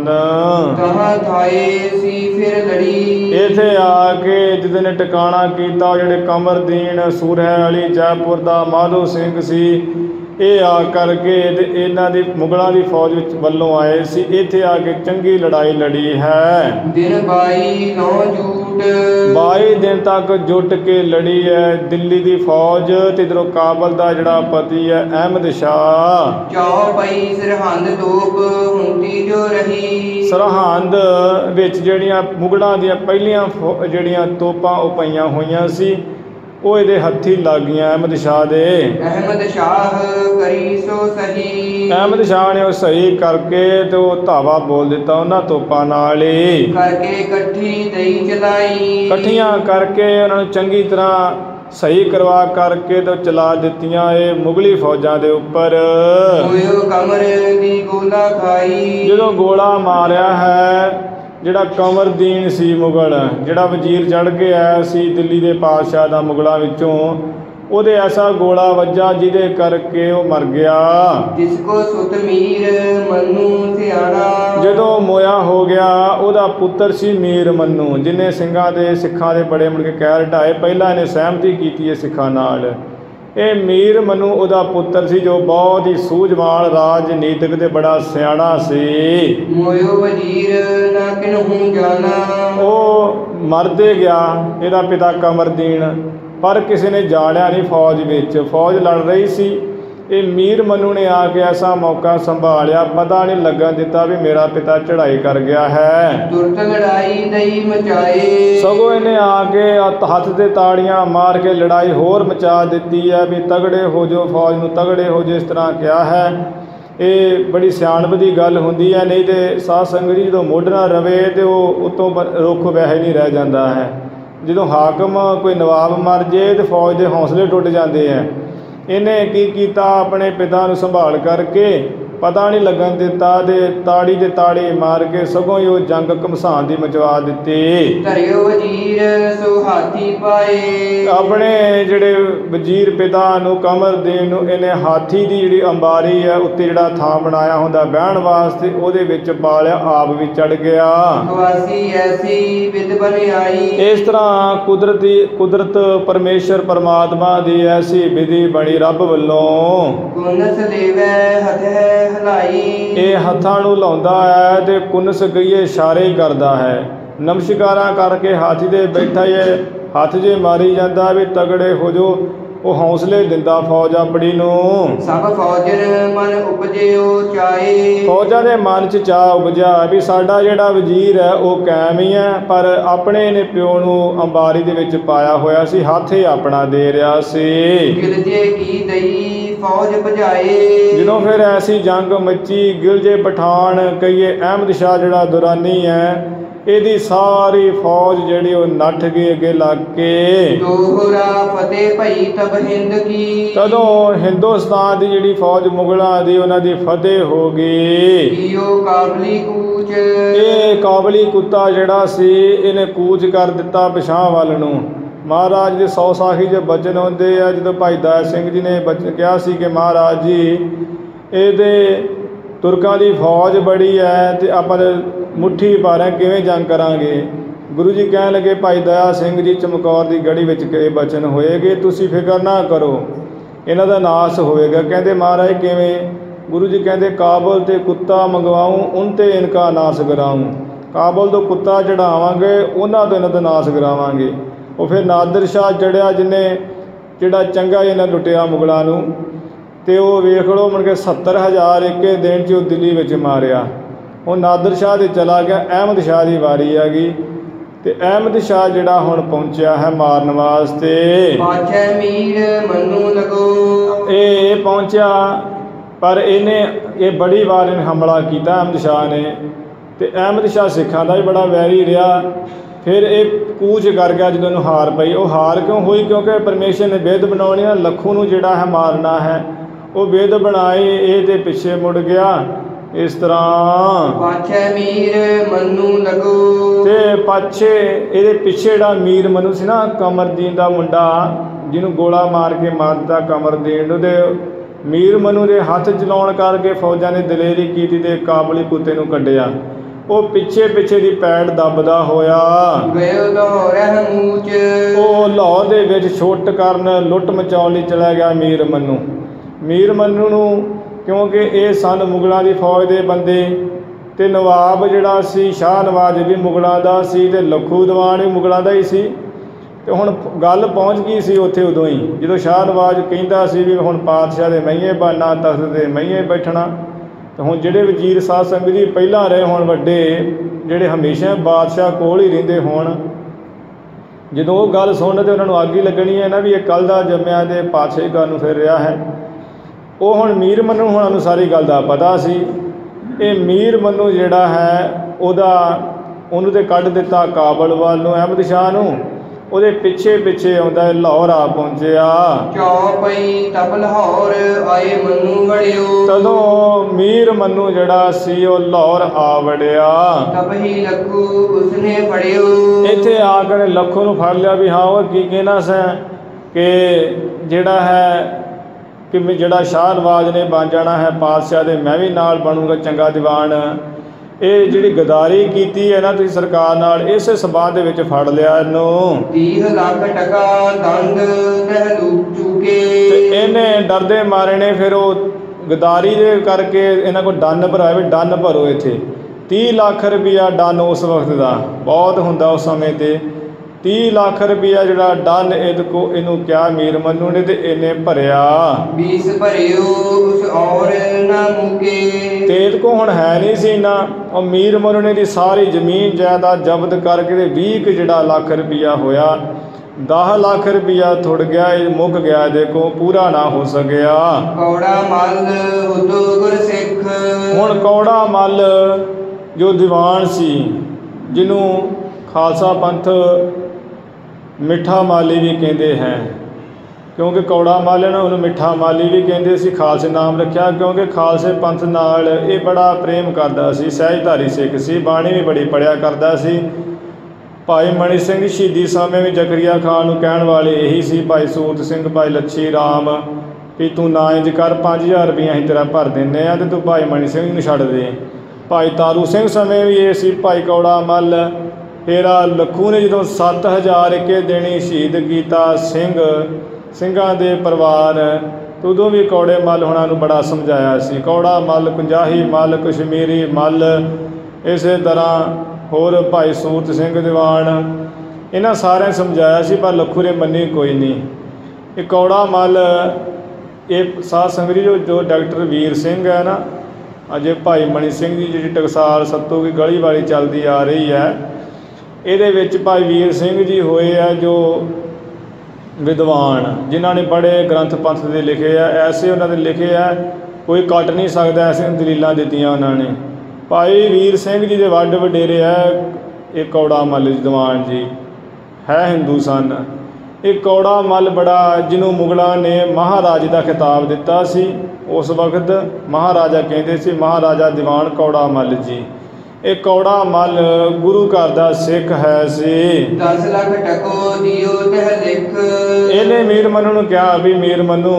ਤਹਾਂ ਥਾਏ ਸੀ ਫਿਰ ਲੜੀ। ਇੱਥੇ ਆ ਕੇ ਜਿਹਦੇ ਨੇ ਟਿਕਾਣਾ ਕੀਤਾ, ਜਿਹੜੇ ਕਮਰਦੀਨ ਸੂਰਹਿ ਵਾਲੀ ਜੈਪੁਰ ਦਾ ਮਾਧੋ ਸਿੰਘ ਸੀ, ਇਹ ਆ ਕਰਕੇ ਤੇ ਇਹਨਾਂ ਦੀ ਮੁਗਲਾਂ ਦੀ ਫੌਜ ਵਿੱਚ ਵੱਲੋਂ ਆਏ ਸੀ। ਇੱਥੇ ਆ ਕੇ ਚੰਗੀ ਲੜਾਈ ਲੜੀ ਹੈ। ਦਿਨ 22 ਨੌ ਜੂਟ। 22 ਦਿਨ ਤੱਕ ਜੁੱਟ ਕੇ ਲੜੀ ਹੈ ਦਿੱਲੀ ਦੀ ਫੌਜ ਤੇ ਇੱਧਰੋਂ ਕਾਬਲ ਦਾ ਜਿਹੜਾ ਪਤੀ ਹੈ ਅਹਿਮਦ ਸ਼ਾਹ। ਚੌ ਪਈ ਸਰਹੰਦ ਤੋਪ ਹੁੰਦੀ ਜੋ ਰਹੀ। ਸਰਹੰਦ ਵਿੱਚ ਜਿਹੜੀਆਂ ਮੁਗਲਾਂ ਦੀਆਂ ਪਹਿਲੀਆਂ ਜਿਹੜੀਆਂ ਤੋਪਾਂ ਉਹ ਪਈਆਂ ਹੋਈਆਂ ਸੀ, ਉਹ ਇਹਦੇ ਹੱਥੀ ਲੱਗ ਗਈਆਂ ਅਹਿਮਦ ਸ਼ਾਹ ਦੇ। ਅਹਿਮਦ ਸ਼ਾਹ ਕਰੀ ਸੋ ਸਹੀ। ਅਹਿਮਦ ਸ਼ਾਹ ਨੇ ਉਹ ਸਹੀ ਕਰਕੇ ਤੇ ਉਹ ਧਾਵਾ ਬੋਲ ਦਿੱਤਾ ਉਹਨਾਂ ਤੋਪਾਂ ਨਾਲ ਹੀ, ਕਰਕੇ ਇਕੱਠੀ ਦਈ ਚਲਾਈ। ਇਕੱਠੀਆਂ ਕਰਕੇ ਉਹਨਾਂ ਨੂੰ ਚੰਗੀ ਤਰ੍ਹਾਂ ਸਹੀ ਕਰਵਾ ਕਰਕੇ ਤੇ ਚਲਾ ਦਿੱਤੀਆਂ ਇਹ ਮੁਗਲੀ ਫੌਜਾਂ ਦੇ ਉੱਪਰ। ਹੋਇਓ ਕਮਰ ਦੀ ਗੋਲਾ ਖਾਈ। ਜਦੋਂ ਗੋਲਾ ਮਾਰਿਆ ਹੈ ਜਿਹੜਾ ਕਮਰਦੀਨ ਸੀ ਮੁਗਲ, ਜਿਹੜਾ ਵਜ਼ੀਰ ਚੜ੍ਹ ਕੇ ਆਇਆ ਸੀ ਦਿੱਲੀ ਦੇ ਪਾਤਸ਼ਾਹ ਦਾ ਮੁਗਲਾਂ ਵਿੱਚੋਂ, ਉਹਦੇ ਐਸਾ ਗੋਲਾ ਵੱਜਾ ਜਿਹਦੇ ਕਰਕੇ ਉਹ ਮਰ ਗਿਆ। ਜਿਸ ਕੋ ਸੁਤ ਮੀਰ ਮੰਨੂ ਸਿਆਣਾ। ਜਦੋਂ ਮੋਇਆ ਹੋ ਗਿਆ, ਉਹਦਾ ਪੁੱਤਰ ਸੀ ਮੀਰ ਮੰਨੂ, ਜਿਹਨੇ ਸਿੰਘਾਂ ਦੇ ਸਿੱਖਾਂ ਦੇ ਬੜੇ ਮੁੜ ਕੇ ਕਹਿਰ ਢਾਏ। ਪਹਿਲਾਂ ਇਹਨੇ ਸਹਿਮਤੀ ਕੀਤੀ ਹੈ ਸਿੱਖਾਂ ਨਾਲ। ਇਹ ਮੀਰ ਮੰਨੂ ਉਹਦਾ ਪੁੱਤਰ ਸੀ, ਜੋ ਬਹੁਤ ਹੀ ਸੂਝਵਾਨ ਰਾਜਨੀਤਿਕ ਤੇ ਬੜਾ ਸਿਆਣਾ ਸੀ। ਮੋਇਓ ਵਜ਼ੀਰ ਨਾ ਕਿਨਹੂ ਜਾਣਾ। ਉਹ ਮਰਦੇ ਗਿਆ ਇਹਦਾ ਪਿਤਾ ਕਮਰਦੀਨ, ਪਰ ਕਿਸੇ ਨੇ ਜਾਣਿਆ ਨਹੀਂ ਫੌਜ ਵਿੱਚ। ਫੌਜ ਲੜ ਰਹੀ ਸੀ, ਇਹ ਮੀਰ ਮੰਨੂ ਨੇ ਆ ਕੇ ਐਸਾ ਮੌਕਾ ਸੰਭਾਲਿਆ, ਪਤਾ ਨਹੀਂ ਲੱਗਣ ਦਿੱਤਾ ਵੀ ਮੇਰਾ ਪਿਤਾ ਚੜ੍ਹਾਈ ਕਰ ਗਿਆ ਹੈ। ਤੁਰਤ ਲੜਾਈ ਦਈ ਮਚਾਏ। ਸਗੋਂ ਇਹਨੇ ਆ ਕੇ ਹੱਥ ਤੇ ਤਾੜੀਆਂ ਮਾਰ ਕੇ ਲੜਾਈ ਹੋਰ ਮਚਾ ਦਿੱਤੀ ਹੈ ਵੀ ਤਗੜੇ ਹੋ ਜੋ, ਫੌਜ ਨੂੰ ਤਗੜੇ ਹੋ ਜੋ, ਇਸ ਤਰ੍ਹਾਂ ਕਿਹਾ ਹੈ। ਇਹ ਬੜੀ ਸਿਆਣਪ ਦੀ ਗੱਲ ਹੁੰਦੀ ਹੈ, ਨਹੀਂ ਤੇ ਸਾਧ ਸੰਗਤ ਜੀ ਜਦੋਂ ਮੁੱਢ ਨਾ ਰਵੇ ਤੇ ਉਹ ਉਤੋਂ ਰੁੱਖ ਵੈਸੇ ਨਹੀਂ ਰਹਿ ਜਾਂਦਾ ਹੈ। ਜਦੋਂ ਹਾਕਮ ਕੋਈ ਨਵਾਬ ਮਰ ਜੇ ਤੇ ਫੌਜ ਦੇ ਹੌਸਲੇ ਟੁੱਟ ਜਾਂਦੇ ਹੈ। ਇਹਨੇ ਕੀ ਕੀਤਾ, ਆਪਣੇ ਪਿਤਾ ਨੂੰ ਸੰਭਾਲ ਕਰਕੇ ਪਤਾ ਨਹੀਂ ਲੱਗਣ ਦਿੱਤਾ ਤੇ ਤਾੜੀ ਦੇ ਤਾੜੀ ਮਾਰ ਕੇ ਸਗੋਂ ਹੀ ਉਹ ਜੰਗ ਘਮਸਾਨ ਦੀ ਮਚਵਾ ਦਿੱਤੀ। ਧਰਿਓ ਵਜ਼ੀਰ ਸੋ ਹਾਥੀ ਪਾਏ। ਆਪਣੇ ਜਿਹੜੇ ਵਜ਼ੀਰ ਪਿਤਾ ਨੂੰ ਕਮਰਦੀਨ ਨੂੰ ਇਹਨੇ ਹਾਥੀ ਦੀ ਜਿਹੜੀ ਅੰਬਾਰੀ ਹੈ ਉੱਤੇ ਜਿਹੜਾ ਥਾਂ ਬਣਾਇਆ ਹੁੰਦਾ ਬਹਿਣ ਵਾਸਤੇ, ਉਹਦੇ ਵਿੱਚ ਪਾ ਲਿਆ, ਆਪ ਵੀ ਚੜ ਗਿਆ। ਖਵਾਸੀ ਐਸੀ ਵਿਦ ਬਨ ਆਈ। ਇਸ ਤਰ੍ਹਾਂ ਕੁਦਰਤ ਪਰਮੇਸ਼ਰ ਪਰਮਾਤਮਾ ਦੀ ਐਸੀ ਵਿਧੀ ਬਣੀ ਰੱਬ ਵੱਲੋਂ। ਕੁਨਸ ਲੇਵੈ ਹਥੈ ਹਲਾਈ। ਇਹ ਹੱਥਾਂ ਨੂੰ ਲਾਉਂਦਾ ਹੈ ਤੇ ਕੁਨਸ ਗਈਏ ਇਸ਼ਾਰੇ ਕਰਦਾ ਹੈ, ਨਮਸਕਾਰਾਂ ਕਰਕੇ ਹਾਥੀ ਦੇ ਬੈਠਾ ਇਹ ਹੱਥ ਜੇ ਮਾਰੀ ਜਾਂਦਾ ਵੀ ਤਗੜੇ ਹੋ ਜੋ। ਉਹ ਹੌਸਲੇ ਦਿੰਦਾ ਫੌਜ ਆਪਣੀ ਨੂੰ। ਸਭ ਫੌਜਨ ਮਨ ਉਪਜਿਓ ਚਾਏ। ਫੌਜਾਂ ਦੇ ਮਨ 'ਚ ਚਾਅ ਉਪਜਿਆ ਵੀ ਸਾਡਾ ਜਿਹੜਾ ਵਜ਼ੀਰ ਹੈ ਉਹ ਕਾਇਮ ਹੀ ਹੈ, ਪਰ ਆਪਣੇ ਨੇ ਪਿਓ ਨੂੰ ਅੰਬਾਰੀ ਦੇ ਵਿੱਚ ਪਾਇਆ ਹੋਇਆ ਸੀ, ਹੱਥ ਹੀ ਆਪਣਾ ਦੇ ਰਿਹਾ ਸੀ। ਗਿਲਜੇ ਕੀ ਦਈ ਫੌਜ ਭਜਾਏ। ਜਦੋਂ ਫਿਰ ਐਸੀ ਜੰਗ ਮੱਚੀ, ਗਿਲਜੇ ਪਠਾਨ ਕਹੀਏ ਅਹਿਮਦ ਸ਼ਾਹ ਜਿਹੜਾ ਦੁਰਾਨੀ ਹੈ, ਇਹਦੀ ਸਾਰੀ ਫੌਜ ਜਿਹੜੀ ਉਹ ਨੱਠ ਗਈ ਅੱਗੇ ਲੱਗ ਕੇ। ਦੋਹਰਾ ਫਤਿਹ ਭਈ ਤਬ ਹਿੰਦ ਕੀ। ਤਦੋਂ ਹਿੰਦੁਸਤਾਨ ਦੀ ਜਿਹੜੀ ਫੌਜ ਮੁਗਲਾਂ ਦੀ ਉਹਨਾਂ ਦੀ ਫਤਿਹ ਹੋ ਗਈ। ਕੀਓ ਕਾਬਲੀ ਕੂਚ। ਇਹ ਕਾਬਲੀ ਕੁੱਤਾ ਜਿਹੜਾ ਸੀ ਇਹਨੇ ਕੂਚ ਕਰ ਦਿੱਤਾ ਪਿਛਾਂਹ ਵੱਲ ਨੂੰ। ਮਹਾਰਾਜ ਦੇ 100 ਸਾਖੀ 'ਚ ਬਚਨ ਆਉਂਦੇ ਆ। ਜਦੋਂ ਭਾਈ ਦਇਆ ਸਿੰਘ ਜੀ ਨੇ ਕਿਹਾ ਸੀ ਕਿ ਮਹਾਰਾਜ ਜੀ ਇਹਦੇ ਤੁਰਕਾਂ ਦੀ ਫੌਜ ਬੜੀ ਹੈ ਅਤੇ ਆਪਾਂ ਮੁੱਠੀ ਪਾ ਰਹੇ ਕਿਵੇਂ ਜੰਗ ਕਰਾਂਗੇ। ਗੁਰੂ ਜੀ ਕਹਿਣ ਲੱਗੇ ਭਾਈ ਦਇਆ ਸਿੰਘ ਜੀ ਚਮਕੌਰ ਦੀ ਗੜੀ ਵਿੱਚ ਇਹ ਬਚਨ ਹੋਏਗੇ, ਤੁਸੀਂ ਫਿਕਰ ਨਾ ਕਰੋ, ਇਹਨਾਂ ਦਾ ਨਾਸ਼ ਹੋਵੇਗਾ। ਕਹਿੰਦੇ ਮਹਾਰਾਜ ਕਿਵੇਂ? ਗੁਰੂ ਜੀ ਕਹਿੰਦੇ ਕਾਬਲ ਤੇ ਕੁੱਤਾ ਮੰਗਵਾऊँ ਉਨ ਤੇ ਇਨਕਾ ਨਾਸ਼ ਕਰਾऊँ। ਕਾਬਲ ਤੋਂ ਕੁੱਤਾ ਚੜਾਵਾਂਗੇ, ਉਹਨਾਂ ਤੋਂ ਇਹਨਾਂ ਦਾ ਨਾਸ਼ ਕਰਾਵਾਂਗੇ। ਉਹ ਫਿਰ ਨਾਦਰ ਸ਼ਾਹ ਚੜਿਆ, ਜਿਹਨੇ ਜਿਹੜਾ ਚੰਗਾ ਇਹਨਾਂ ਲੁੱਟਿਆ ਮੁਗਲਾਂ ਨੂੰ, ਅਤੇ ਉਹ ਵੇਖ ਲਓ ਮੁੜ ਕੇ 70,000 ਇੱਕੇ ਦਿਨ 'ਚ ਉਹ ਦਿੱਲੀ ਵਿੱਚ ਮਾਰਿਆ। ਉਹ ਨਾਦਰ ਸ਼ਾਹ 'ਤੇ ਚਲਾ ਗਿਆ, ਅਹਿਮਦ ਸ਼ਾਹ ਦੀ ਵਾਰੀ ਆ ਗਈ ਅਤੇ ਅਹਿਮਦ ਸ਼ਾਹ ਜਿਹੜਾ ਹੁਣ ਪਹੁੰਚਿਆ ਹੈ ਮਾਰਨ ਵਾਸਤੇ। ਪਾਛੈ ਮੀਰ ਮੰਨੂ ਲਗੋ। ਇਹ ਪਹੁੰਚਿਆ, ਪਰ ਇਹਨੇ ਇਹ ਬੜੀ ਵਾਰ ਇਹਨੇ ਹਮਲਾ ਕੀਤਾ ਅਹਿਮਦ ਸ਼ਾਹ ਨੇ, ਅਤੇ ਅਹਿਮਦ ਸ਼ਾਹ ਸਿੱਖਾਂ ਦਾ ਵੀ ਬੜਾ ਵੈਰੀ ਰਿਹਾ। ਫਿਰ ਇਹ ਕੂਚ ਕਰ ਗਿਆ ਜਦੋਂ ਇਹਨੂੰ ਹਾਰ ਪਈ। ਉਹ ਹਾਰ ਕਿਉਂ ਹੋਈ? ਕਿਉਂਕਿ ਪਰਮੇਸ਼ਰ ਨੇ ਬਿਧ ਬਣਾਉਣੀ ਆ, ਲੱਖੂ ਨੂੰ ਜਿਹੜਾ ਹੈ ਮਾਰਨਾ ਹੈ। ਉਹ ਬਿਧ ਬਣਾਈ, ਇਹ ਤੇ ਪਿੱਛੇ ਮੁੜ ਗਿਆ। ਇਸ ਤਰ੍ਹਾਂ ਪਾਛੈ ਮੀਰ ਮੰਨੂ ਲਗੋ। ਤੇ ਪਾਛੇ ਇਹਦੇ ਪਿੱਛੇ ਜਿਹੜਾ ਮੀਰ ਮਨੂ ਸੀ ਨਾ, ਕਮਰਦੀਨ ਦਾ ਮੁੰਡਾ, ਜਿਹਨੂੰ ਗੋਲਾ ਮਾਰ ਕੇ ਮਾਰ ਦਿੱਤਾ ਕਮਰਦੀਨ, ਉਹਦੇ ਮੀਰ ਮਨੂ ਦੇ ਹੱਥ ਚਲਾਉਣ ਕਰਕੇ ਫੌਜਾਂ ਨੇ ਦਲੇਰੀ ਕੀਤੀ ਤੇ ਕਾਬਲੀ ਕੁੱਤੇ ਨੂੰ ਕੱਢਿਆ। ਉਹ ਪਿੱਛੇ ਪਿੱਛੇ ਦੀ ਪੈੜ ਦੱਬਦਾ ਹੋਇਆ ਉਹ ਲਾਹੌਰ ਦੇ ਵਿੱਚ ਛੁੱਟ ਕਰਨ, ਲੁੱਟ ਮਚਾਉਣ ਲਈ ਚਲਾ ਗਿਆ ਮੀਰ ਮਨੂ। ਮੀਰ ਮਨੂ ਨੂੰ, ਕਿਉਂਕਿ ਇਹ ਸਨ ਮੁਗਲਾਂ ਦੀ ਫੌਜ ਦੇ ਬੰਦੇ, ਅਤੇ ਨਵਾਬ ਜਿਹੜਾ ਸੀ ਸ਼ਾਹ ਨਵਾਜ਼ ਵੀ ਮੁਗਲਾਂ ਦਾ ਸੀ, ਅਤੇ ਲੱਖੂ ਦੀਵਾਨ ਵੀ ਮੁਗਲਾਂ ਦਾ ਹੀ ਸੀ। ਅਤੇ ਹੁਣ ਗੱਲ ਪਹੁੰਚ ਗਈ ਸੀ ਉੱਥੇ ਉਦੋਂ ਹੀ, ਜਦੋਂ ਸ਼ਾਹ ਨਵਾਜ਼ ਕਹਿੰਦਾ ਸੀ ਵੀ ਹੁਣ ਪਾਤਸ਼ਾਹ ਦੇ ਮਹੀਏ ਬਣਨਾ, ਤਖਤ ਦੇ ਮਹੀਏ ਬੈਠਣਾ। ਅਤੇ ਹੁਣ ਜਿਹੜੇ ਵਜ਼ੀਰ ਸਾਧ ਸੰਗਤ ਜੀ ਪਹਿਲਾਂ ਰਹੇ ਹੋਣ ਵੱਡੇ, ਜਿਹੜੇ ਹਮੇਸ਼ਾ ਬਾਦਸ਼ਾਹ ਕੋਲ ਹੀ ਰਹਿੰਦੇ ਹੋਣ, ਜਦੋਂ ਉਹ ਗੱਲ ਸੁਣਨ ਤਾਂ ਉਹਨਾਂ ਨੂੰ ਅੱਗ ਹੀ ਲੱਗਣੀ ਹੈ ਨਾ ਵੀ ਇਹ ਕੱਲ੍ਹ ਦਾ ਜੰਮਿਆ ਅਤੇ ਪਾਤਸ਼ਾਹੀ ਘਰ ਨੂੰ ਫਿਰ ਰਿਹਾ ਹੈ। ਉਹ ਹੁਣ ਮੀਰ ਮਨੂ ਹੋਣਾ ਨੂੰ ਸਾਰੀ ਗੱਲ ਦਾ ਪਤਾ ਸੀ। ਇਹ ਮੀਰ ਮਨੂ ਜਿਹੜਾ ਹੈ ਉਹਨੂੰ ਤਾਂ ਕੱਢ ਦਿੱਤਾ ਕਾਬਲ ਵੱਲ ਨੂੰ, ਅਹਿਮਦ ਸ਼ਾਹ ਨੂੰ। ਉਹਦੇ ਪਿੱਛੇ ਪਿੱਛੇ ਆਉਂਦਾ ਲਾਹੌਰ ਆ ਪਹੁੰਚਿਆ। ਚੌਪਈ ਤਬ ਲਾਹੌਰ ਆਏ ਮਨੂ ਵੜਿਓ। ਤਦੋਂ ਮੀਰ ਮਨੂ ਜਿਹੜਾ ਸੀ ਉਹ ਲਾਹੌਰ ਆ ਵੜਿਆ। ਤਬ ਹੀ ਲੱਖੂ ਉਸਨੇ ਫੜਿਓ। ਇੱਥੇ ਆ ਕੇ ਲੱਖੂ ਨੂੰ ਫੜ ਲਿਆ ਵੀ ਹਾਂ ਉਹ ਕੀ ਕਹਿਣਾ ਸੈਂ ਕਿ ਜਿਹੜਾ ਹੈ ਕਿ ਜਿਹੜਾ ਸ਼ਾਹ ਨਵਾਜ਼ ਨੇ ਬਣ ਜਾਣਾ ਹੈ ਪਾਤਸ਼ਾਹ ਦੇ, ਮੈਂ ਵੀ ਨਾਲ ਬਣੂੰਗਾ ਚੰਗਾ ਦੀਵਾਨ। ਇਹ ਜਿਹੜੀ ਗਦਾਰੀ ਕੀਤੀ ਹੈ ਨਾ ਤੁਸੀਂ ਸਰਕਾਰ ਨਾਲ, ਇਸੇ ਸਬੰਧ ਦੇ ਵਿੱਚ ਫੜ ਲਿਆ ਇਹਨੂੰ। 30 ਲੱਖ ਟਕਾ ਦੰਡ ਤਹਿ ਚੁਕੇ। ਤੇ ਇਹਨੇ ਡਰਦੇ ਮਾਰੇ ਨੇ ਫਿਰ ਉਹ ਗਦਾਰੀ ਦੇ ਕਰਕੇ ਇਹਨਾਂ ਕੋਲ ਡੰਨ ਭਰਾਇਆ ਵੀ ਡੰਨ ਭਰੋ ਇੱਥੇ। 30 ਲੱਖ ਰੁਪਈਆ ਡੰਨ ਉਸ ਵਕਤ ਦਾ ਬਹੁਤ ਹੁੰਦਾ ਉਸ ਸਮੇਂ 'ਤੇ। 30 ਲੱਖ ਰੁਪਈਆ ਜਿਹੜਾ ਡੰਨ ਇਹਨੂੰ ਕਿਹਾ ਮੀਰ ਮਨੂ ਨੇ, ਅਤੇ ਇਹਨੇ ਭਰਿਆ। 20 ਭਰਿਓ ਉਸ ਔਰ ਨਾ ਮੁਕੇ। ਤੇ ਇਹਦੇ ਕੋਲ ਹੁਣ ਹੈ ਨਹੀਂ ਸੀ ਨਾ। ਉਹ ਮੀਰ ਮਨੂ ਨੇ ਦੀ ਸਾਰੀ ਜ਼ਮੀਨ ਜਾਇਦਾਦ ਜ਼ਬਤ ਕਰਕੇ ਤੇ 20 ਜਿਹੜਾ ਲੱਖ ਰੁਪਈਆ ਹੋਇਆ। 10 ਲੱਖ ਰੁਪਈਆ ਥੁੜ ਗਿਆ, ਇਹ ਮੁੱਕ ਗਿਆ, ਇਹਦੇ ਕੋਲ ਪੂਰਾ ਨਾ ਹੋ ਸਕਿਆ। ਕੌੜਾ ਮੱਲ ਉਦੋ ਗੁਰਸਿੱਖ। ਹੁਣ ਕੌੜਾ ਮੱਲ ਜੋ ਦੀਵਾਨ ਸੀ, ਜਿਹਨੂੰ ਖਾਲਸਾ ਪੰਥ ਮਿੱਠਾ ਮਾਲੀ ਵੀ ਕਹਿੰਦੇ ਹੈ, ਕਿਉਂਕਿ ਕੌੜਾ ਮੱਲ ਨਾ ਉਹਨੂੰ ਮਿੱਠਾ ਮਾਲੀ ਵੀ ਕਹਿੰਦੇ ਸੀ। ਖਾਲਸੇ ਨਾਮ ਰੱਖਿਆ ਕਿਉਂਕਿ ਖਾਲਸੇ ਪੰਥ ਨਾਲ ਇਹ ਬੜਾ ਪ੍ਰੇਮ ਕਰਦਾ ਸੀ, ਸਹਿਜਧਾਰੀ ਸਿੱਖ ਸੀ, ਬਾਣੀ ਵੀ ਬੜੀ ਪੜ੍ਹਿਆ ਕਰਦਾ ਸੀ। ਭਾਈ ਮਣੀ ਸਿੰਘ ਸ਼ਹੀਦੀ ਸਮੇਂ ਵੀ ਜ਼ਕਰੀਆ ਖਾਨ ਨੂੰ ਕਹਿਣ ਵਾਲੇ ਇਹੀ ਸੀ, ਭਾਈ ਸੂਰਤ ਸਿੰਘ, ਭਾਈ ਲੱਛੀ ਰਾਮ, ਵੀ ਤੂੰ ਨਾ ਇੰਝ ਕਰ, 5000 ਰੁਪਈਆ ਅਸੀਂ ਤੇਰਾ ਭਰ ਦਿੰਦੇ ਹਾਂ ਅਤੇ ਤੂੰ ਭਾਈ ਮਣੀ ਸਿੰਘ ਨੂੰ ਛੱਡ ਦੇ। ਭਾਈ ਤਾਰੂ ਸਿੰਘ ਸਮੇਂ ਵੀ ਇਹ ਸੀ, ਭਾਈ ਕੌੜਾ ਮੱਲ। ਫਿਰ ਲੱਖੂ ਨੇ ਜਦੋਂ 7000 ਇੱਕੇ ਦਿਨੀ ਸ਼ਹੀਦ ਕੀਤਾ ਸਿੰਘਾਂ ਦੇ ਪਰਿਵਾਰ, ਉਦੋਂ ਵੀ ਕੌੜੇ ਮੱਲ ਹੋਣਾ ਨੂੰ ਬੜਾ ਸਮਝਾਇਆ ਸੀ। ਕੌੜਾ ਮੱਲ, ਪੰਜਾਹੀ ਮੱਲ, ਕਸ਼ਮੀਰੀ ਮੱਲ, ਇਸੇ ਤਰ੍ਹਾਂ ਹੋਰ ਭਾਈ ਸੂਰਤ ਸਿੰਘ ਦੀਵਾਨ, ਇਹਨਾਂ ਸਾਰਿਆਂ ਸਮਝਾਇਆ ਸੀ, ਪਰ ਲੱਖੂ ਨੇ ਮੰਨੀ ਕੋਈ ਨਹੀਂ। ਇਹ ਕੌੜਾ ਮੱਲ, ਇਹ ਸਾਧ ਸੰਗਤ ਜੀ ਜੋ ਡਾਕਟਰ ਵੀਰ ਸਿੰਘ ਹੈ ਨਾ, ਅਜੇ ਭਾਈ ਮਣੀ ਸਿੰਘ ਦੀ ਜਿਹੜੀ ਟਕਸਾਲ ਸੱਤੂ ਦੀ ਗਲੀ ਵਾਲੀ ਚੱਲਦੀ ਆ ਰਹੀ ਹੈ, ਇਹਦੇ ਵਿੱਚ ਭਾਈ ਵੀਰ ਸਿੰਘ ਜੀ ਹੋਏ ਆ ਜੋ ਵਿਦਵਾਨ, ਜਿਨ੍ਹਾਂ ਨੇ ਬੜੇ ਗ੍ਰੰਥ ਪੰਥ ਦੇ ਲਿਖੇ ਆ, ਐਸੇ ਉਹਨਾਂ ਦੇ ਲਿਖੇ ਆ ਕੋਈ ਕੱਟ ਨਹੀਂ ਸਕਦਾ, ਐਸੀਆਂ ਦਲੀਲਾਂ ਦਿੱਤੀਆਂ ਉਹਨਾਂ ਨੇ। ਭਾਈ ਵੀਰ ਸਿੰਘ ਜੀ ਦੇ ਵੱਡ ਵਡੇਰੇ ਹੈ ਇਹ ਕੌੜਾ ਮੱਲ ਦੀਵਾਨ ਜੀ, ਹੈ ਹਿੰਦੂ ਸਨ। ਇਹ ਕੌੜਾ ਮੱਲ ਬੜਾ, ਜਿਹਨੂੰ ਮੁਗਲਾਂ ਨੇ ਮਹਾਰਾਜ ਦਾ ਖਿਤਾਬ ਦਿੱਤਾ ਸੀ, ਉਸ ਵਕਤ ਮਹਾਰਾਜਾ ਕਹਿੰਦੇ ਸੀ, ਮਹਾਰਾਜਾ ਦੀਵਾਨ ਕੌੜਾ ਮੱਲ ਜੀ। ਇਹ ਕੌੜਾ ਮੱਲ ਗੁਰੂ ਘਰ ਦਾ ਸਿੱਖ ਹੈ ਸੀ। 10 ਲੱਖ ਟਕੋ ਦਿਓ ਤਹ ਲਿਖ। ਇਹਨੇ ਮੀਰ ਮਨੂ ਨੂੰ ਕਿਹਾ ਵੀ ਮੀਰ ਮਨੂ,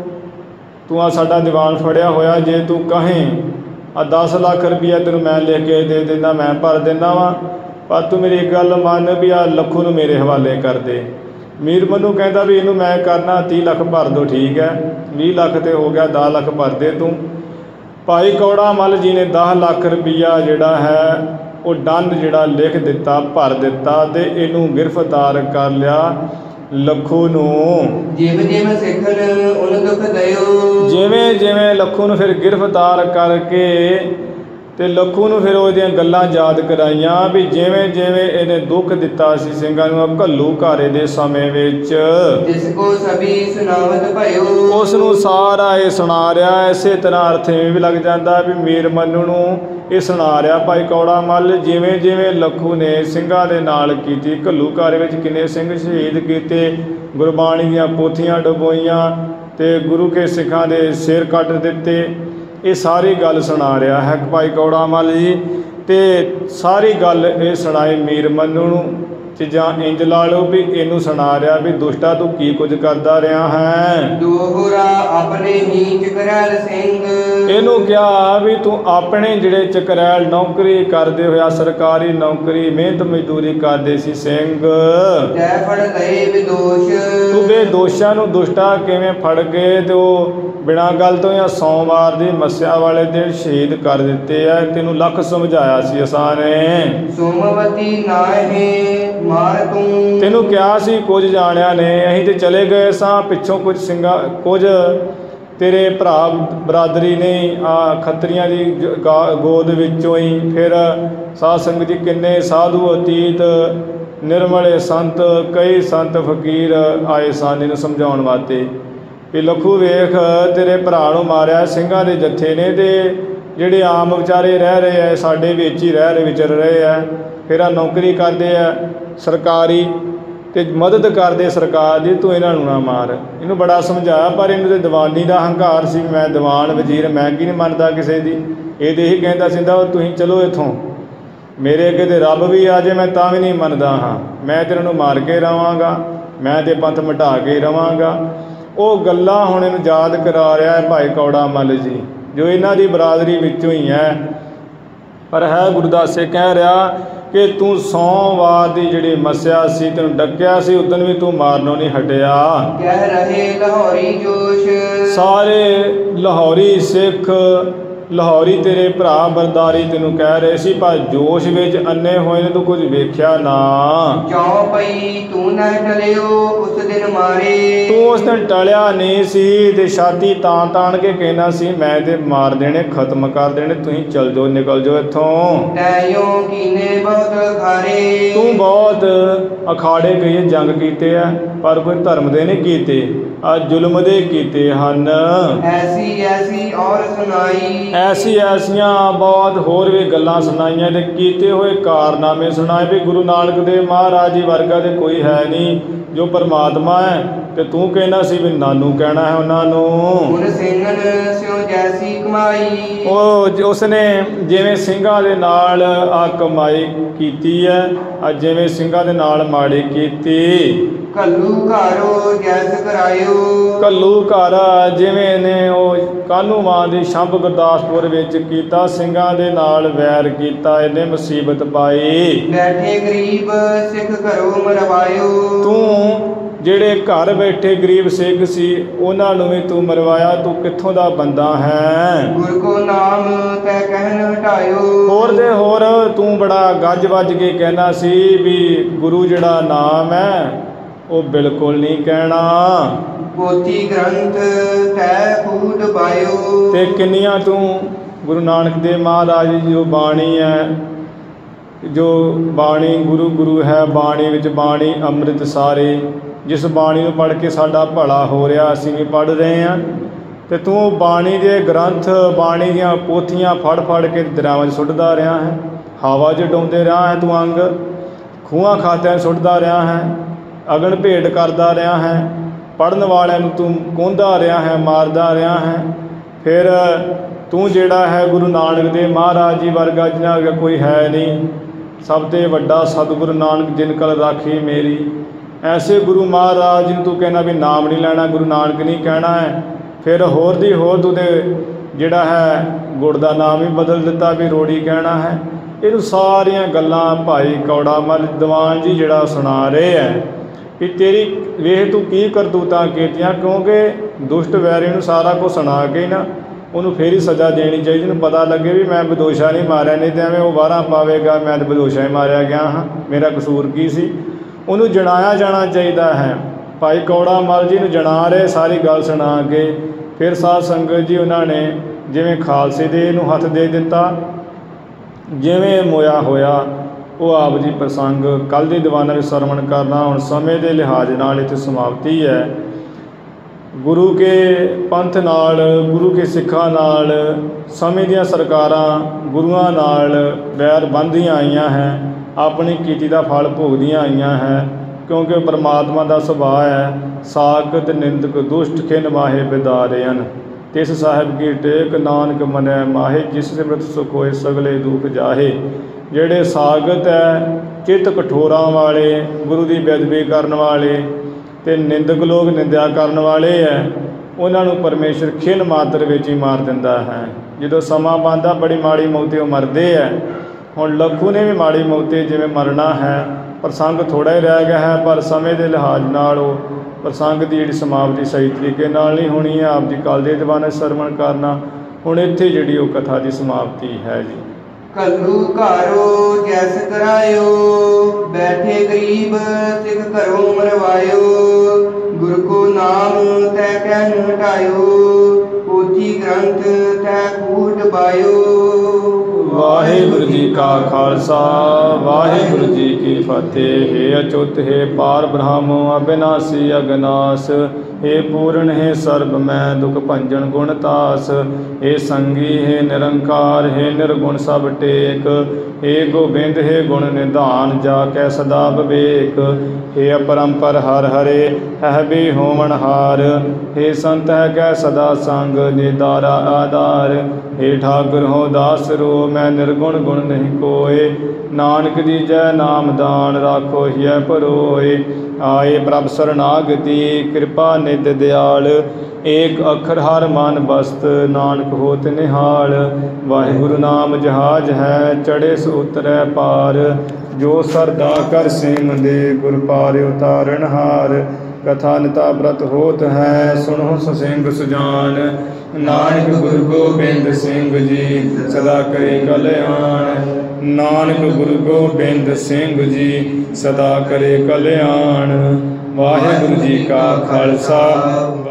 ਤੂੰ ਆ ਸਾਡਾ ਦੀਵਾਨ ਫੜਿਆ ਹੋਇਆ, ਜੇ ਤੂੰ ਕਹੀਂ ਆ 10 ਲੱਖ ਰੁਪਈਆ ਤੈਨੂੰ ਮੈਂ ਲਿਖ ਕੇ ਦੇ ਦਿੰਦਾ, ਮੈਂ ਭਰ ਦਿੰਦਾ ਵਾਂ, ਪਰ ਤੂੰ ਮੇਰੀ ਇੱਕ ਗੱਲ ਮੰਨ ਵੀ ਆ ਲੱਖੂ ਨੂੰ ਮੇਰੇ ਹਵਾਲੇ ਕਰ ਦੇ। ਮੀਰ ਮਨੂ ਕਹਿੰਦਾ ਵੀ ਇਹਨੂੰ ਮੈਂ ਕਰਨਾ 30 ਲੱਖ ਭਰ ਦੋ, ਠੀਕ ਹੈ 20 ਲੱਖ ਤੇ ਹੋ ਗਿਆ, 10 ਲੱਖ ਭਰ ਦੇ ਤੂੰ। ਭਾਈ ਕੌੜਾ ਮੱਲ ਜੀ ਨੇ 10 ਲੱਖ ਰੁਪਈਆ ਜਿਹੜਾ ਹੈ ਉਹ ਡੰਨ ਜਿਹੜਾ ਲਿਖ ਦਿੱਤਾ, ਭਰ ਦਿੱਤਾ, ਤੇ ਇਹਨੂੰ ਗ੍ਰਿਫਤਾਰ ਕਰ ਲਿਆ ਲੱਖੂ ਨੂੰ। ਜਿਵੇਂ ਜਿਵੇਂ ਸਿੱਖਣ ਉਹਨੂੰ ਦੁੱਖ ਦਿਓ। ਜਿਵੇਂ ਜਿਵੇਂ ਲੱਖੂ ਨੂੰ ਫਿਰ ਗ੍ਰਿਫਤਾਰ ਕਰਕੇ ਤੇ ਲੱਖੂ ਨੂੰ ਫਿਰ ਉਹਦੀਆਂ ਗੱਲਾਂ ਯਾਦ ਕਰਾਈਆਂ ਵੀ ਜਿਵੇਂ ਜਿਵੇਂ ਇਹਨੇ ਦੁੱਖ ਦਿੱਤਾ ਸੀ ਸਿੰਘਾਂ ਨੂੰ ਘੱਲੂ ਘਾਰੇ ਦੇ ਸਮੇਂ ਵਿੱਚ, ਜਿਸ ਕੋ ਸਭੀ ਸੁਨਾਵਤ ਭਇਓ। ਉਸ ਨੂੰ ਸਾਰਾ ਇਹ ਸੁਣਾ ਰਿਹਾ। ਇਸੇ ਤਰ੍ਹਾਂ ਅਰਥ ਇਹ ਵੀ ਲੱਗ ਜਾਂਦਾ ਵੀ ਮੀਰ ਮਨੂ ਨੂੰ ਇਹ ਸੁਣਾ ਰਿਹਾ ਭਾਈ ਕੌੜਾ ਮੱਲ, ਜਿਵੇਂ ਜਿਵੇਂ ਲੱਖੂ ਨੇ ਸਿੰਘਾਂ ਦੇ ਨਾਲ ਕੀਤੀ, ਘੱਲੂ ਘਾਰੇ ਵਿੱਚ ਕਿੰਨੇ ਸਿੰਘ ਸ਼ਹੀਦ ਕੀਤੇ, ਗੁਰਬਾਣੀ ਦੀਆਂ ਪੋਥੀਆਂ ਡੁਬੋਈਆਂ ਤੇ ਗੁਰੂ ਕੇ ਸਿੱਖਾਂ ਦੇ ਸਿਰ ਕੱਟ ਦਿੱਤੇ, ਇਹ ਸਾਰੀ ਗੱਲ ਸੁਣਾ ਰਿਹਾ ਹੈ ਭਾਈ ਕੌੜਾ ਮੱਲ ਜੀ। ਤੇ ਸਾਰੀ ਗੱਲ ਇਹ ਸੁਣਾਈ ਮੀਰ ਮਨੂ ਨੂੰ, ਤੇ ਜਾਂ ਇੰਜ ਲਾ ਲਓ ਵੀ ਇਹਨੂੰ ਸੁਣਾ ਰਿਹਾ ਵੀ ਦੁਸ਼ਟਾ ਤੂੰ ਕੀ ਕੁਝ ਕਰਦਾ ਰਿਹਾ ਹੈ। ਦੋਹਰਾ ਆਪਣੇ ਹੀ ਚਕਰੈਲ ਸਿੰਘ। ਇਹਨੂੰ ਕਿਹਾ ਵੀ ਤੂੰ ਆਪਣੇ ਜਿਹੜੇ ਚਕਰੈਲ ਨੌਕਰੀ ਕਰਦੇ ਹੋਇਆ, ਸਰਕਾਰੀ ਨੌਕਰੀ ਮਿਹਨਤ ਮਜ਼ਦੂਰੀ ਕਰਦੇ ਸੀ ਸਿੰਘ, ਤੈ ਫੜ ਲਏ ਵਿਦੋਸ਼। ਤੂੰ ਬੇਦੋਸ਼ਾਂ ਨੂੰ ਦੁਸ਼ਟਾ ਕਿਵੇਂ ਫੜ ਕੇ ਤੇ ਉਹ ਬਿਨਾਂ ਗੱਲ ਤੋਂ ਜਾਂ ਸੋਮਵਾਰ ਦੀ ਮੱਸਿਆ ਵਾਲੇ ਦਿਨ ਸ਼ਹੀਦ ਕਰ ਦਿੱਤੇ ਆ। ਤੈਨੂੰ ਲੱਖ ਸਮਝਾਇਆ ਸੀ ਅਸਾਂ ਨੇ। ਸੋਮਵਤੀ ਨਾਹੇ ਮਾਰ ਤੂੰ। ਤੈਨੂੰ ਕਿਹਾ ਸੀ ਕੁਝ ਜਾਣਿਆ ਨੇ, ਅਸੀਂ ਤੇ ਚਲੇ ਗਏ ਸਾਂ ਪਿੱਛੋਂ ਕੁਝ ਸਿੰਘਾਂ, ਕੁਝ ਤੇਰੇ ਭਰਾ ਬਰਾਦਰੀ ਨੇ ਆ ਖੱਤਰੀਆਂ ਦੀ ਗੋਦ ਵਿੱਚੋਂ ਹੀ। ਫਿਰ ਸਾਧ ਸੰਗਤ ਜੀ ਕਿੰਨੇ ਸਾਧੂ ਅਤੀਤ ਨਿਰਮਲੇ ਸੰਤ, ਕਈ ਸੰਤ ਫਕੀਰ ਆਏ ਸਨ ਇਹਨੂੰ ਸਮਝਾਉਣ ਵਾਸਤੇ ਵੀ ਲੱਖੂ ਵੇਖ ਤੇਰੇ ਭਰਾ ਨੂੰ ਮਾਰਿਆ ਸਿੰਘਾਂ ਦੇ ਜੱਥੇ ਨੇ, ਤੇ ਜਿਹੜੇ ਆਮ ਵਿਚਾਰੇ ਰਹਿ ਰਹੇ ਆ ਸਾਡੇ ਵਿੱਚ ਹੀ ਰਹਿ ਰਹੇ ਵਿਚਰ ਰਹੇ ਆ, ਫਿਰ ਆ ਨੌਕਰੀ ਕਰਦੇ ਆ ਸਰਕਾਰੀ ਤੇ ਮਦਦ ਕਰਦੇ ਸਰਕਾਰ ਦੀ, ਤੂੰ ਇਹਨਾਂ ਨੂੰ ਨਾ ਮਾਰ। ਇਹਨੂੰ ਬੜਾ ਸਮਝਾਇਆ ਪਰ ਇਹਨੂੰ ਤੇ ਦੀਵਾਨੀ ਦਾ ਹੰਕਾਰ ਸੀ, ਮੈਂ ਦੀਵਾਨ ਵਜ਼ੀਰ ਮੈਂ ਕੀ ਨਹੀਂ ਮੰਨਦਾ ਕਿਸੇ ਦੀ। ਇਹ ਤੇ ਇਹੀ ਕਹਿੰਦਾ ਸੀਦਾ ਤੁਸੀਂ ਚਲੋ ਇੱਥੋਂ, ਮੇਰੇ ਅੱਗੇ ਤੇ ਰੱਬ ਵੀ ਆ ਜੇ ਮੈਂ ਤਾਂ ਵੀ ਨਹੀਂ ਮੰਨਦਾ ਹਾਂ, ਮੈਂ ਤੇ ਇਹਨਾਂ ਨੂੰ ਮਾਰ ਕੇ ਰਵਾਂਗਾ, ਮੈਂ ਤੇ ਪੰਥ ਮਿਟਾ ਕੇ ਰਵਾਂਗਾ। ਉਹ ਗੱਲਾਂ ਹੁਣ ਇਹਨੂੰ ਯਾਦ ਕਰਾ ਰਿਹਾ ਹੈ ਭਾਈ ਕੌੜਾ ਮੱਲ ਜੀ, ਜੋ ਇਹਨਾਂ ਦੀ ਬਰਾਦਰੀ ਵਿੱਚੋਂ ਹੀ ਹੈ। ਪਰ ਹੈ ਗੁਰਦਾਸੇ ਕਹਿ ਰਿਹਾ ਕਿ ਤੂੰ ਸੋਮਵਾਰ ਦੀ ਜਿਹੜੀ ਮੱਸਿਆ ਸੀ ਤੈਨੂੰ ਡੱਕਿਆ ਸੀ, ਉਦੋਂ ਵੀ ਤੂੰ ਮਾਰਨੋਂ ਨਹੀਂ ਹਟਿਆ। ਕਹਿ ਰਹੇ ਲਾਹੌਰੀ ਜੋਸ਼। ਸਾਰੇ ਲਾਹੌਰੀ ਸਿੱਖ, ਲਾਹੌਰੀ ਤੇਰੇ ਭਰਾ ਬਰਦਾਰੀ ਤੈਨੂੰ ਕਹਿ ਰਹੇ ਸੀ, ਪਰ ਜੋਸ਼ ਵਿੱਚ ਅੰਨੇ ਹੋਏ ਨੇ, ਤੂੰ ਕੁਝ ਵੇਖਿਆ ਨਾ। ਕਿਉਂ ਪਈ ਤੂੰ ਨਾ ਟਲਿਓ ਉਸ ਦਿਨ ਮਾਰੇ। ਤੂੰ ਉਸ ਦਿਨ ਟਲਿਆ ਨਹੀਂ ਸੀ ਤੇ ਛਾਤੀ ਤਾਣ ਕੇ ਕਹਿਣਾ ਸੀ ਮੈਂ ਤੇ ਮਾਰ ਦੇਣੇ, ਖਤਮ ਕਰ ਦੇਣੇ, ਤੁਸੀਂ ਚਲ ਜਾਓ, ਨਿਕਲ ਜਾਓ ਇੱਥੋਂ। ਤੈਯੋਂ ਕੀਨੇ ਬਹੁਤ ਖਾਰੇ। ਤੂੰ ਬਹੁਤ ਅਖਾੜੇ ਕਈ ਜੰਗ ਕੀਤੇ ਆ, ਪਰ ਕੋਈ ਧਰਮ ਦੇ ਨਹੀਂ ਕੀਤੇ, ਆ ਜ਼ੁਲਮ ਦੇ ਕੀਤੇ ਹਨ। ਐਸੀ ਐਸੀ ਔਰ ਸੁਣਾਈ। ਐਸੀਆਂ ਬਹੁਤ ਹੋਰ ਵੀ ਗੱਲਾਂ ਸੁਣਾਈਆਂ ਤੇ ਕੀਤੇ ਹੋਏ ਕਾਰਨਾਮੇ ਸੁਣਾਏ ਵੀ ਗੁਰੂ ਨਾਨਕ ਦੇਵ ਮਹਾਰਾਜ ਜੀ ਵਰਗਾ ਤੇ ਕੋਈ ਹੈ ਨਹੀਂ ਜੋ ਪਰਮਾਤਮਾ ਹੈ, ਤੇ ਤੂੰ ਕਹਿਣਾ ਸੀ ਵੀ ਨਾਨੂ ਕਹਿਣਾ ਹੈ ਉਹਨਾਂ ਨੂੰ। ਹੁਣ ਸਿੰਘਨ ਸਿਉ ਜੈਸੀ ਕਮਾਈ। ਉਹ ਉਸਨੇ ਜਿਵੇਂ ਸਿੰਘਾਂ ਦੇ ਨਾਲ ਆ ਕਮਾਈ ਕੀਤੀ ਹੈ, ਆ ਜਿਵੇਂ ਸਿੰਘਾਂ ਦੇ ਨਾਲ ਮਾੜੀ ਕੀਤੀ। ਘੱਲੂ ਘਾਰੋ ਜੈਸ ਕਰਾਇਓ। ਘੱਲੂ ਘਰ ਜਿਵੇਂ ਨੇ ਉਹ ਕਾਹਨੂੰ ਮਾਂ ਦੀ ਸ਼ੰਭ ਗੁਰਦਾਸਪੁਰ ਵਿੱਚ ਕੀਤਾ, ਸਿੰਘਾਂ ਦੇ ਨਾਲ ਵੈਰ ਕੀਤਾ, ਇਹਨੇ ਮੁਸੀਬਤ ਪਾਈ। ਬੈਠੇ ਗਰੀਬ ਸਿੱਖ ਘਰੋਂ ਮਰਵਾਇਓ। ਤੂੰ ਜਿਹੜੇ ਘਰ ਬੈਠੇ ਗਰੀਬ ਸਿੱਖ ਸੀ ਉਹਨਾਂ ਨੂੰ ਵੀ ਤੂੰ ਮਰਵਾਇਆ, ਤੂੰ ਕਿੱਥੋਂ ਦਾ ਬੰਦਾ ਹੈ। ਗੁਰ ਕੋ ਨਾਮ ਤੈ ਕਹਿਨ ਹਟਾਇਓ। ਹੋਰ ਦੇ ਹੋਰ ਤੂੰ ਬੜਾ ਗੱਜ ਵੱਜ ਕੇ ਕਹਿਣਾ ਸੀ ਵੀ ਗੁਰੂ ਜਿਹੜਾ ਨਾਮ ਹੈ ਉਹ ਬਿਲਕੁਲ ਨਹੀਂ ਕਹਿਣਾ। ਪੋਥੀ ਗ੍ਰੰਥ ਤੈ ਫੂਟ ਪਾਇਓ। ਤੇ ਕਿੰਨੀਆਂ ਤੂੰ ਗੁਰੂ ਨਾਨਕ ਦੇਵ ਮਹਾਰਾਜ ਜੀ ਜੋ ਬਾਣੀ ਹੈ, ਜੋ ਬਾਣੀ ਗੁਰੂ ਹੈ, ਬਾਣੀ ਵਿੱਚ ਬਾਣੀ ਅੰਮ੍ਰਿਤ ਸਾਰੇ, ਜਿਸ ਬਾਣੀ ਨੂੰ ਪੜ੍ਹ ਕੇ ਸਾਡਾ ਭਲਾ ਹੋ ਰਿਹਾ, ਅਸੀਂ ਵੀ ਪੜ੍ਹ ਰਹੇ ਹਾਂ। ਤੇ ਤੂੰ ਬਾਣੀ ਦੇ ਗ੍ਰੰਥ, ਬਾਣੀ ਦੀਆਂ ਪੋਥੀਆਂ ਫੜ ਕੇ ਦਰਿਆਵਾਂ 'ਚ ਸੁੱਟਦਾ ਰਿਹਾ ਹੈ, ਹਵਾ 'ਚ ਡਾਉਂਦੇ ਰਿਹਾ ਹੈ, ਤੂੰ ਅੰਗ ਖੂਹਾਂ ਖਾਤਿਆਂ ਸੁੱਟਦਾ ਰਿਹਾ ਹੈ, ਅਗਨ ਭੇਟ ਕਰਦਾ ਰਿਹਾ ਹੈ, ਪੜ੍ਹਨ ਵਾਲਿਆਂ ਨੂੰ ਤੂੰ ਕੋਂਦਾ ਰਿਹਾ ਹੈ, ਮਾਰਦਾ ਰਿਹਾ ਹੈ। ਫਿਰ ਤੂੰ ਜਿਹੜਾ ਹੈ ਗੁਰੂ ਨਾਨਕ ਦੇਵ ਮਹਾਰਾਜ ਜੀ ਵਰਗਾ ਜਿਨ੍ਹਾਂ ਵਰਗਾ ਕੋਈ ਹੈ ਨਹੀਂ। ਸਭ ਤੋਂ ਵੱਡਾ ਸਤਿਗੁਰੂ ਨਾਨਕ ਜਿਨ ਕਲ ਰਾਖੀ ਮੇਰੀ। ਐਸੇ ਗੁਰੂ ਮਹਾਰਾਜ ਨੂੰ ਤੂੰ ਕਹਿਣਾ ਵੀ ਨਾਮ ਨਹੀਂ ਲੈਣਾ, ਗੁਰੂ ਨਾਨਕ ਨਹੀਂ ਕਹਿਣਾ ਹੈ। ਫਿਰ ਹੋਰ ਦੀ ਹੋਰ ਤੂੰ ਦੇ ਜਿਹੜਾ ਹੈ ਗੁੜ ਦਾ ਨਾਮ ਹੀ ਬਦਲ ਦਿੱਤਾ ਵੀ ਰੋੜੀ ਕਹਿਣਾ ਹੈ। ਇਹਨੂੰ ਸਾਰੀਆਂ ਗੱਲਾਂ ਭਾਈ ਕੌੜਾ ਮੱਲ ਦੀਵਾਨ ਜੀ ਜਿਹੜਾ ਸੁਣਾ ਰਹੇ ਹੈ ਕਿ ਤੇਰੀ ਵੇਖ ਤੂੰ ਕੀ ਕਰਤੂਤਾਂ ਕੀਤੀਆਂ, ਕਿਉਂਕਿ ਦੁਸ਼ਟ ਵੈਰੀ ਨੂੰ ਸਾਰਾ ਕੁਝ ਸੁਣਾ ਕੇ ਨਾ ਉਹਨੂੰ ਫੇਰ ਹੀ ਸਜ਼ਾ ਦੇਣੀ ਚਾਹੀਦੀ। ਉਹਨੂੰ ਪਤਾ ਲੱਗੇ ਵੀ ਮੈਂ ਬਦੋਸ਼ਾ ਨਹੀਂ ਮਾਰਿਆ, ਨਹੀਂ ਤਾਂ ਐਵੇਂ ਉਹ ਵਾਰਾਂ ਪਾਵੇਗਾ ਮੈਂ ਤਾਂ ਬਦੋਸ਼ਾ ਹੀ ਮਾਰਿਆ ਗਿਆ ਹਾਂ, ਮੇਰਾ ਕਸੂਰ ਕੀ ਸੀ। ਉਹਨੂੰ ਜਣਾਇਆ ਜਾਣਾ ਚਾਹੀਦਾ ਹੈ। ਭਾਈ ਕੌੜਾ ਮੱਲ ਜੀ ਨੂੰ ਜਣਾ ਰਹੇ ਸਾਰੀ ਗੱਲ ਸੁਣਾ ਕੇ। ਫਿਰ ਸਾਧ ਸੰਗਤ ਜੀ ਉਹਨਾਂ ਨੇ ਜਿਵੇਂ ਖਾਲਸੇ ਦੇ ਨੂੰ ਹੱਥ ਦੇ ਦਿੱਤਾ, ਜਿਵੇਂ ਮੋਇਆ ਹੋਇਆ ਉਹ ਆਪ ਜੀ ਪ੍ਰਸੰਗ ਕੱਲ੍ਹ ਦੇ ਦੀਵਾਨਾਂ ਵਿੱਚ ਸਰਵਣ ਕਰਨਾ। ਹੁਣ ਸਮੇਂ ਦੇ ਲਿਹਾਜ਼ ਨਾਲ ਇੱਥੇ ਸਮਾਪਤੀ ਹੈ। ਗੁਰੂ ਕੇ ਪੰਥ ਨਾਲ, ਗੁਰੂ ਕੇ ਸਿੱਖਾਂ ਨਾਲ ਸਮੇਂ ਦੀਆਂ ਸਰਕਾਰਾਂ ਗੁਰੂਆਂ ਨਾਲ ਵੈਰ ਬੰਨ੍ਹਦੀਆਂ ਆਈਆਂ ਹੈ, ਆਪਣੀ ਕੀਤੀ ਦਾ ਫਲ ਭੋਗਦੀਆਂ ਆਈਆਂ ਹੈ। ਕਿਉਂਕਿ ਪਰਮਾਤਮਾ ਦਾ ਸੁਭਾਅ ਹੈ ਸਾਖਤ ਨਿੰਦਕ ਦੁਸ਼ਟ ਖਿਨ ਮਾਹੇ ਬਿਦਾਰਿਅਨ। ਤਿਸ ਸਾਹਿਬ ਕੀ ਟੇਕ ਨਾਨਕ ਮਨੈ ਮਾਹੇ, ਜਿਸ ਸਿਮਰਤ ਸੁਖ ਹੋਏ ਸਗਲੇ ਦੁਖ ਜਾਹੇ। ਜਿਹੜੇ ਸਾਗਤ ਹੈ ਚਿੱਤ ਕਠੋਰਾਂ ਵਾਲੇ, ਗੁਰੂ ਦੀ ਬੇਅਦਬੀ ਕਰਨ ਵਾਲੇ ਅਤੇ ਨਿੰਦਕ ਲੋਕ ਨਿੰਦਿਆ ਕਰਨ ਵਾਲੇ ਹੈ, ਉਹਨਾਂ ਨੂੰ ਪਰਮੇਸ਼ਰ ਖਿਨ ਮਾਤਰ ਵਿੱਚ ਹੀ ਮਾਰ ਦਿੰਦਾ ਹੈ। ਜਦੋਂ ਸਮਾਂ ਬਣਦਾ ਬੜੀ ਮਾੜੀ ਮੌਤੇ ਉਹ ਮਰਦੇ ਹੈ। ਹੁਣ ਲੱਖੂ ਨੇ ਵੀ ਮਾੜੀ ਮੌਤੇ ਜਿਵੇਂ ਮਰਨਾ ਹੈ। ਪ੍ਰਸੰਗ ਥੋੜ੍ਹਾ ਹੀ ਰਹਿ ਗਿਆ ਹੈ, ਪਰ ਸਮੇਂ ਦੇ ਲਿਹਾਜ਼ ਨਾਲ ਉਹ ਪ੍ਰਸੰਗ ਦੀ ਜਿਹੜੀ ਸਮਾਪਤੀ ਸਹੀ ਤਰੀਕੇ ਨਾਲ ਨਹੀਂ ਹੋਣੀ ਹੈ। ਆਪ ਜੀ ਕੱਲ੍ਹ ਦੇ ਦੀਵਾਨਾਂ ਸਰਵਣ ਕਰਨਾ। ਹੁਣ ਇੱਥੇ ਜਿਹੜੀ ਉਹ ਕਥਾ ਦੀ ਸਮਾਪਤੀ ਹੈ ਜੀ। ਕਲੂ ਘਾਰੋ ਜੈਸ ਕਰਾਇਓ, ਬੈਠੇ ਗਰੀਬ ਸਿੱਖ ਘਰੋਂ ਮਰਵਾਇਓ। ਗੁਰ ਕੋ ਨਾਮ ਤੈ ਕਹਿ ਨ ਹਟਾਇਓ, ਪੋਥੀ ਗ੍ਰੰਥ ਤੈ ਕੂਟ ਬਾਇਓ। ਵਾਹਿਗੁਰੂ ਜੀ ਕਾ ਖਾਲਸਾ, ਵਾਹਿਗੁਰੂ ਜੀ ਕੀ ਫਤਿਹ। ਹੈ ਅਚੁੱਤ ਹੈ ਪਾਰ ਬ੍ਰਹਮ, ਅਬਿਨਾਸੀ ਅਗਨਾਸ। हे पूर्ण हे सर्ब मैं दुख भंजन गुण तास। हे संगी हे निरंकार, हे निर्गुण सब टेक। हे गोबिंद हे गुण निधान, जाकै सदा विवेक। हे अपरंपर हर हरे है भी होवन हार। हे संत है कै सदा संग, निदारा आधार। हे ठाकुर हो दास रो, मैं निर्गुण गुण नहीं कोय। नानक दीजै नाम दान, राखो हिय परोए। आए प्रभ शरणागति, कृपा निध दयाल। एक अखर हर मन बसत, नानक होत निहाल। वाहिगुरु नाम जहाज है, चढ़े सो उतरै पार। जो सरदा कर सिम दे, गुर पार उतारन हार। कथा निता व्रत होत है, सुनो ससिंग सुजान। नानक गुरु गोबिंद सिंह जी, सदा करे कल्याण। नानक गुरु गोबिंद सिंह जी, सदा करे कल्याण। वाहिगुरू जी का खालसा,